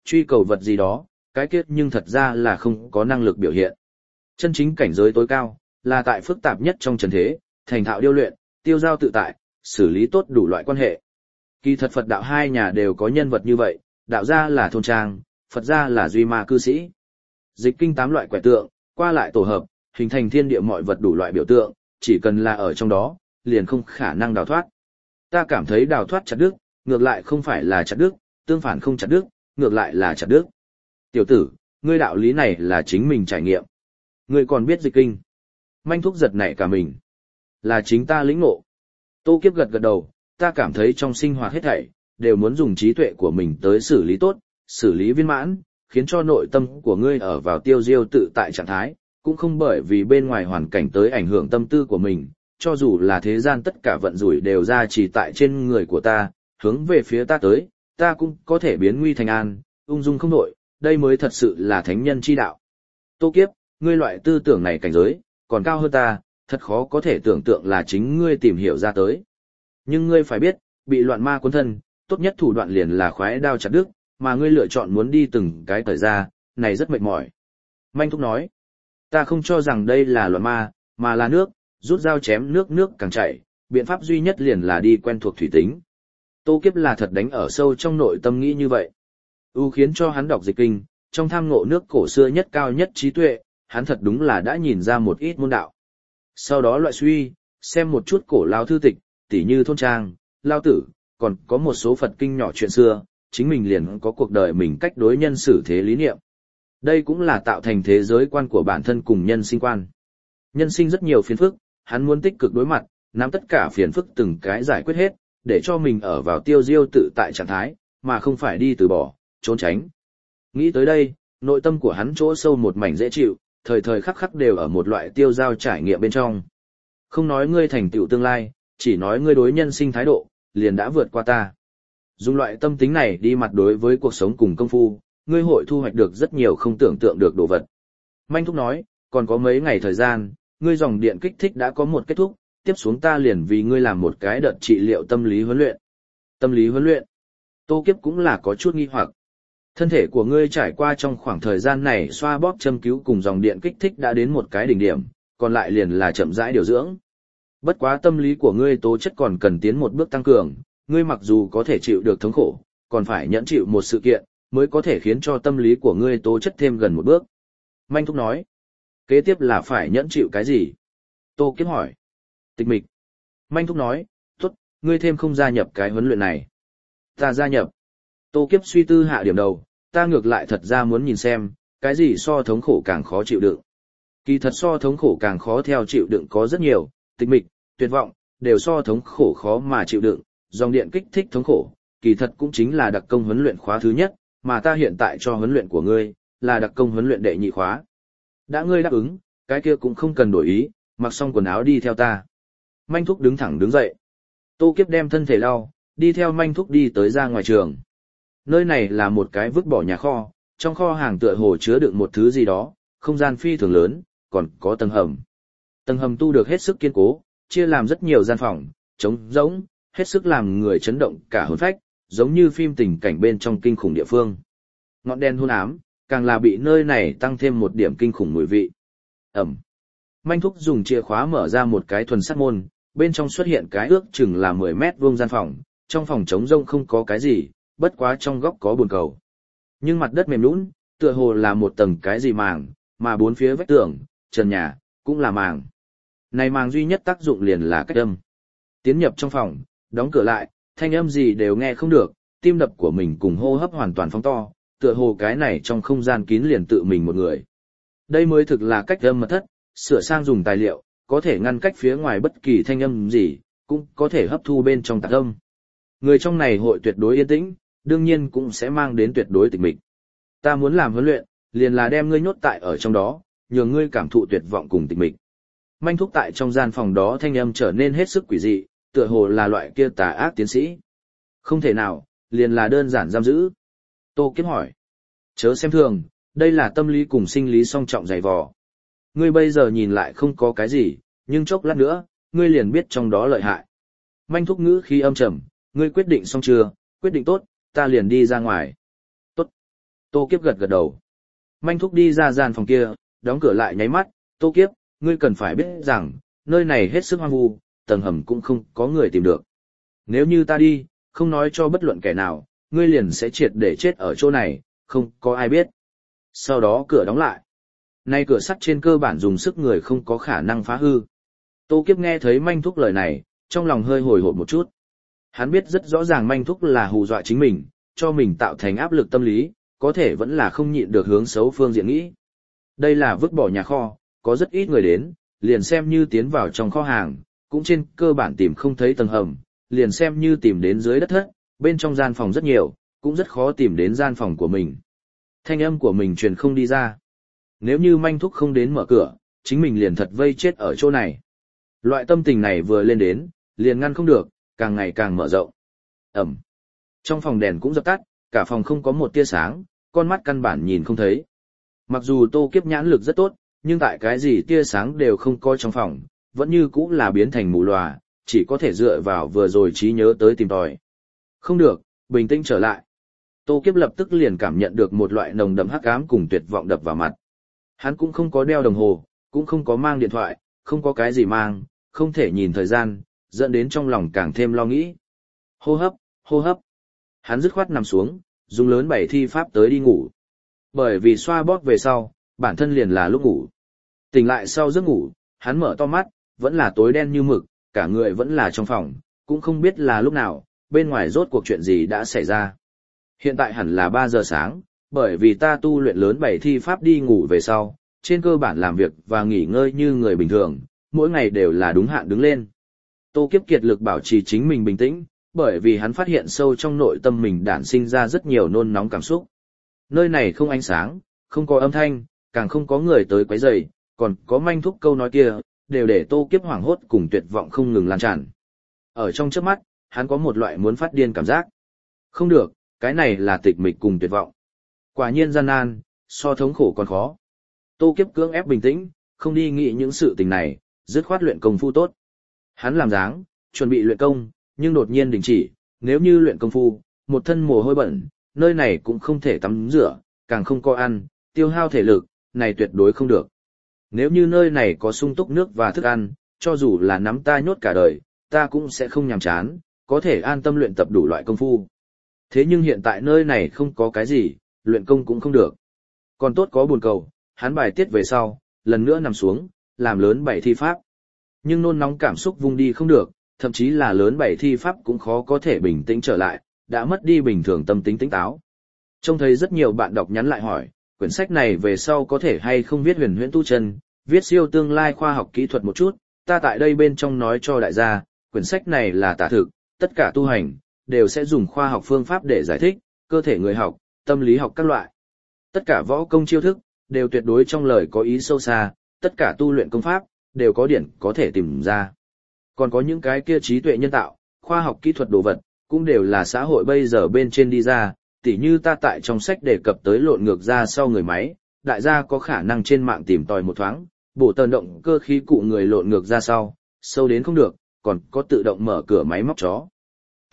truy cầu vật gì đó, cái kết nhưng thật ra là không có năng lực biểu hiện. Chân chính cảnh giới tối cao, là tại phức tạp nhất trong trần thế, thành thạo điêu luyện, tiêu giao tự tại, xử lý tốt đủ loại quan hệ. Kỳ thật Phật đạo hai nhà đều có nhân vật như vậy, đạo gia là thôn trang, Phật gia là duy ma cư sĩ. Dịch kinh tám loại quẻ tượng, qua lại tổ hợp, hình thành thiên địa mọi vật đủ loại biểu tượng, chỉ cần là ở trong đó, liền không khả năng đào thoát. Ta cảm thấy đào thoát chặt đứt, ngược lại không phải là chặt đứt, tương phản không chặt đứt, ngược lại là chặt đứt. Tiểu tử, ngươi đạo lý này là chính mình trải nghiệm. Ngươi còn biết dịch kinh. Manh thúc giật nảy cả mình. Là chính ta lĩnh ngộ. Tô Kiếp gật gật đầu, ta cảm thấy trong sinh hoạt hết thảy, đều muốn dùng trí tuệ của mình tới xử lý tốt, xử lý viên mãn, khiến cho nội tâm của ngươi ở vào tiêu diêu tự tại trạng thái, cũng không bởi vì bên ngoài hoàn cảnh tới ảnh hưởng tâm tư của mình, cho dù là thế gian tất cả vận rủi đều ra chỉ tại trên người của ta, hướng về phía ta tới, ta cũng có thể biến nguy thành an, ung dung không đổi, đây mới thật sự là thánh nhân chi đạo. Tô Kiếp, ngươi loại tư tưởng này cảnh giới, còn cao hơn ta, thật khó có thể tưởng tượng là chính ngươi tìm hiểu ra tới. Nhưng ngươi phải biết, bị loạn ma cuốn thân, tốt nhất thủ đoạn liền là khoái đao chặt đứt, mà ngươi lựa chọn muốn đi từng cái thời ra, này rất mệt mỏi. Manh thúc nói, ta không cho rằng đây là loạn ma, mà là nước, rút dao chém nước nước càng chảy, biện pháp duy nhất liền là đi quen thuộc thủy tính. Tô Kiếp là thật đánh ở sâu trong nội tâm nghĩ như vậy. U khiến cho hắn đọc dịch kinh, trong tham ngộ nước cổ xưa nhất cao nhất trí tuệ, hắn thật đúng là đã nhìn ra một ít môn đạo. Sau đó loại suy, xem một chút cổ lao thư tịch, tỉ như thôn trang, lao tử, còn có một số Phật kinh nhỏ chuyện xưa, chính mình liền có cuộc đời mình cách đối nhân xử thế lý niệm. Đây cũng là tạo thành thế giới quan của bản thân cùng nhân sinh quan. Nhân sinh rất nhiều phiền phức, hắn muốn tích cực đối mặt, nắm tất cả phiền phức từng cái giải quyết hết, để cho mình ở vào tiêu diêu tự tại trạng thái, mà không phải đi từ bỏ, trốn tránh. Nghĩ tới đây, nội tâm của hắn chỗ sâu một mảnh dễ chịu, thời thời khắc khắc đều ở một loại tiêu giao trải nghiệm bên trong. Không nói ngươi thành tựu tương lai, chỉ nói ngươi đối nhân sinh thái độ, liền đã vượt qua ta. Dùng loại tâm tính này đi mặt đối với cuộc sống cùng công phu, ngươi hội thu hoạch được rất nhiều không tưởng tượng được đồ vật. Manh thúc nói, còn có mấy ngày thời gian, ngươi dòng điện kích thích đã có một kết thúc, tiếp xuống ta liền vì ngươi làm một cái đợt trị liệu tâm lý huấn luyện. Tâm lý huấn luyện. Tô Kiếp cũng là có chút nghi hoặc. Thân thể của ngươi trải qua trong khoảng thời gian này xoa bóp châm cứu cùng dòng điện kích thích đã đến một cái đỉnh điểm, còn lại liền là chậm rãi điều dưỡng. Bất quá tâm lý của ngươi tố chất còn cần tiến một bước tăng cường, ngươi mặc dù có thể chịu được thống khổ, còn phải nhẫn chịu một sự kiện, mới có thể khiến cho tâm lý của ngươi tố chất thêm gần một bước. Manh thúc nói, kế tiếp là phải nhẫn chịu cái gì? Tô Kiếp hỏi. Tịch mịch. Manh thúc nói, tốt, ngươi thêm không gia nhập cái huấn luyện này. Ta gia nhập. Tô Kiếp suy tư hạ điểm đầu, ta ngược lại thật ra muốn nhìn xem, cái gì so thống khổ càng khó chịu đựng. Kỳ thật so thống khổ càng khó theo chịu đựng có rất nhiều, tịch mịch, tuyệt vọng, đều so thống khổ khó mà chịu đựng, dòng điện kích thích thống khổ, kỳ thật cũng chính là đặc công huấn luyện khóa thứ nhất, mà ta hiện tại cho huấn luyện của ngươi, là đặc công huấn luyện đệ nhị khóa. Đã ngươi đáp ứng, cái kia cũng không cần đổi ý, mặc xong quần áo đi theo ta. Manh thúc đứng thẳng đứng dậy. Tô Kiếp đem thân thể lau, đi theo manh thúc đi tới ra ngoài trường. Nơi này là một cái vứt bỏ nhà kho, trong kho hàng tựa hồ chứa đựng một thứ gì đó, không gian phi thường lớn, còn có tầng hầm. Tầng hầm tu được hết sức kiên cố, chia làm rất nhiều gian phòng, trống rỗng, hết sức làm người chấn động cả hồn phách, giống như phim tình cảnh bên trong kinh khủng địa phương. Ngọn đèn hôn ám, càng là bị nơi này tăng thêm một điểm kinh khủng mùi vị. Ẩm. Manh thúc dùng chìa khóa mở ra một cái thuần sắt môn, bên trong xuất hiện cái ước chừng là mười mét vuông gian phòng, trong phòng trống rông không có cái gì, bất quá trong góc có bồn cầu. Nhưng mặt đất mềm nhũn, tựa hồ là một tầng cái gì màng, mà bốn phía vách tường, trần nhà, cũng là màng. Này màng duy nhất tác dụng liền là cách âm. Tiến nhập trong phòng, đóng cửa lại, thanh âm gì đều nghe không được, tim đập của mình cùng hô hấp hoàn toàn phóng to, tựa hồ cái này trong không gian kín liền tự mình một người. Đây mới thực là cách âm mật thất, sửa sang dùng tài liệu, có thể ngăn cách phía ngoài bất kỳ thanh âm gì, cũng có thể hấp thu bên trong tạc âm. Người trong này hội tuyệt đối yên tĩnh, đương nhiên cũng sẽ mang đến tuyệt đối tịch mịch. Ta muốn làm huấn luyện, liền là đem ngươi nhốt tại ở trong đó, nhường ngươi cảm thụ tuyệt vọng cùng tịch mịch. Manh thúc tại trong gian phòng đó thanh âm trở nên hết sức quỷ dị, tựa hồ là loại kia tà ác tiến sĩ. Không thể nào, liền là đơn giản giam giữ. Tô Kiếp hỏi. Chớ xem thường, đây là tâm lý cùng sinh lý song trọng dày vò. Ngươi bây giờ nhìn lại không có cái gì, nhưng chốc lát nữa, ngươi liền biết trong đó lợi hại. Manh thúc ngữ khi âm trầm, ngươi quyết định xong chưa, quyết định tốt, ta liền đi ra ngoài. Tốt. Tô Kiếp gật gật đầu. Manh thúc đi ra gian phòng kia, đóng cửa lại nháy mắt, Tô Kiếp, ngươi cần phải biết rằng, nơi này hết sức hoang vu, tầng hầm cũng không có người tìm được. Nếu như ta đi, không nói cho bất luận kẻ nào, ngươi liền sẽ triệt để chết ở chỗ này, không có ai biết. Sau đó cửa đóng lại. Nay cửa sắt trên cơ bản dùng sức người không có khả năng phá hư. Tô Kiếp nghe thấy manh thúc lời này, trong lòng hơi hồi hộp một chút. Hắn biết rất rõ ràng manh thúc là hù dọa chính mình, cho mình tạo thành áp lực tâm lý, có thể vẫn là không nhịn được hướng xấu phương diện nghĩ. Đây là vứt bỏ nhà kho, có rất ít người đến, liền xem như tiến vào trong kho hàng, cũng trên cơ bản tìm không thấy tầng hầm, liền xem như tìm đến dưới đất thất, bên trong gian phòng rất nhiều, cũng rất khó tìm đến gian phòng của mình. Thanh âm của mình truyền không đi ra. Nếu như manh thúc không đến mở cửa, chính mình liền thật vây chết ở chỗ này. Loại tâm tình này vừa lên đến, liền ngăn không được, càng ngày càng mở rộng. Ẩm. Trong phòng đèn cũng dập tắt, cả phòng không có một tia sáng, con mắt căn bản nhìn không thấy. Mặc dù Tô Kiếp nhãn lực rất tốt, nhưng tại cái gì tia sáng đều không có trong phòng, vẫn như cũ là biến thành mù lòa, chỉ có thể dựa vào vừa rồi trí nhớ tới tìm tòi. Không được, bình tĩnh trở lại. Tô Kiếp lập tức liền cảm nhận được một loại nồng đậm hắc ám cùng tuyệt vọng đập vào mặt. Hắn cũng không có đeo đồng hồ, cũng không có mang điện thoại, không có cái gì mang, không thể nhìn thời gian, dẫn đến trong lòng càng thêm lo nghĩ. Hô hấp, hô hấp. Hắn dứt khoát nằm xuống, dùng lớn bảy thi pháp tới đi ngủ. Bởi vì xoa bóp về sau, bản thân liền là lúc ngủ. Tỉnh lại sau giấc ngủ, hắn mở to mắt, vẫn là tối đen như mực, cả người vẫn là trong phòng, cũng không biết là lúc nào, bên ngoài rốt cuộc chuyện gì đã xảy ra. Hiện tại hẳn là ba giờ sáng, bởi vì ta tu luyện lớn bảy thi pháp đi ngủ về sau, trên cơ bản làm việc và nghỉ ngơi như người bình thường, mỗi ngày đều là đúng hạn đứng lên. Tô Kiếp kiệt lực bảo trì chính mình bình tĩnh, bởi vì hắn phát hiện sâu trong nội tâm mình đản sinh ra rất nhiều nôn nóng cảm xúc. Nơi này không ánh sáng, không có âm thanh, càng không có người tới quấy rầy, còn có manh thúc câu nói kia, đều để Tô Kiếp hoảng hốt cùng tuyệt vọng không ngừng lan tràn. Ở trong chớp mắt, hắn có một loại muốn phát điên cảm giác. Không được, cái này là tịch mịch cùng tuyệt vọng. Quả nhiên gian nan, so thống khổ còn khó. Tô Kiếp cưỡng ép bình tĩnh, không đi nghĩ những sự tình này, dứt khoát luyện công phu tốt. Hắn làm dáng, chuẩn bị luyện công, nhưng đột nhiên đình chỉ, nếu như luyện công phu, một thân mồ hôi bẩn, nơi này cũng không thể tắm rửa, càng không có ăn, tiêu hao thể lực, này tuyệt đối không được. Nếu như nơi này có sung túc nước và thức ăn, cho dù là nắm ta nhốt cả đời, ta cũng sẽ không nhàm chán, có thể an tâm luyện tập đủ loại công phu. Thế nhưng hiện tại nơi này không có cái gì, luyện công cũng không được. Còn tốt có buồn cầu, hắn bài tiết về sau, lần nữa nằm xuống, làm lớn bảy thi pháp. Nhưng nôn nóng cảm xúc vung đi không được, thậm chí là lớn bảy thi pháp cũng khó có thể bình tĩnh trở lại, đã mất đi bình thường tâm tính tỉnh táo. Trông thấy rất nhiều bạn đọc nhắn lại hỏi, quyển sách này về sau có thể hay không viết huyền huyễn tu chân, viết siêu tương lai khoa học kỹ thuật một chút, ta tại đây bên trong nói cho đại gia, quyển sách này là tả thực, tất cả tu hành, đều sẽ dùng khoa học phương pháp để giải thích, cơ thể người học, tâm lý học các loại. Tất cả võ công chiêu thức, đều tuyệt đối trong lời có ý sâu xa, tất cả tu luyện công pháp, đều có điển có thể tìm ra. Còn có những cái kia trí tuệ nhân tạo, khoa học kỹ thuật đồ vật, cũng đều là xã hội bây giờ bên trên đi ra, tỉ như ta tại trong sách đề cập tới lộn ngược ra sau người máy, đại gia có khả năng trên mạng tìm tòi một thoáng, bổ tần động cơ khí cụ người lộn ngược ra sau, sâu đến không được, còn có tự động mở cửa máy móc chó. T.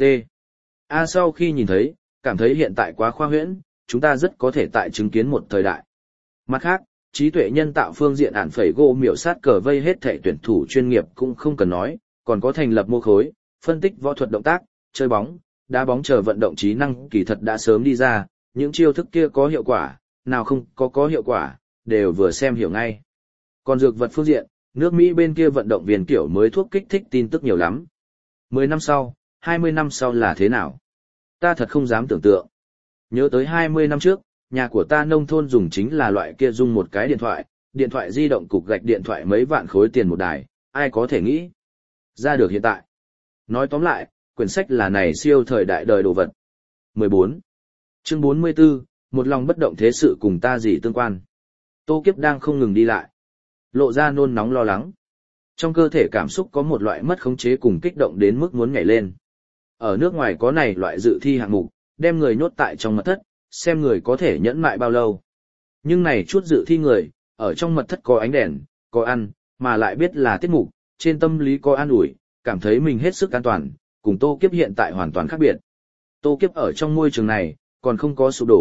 A sau khi nhìn thấy, cảm thấy hiện tại quá khoa huyễn, chúng ta rất có thể tại chứng kiến một thời đại. Mặt khác, trí tuệ nhân tạo phương diện ản phẩy gỗ miểu sát cờ vây hết thể tuyển thủ chuyên nghiệp cũng không cần nói, còn có thành lập mô khối, phân tích võ thuật động tác, chơi bóng, đá bóng chờ vận động trí năng kỳ thật đã sớm đi ra, những chiêu thức kia có hiệu quả, nào không có có hiệu quả, đều vừa xem hiểu ngay. Còn dược vật phương diện, nước Mỹ bên kia vận động viên kiểu mới thuốc kích thích tin tức nhiều lắm. mười năm sau, hai mươi năm sau là thế nào? Ta thật không dám tưởng tượng. Nhớ tới hai mươi năm trước, nhà của ta nông thôn dùng chính là loại kia dùng một cái điện thoại, điện thoại di động cục gạch điện thoại mấy vạn khối tiền một đài, ai có thể nghĩ ra được hiện tại. Nói tóm lại, quyển sách là này siêu thời đại đời đồ vật. mười bốn. Chương bốn mươi tư, một lòng bất động thế sự cùng ta gì tương quan. Tô Kiếp đang không ngừng đi lại, lộ ra nôn nóng lo lắng. Trong cơ thể cảm xúc có một loại mất khống chế cùng kích động đến mức muốn nhảy lên. Ở nước ngoài có này loại dự thi hạng mục, đem người nhốt tại trong mật thất, xem người có thể nhẫn mại bao lâu. Nhưng này chút dự thi người, ở trong mật thất có ánh đèn, có ăn, mà lại biết là tiết mục, trên tâm lý có an ủi, cảm thấy mình hết sức an toàn, cùng Tô Kiếp hiện tại hoàn toàn khác biệt. Tô Kiếp ở trong môi trường này, còn không có sụp đổ,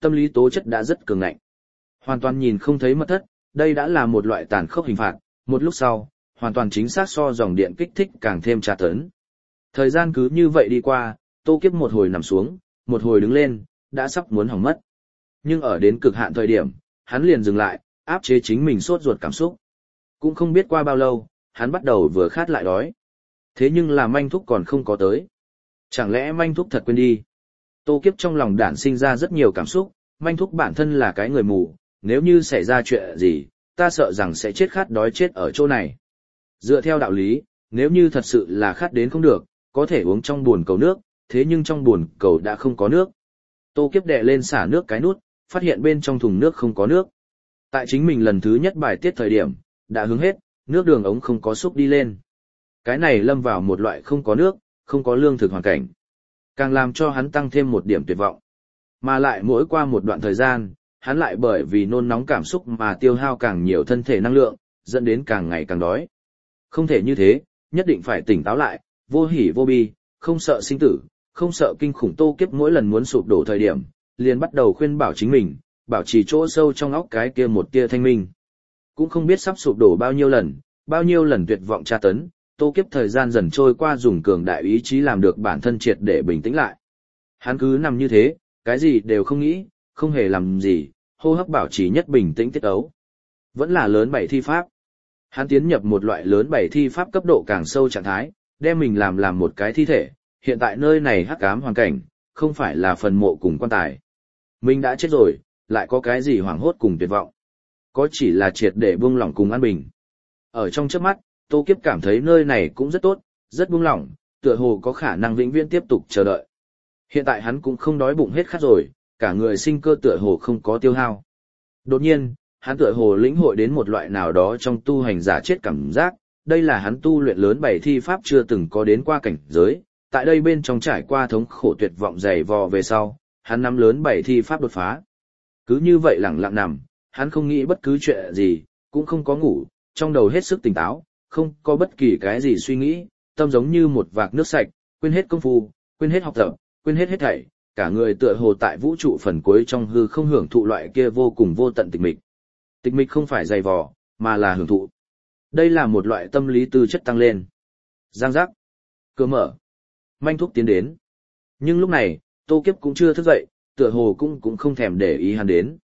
tâm lý tố chất đã rất cường ngạnh. Hoàn toàn nhìn không thấy mật thất, đây đã là một loại tàn khốc hình phạt, một lúc sau, hoàn toàn chính xác so dòng điện kích thích càng thêm tra tấn. Thời gian cứ như vậy đi qua, Tô Kiếp một hồi nằm xuống, một hồi đứng lên, đã sắp muốn hỏng mất. Nhưng ở đến cực hạn thời điểm, hắn liền dừng lại, áp chế chính mình sốt ruột cảm xúc. Cũng không biết qua bao lâu, hắn bắt đầu vừa khát lại đói. Thế nhưng là manh thúc còn không có tới. Chẳng lẽ manh thúc thật quên đi? Tô Kiếp trong lòng đản sinh ra rất nhiều cảm xúc, manh thúc bản thân là cái người mù, nếu như xảy ra chuyện gì, ta sợ rằng sẽ chết khát đói chết ở chỗ này. Dựa theo đạo lý, nếu như thật sự là khát đến không được, có thể uống trong buồn cầu nước, thế nhưng trong buồn cầu đã không có nước. Tô Kiếp đè lên xả nước cái nút, phát hiện bên trong thùng nước không có nước. Tại chính mình lần thứ nhất bài tiết thời điểm, đã hướng hết, nước đường ống không có xúc đi lên. Cái này lâm vào một loại không có nước, không có lương thực hoàn cảnh. Càng làm cho hắn tăng thêm một điểm tuyệt vọng. Mà lại mỗi qua một đoạn thời gian, hắn lại bởi vì nôn nóng cảm xúc mà tiêu hao càng nhiều thân thể năng lượng, dẫn đến càng ngày càng đói. Không thể như thế, nhất định phải tỉnh táo lại, vô hỉ vô bi, không sợ sinh tử, không sợ kinh khủng. Tô Kiếp mỗi lần muốn sụp đổ thời điểm, liền bắt đầu khuyên bảo chính mình, bảo trì chỗ sâu trong óc cái kia một tia thanh minh. Cũng không biết sắp sụp đổ bao nhiêu lần, bao nhiêu lần tuyệt vọng tra tấn, Tô Kiếp thời gian dần trôi qua dùng cường đại ý chí làm được bản thân triệt để bình tĩnh lại. Hắn cứ nằm như thế, cái gì đều không nghĩ, không hề làm gì, hô hấp bảo trì nhất bình tĩnh tiết ấu. Vẫn là lớn bảy thi pháp. Hắn tiến nhập một loại lớn bảy thi pháp cấp độ càng sâu trạng thái, đem mình làm làm một cái thi thể, hiện tại nơi này hắc ám hoàn cảnh, không phải là phần mộ cùng quan tài. Mình đã chết rồi, lại có cái gì hoảng hốt cùng tuyệt vọng. Có chỉ là triệt để buông lỏng cùng an bình. Ở trong chớp mắt, Tô Kiếp cảm thấy nơi này cũng rất tốt, rất buông lỏng, tựa hồ có khả năng vĩnh viễn tiếp tục chờ đợi. Hiện tại hắn cũng không đói bụng hết khát rồi, cả người sinh cơ tựa hồ không có tiêu hao. Đột nhiên, hắn tựa hồ lĩnh hội đến một loại nào đó trong tu hành giả chết cảm giác, đây là hắn tu luyện lớn bảy thi pháp chưa từng có đến qua cảnh giới, tại đây bên trong trải qua thống khổ tuyệt vọng dày vò về sau, hắn nắm lớn bảy thi pháp đột phá. Cứ như vậy lẳng lặng nằm, hắn không nghĩ bất cứ chuyện gì, cũng không có ngủ, trong đầu hết sức tỉnh táo, không có bất kỳ cái gì suy nghĩ, tâm giống như một vạc nước sạch, quên hết công phu, quên hết học tập, quên hết hết thảy, cả người tựa hồ tại vũ trụ phần cuối trong hư không hưởng thụ loại kia vô cùng vô tận tịch mịch. Tịch mịch không phải dày vò, mà là hưởng thụ. Đây là một loại tâm lý tư chất tăng lên. Giang giác. Cửa mở. Manh thúc tiến đến. Nhưng lúc này, Tô Kiếp cũng chưa thức dậy, tựa hồ cũng cũng không thèm để ý hắn đến.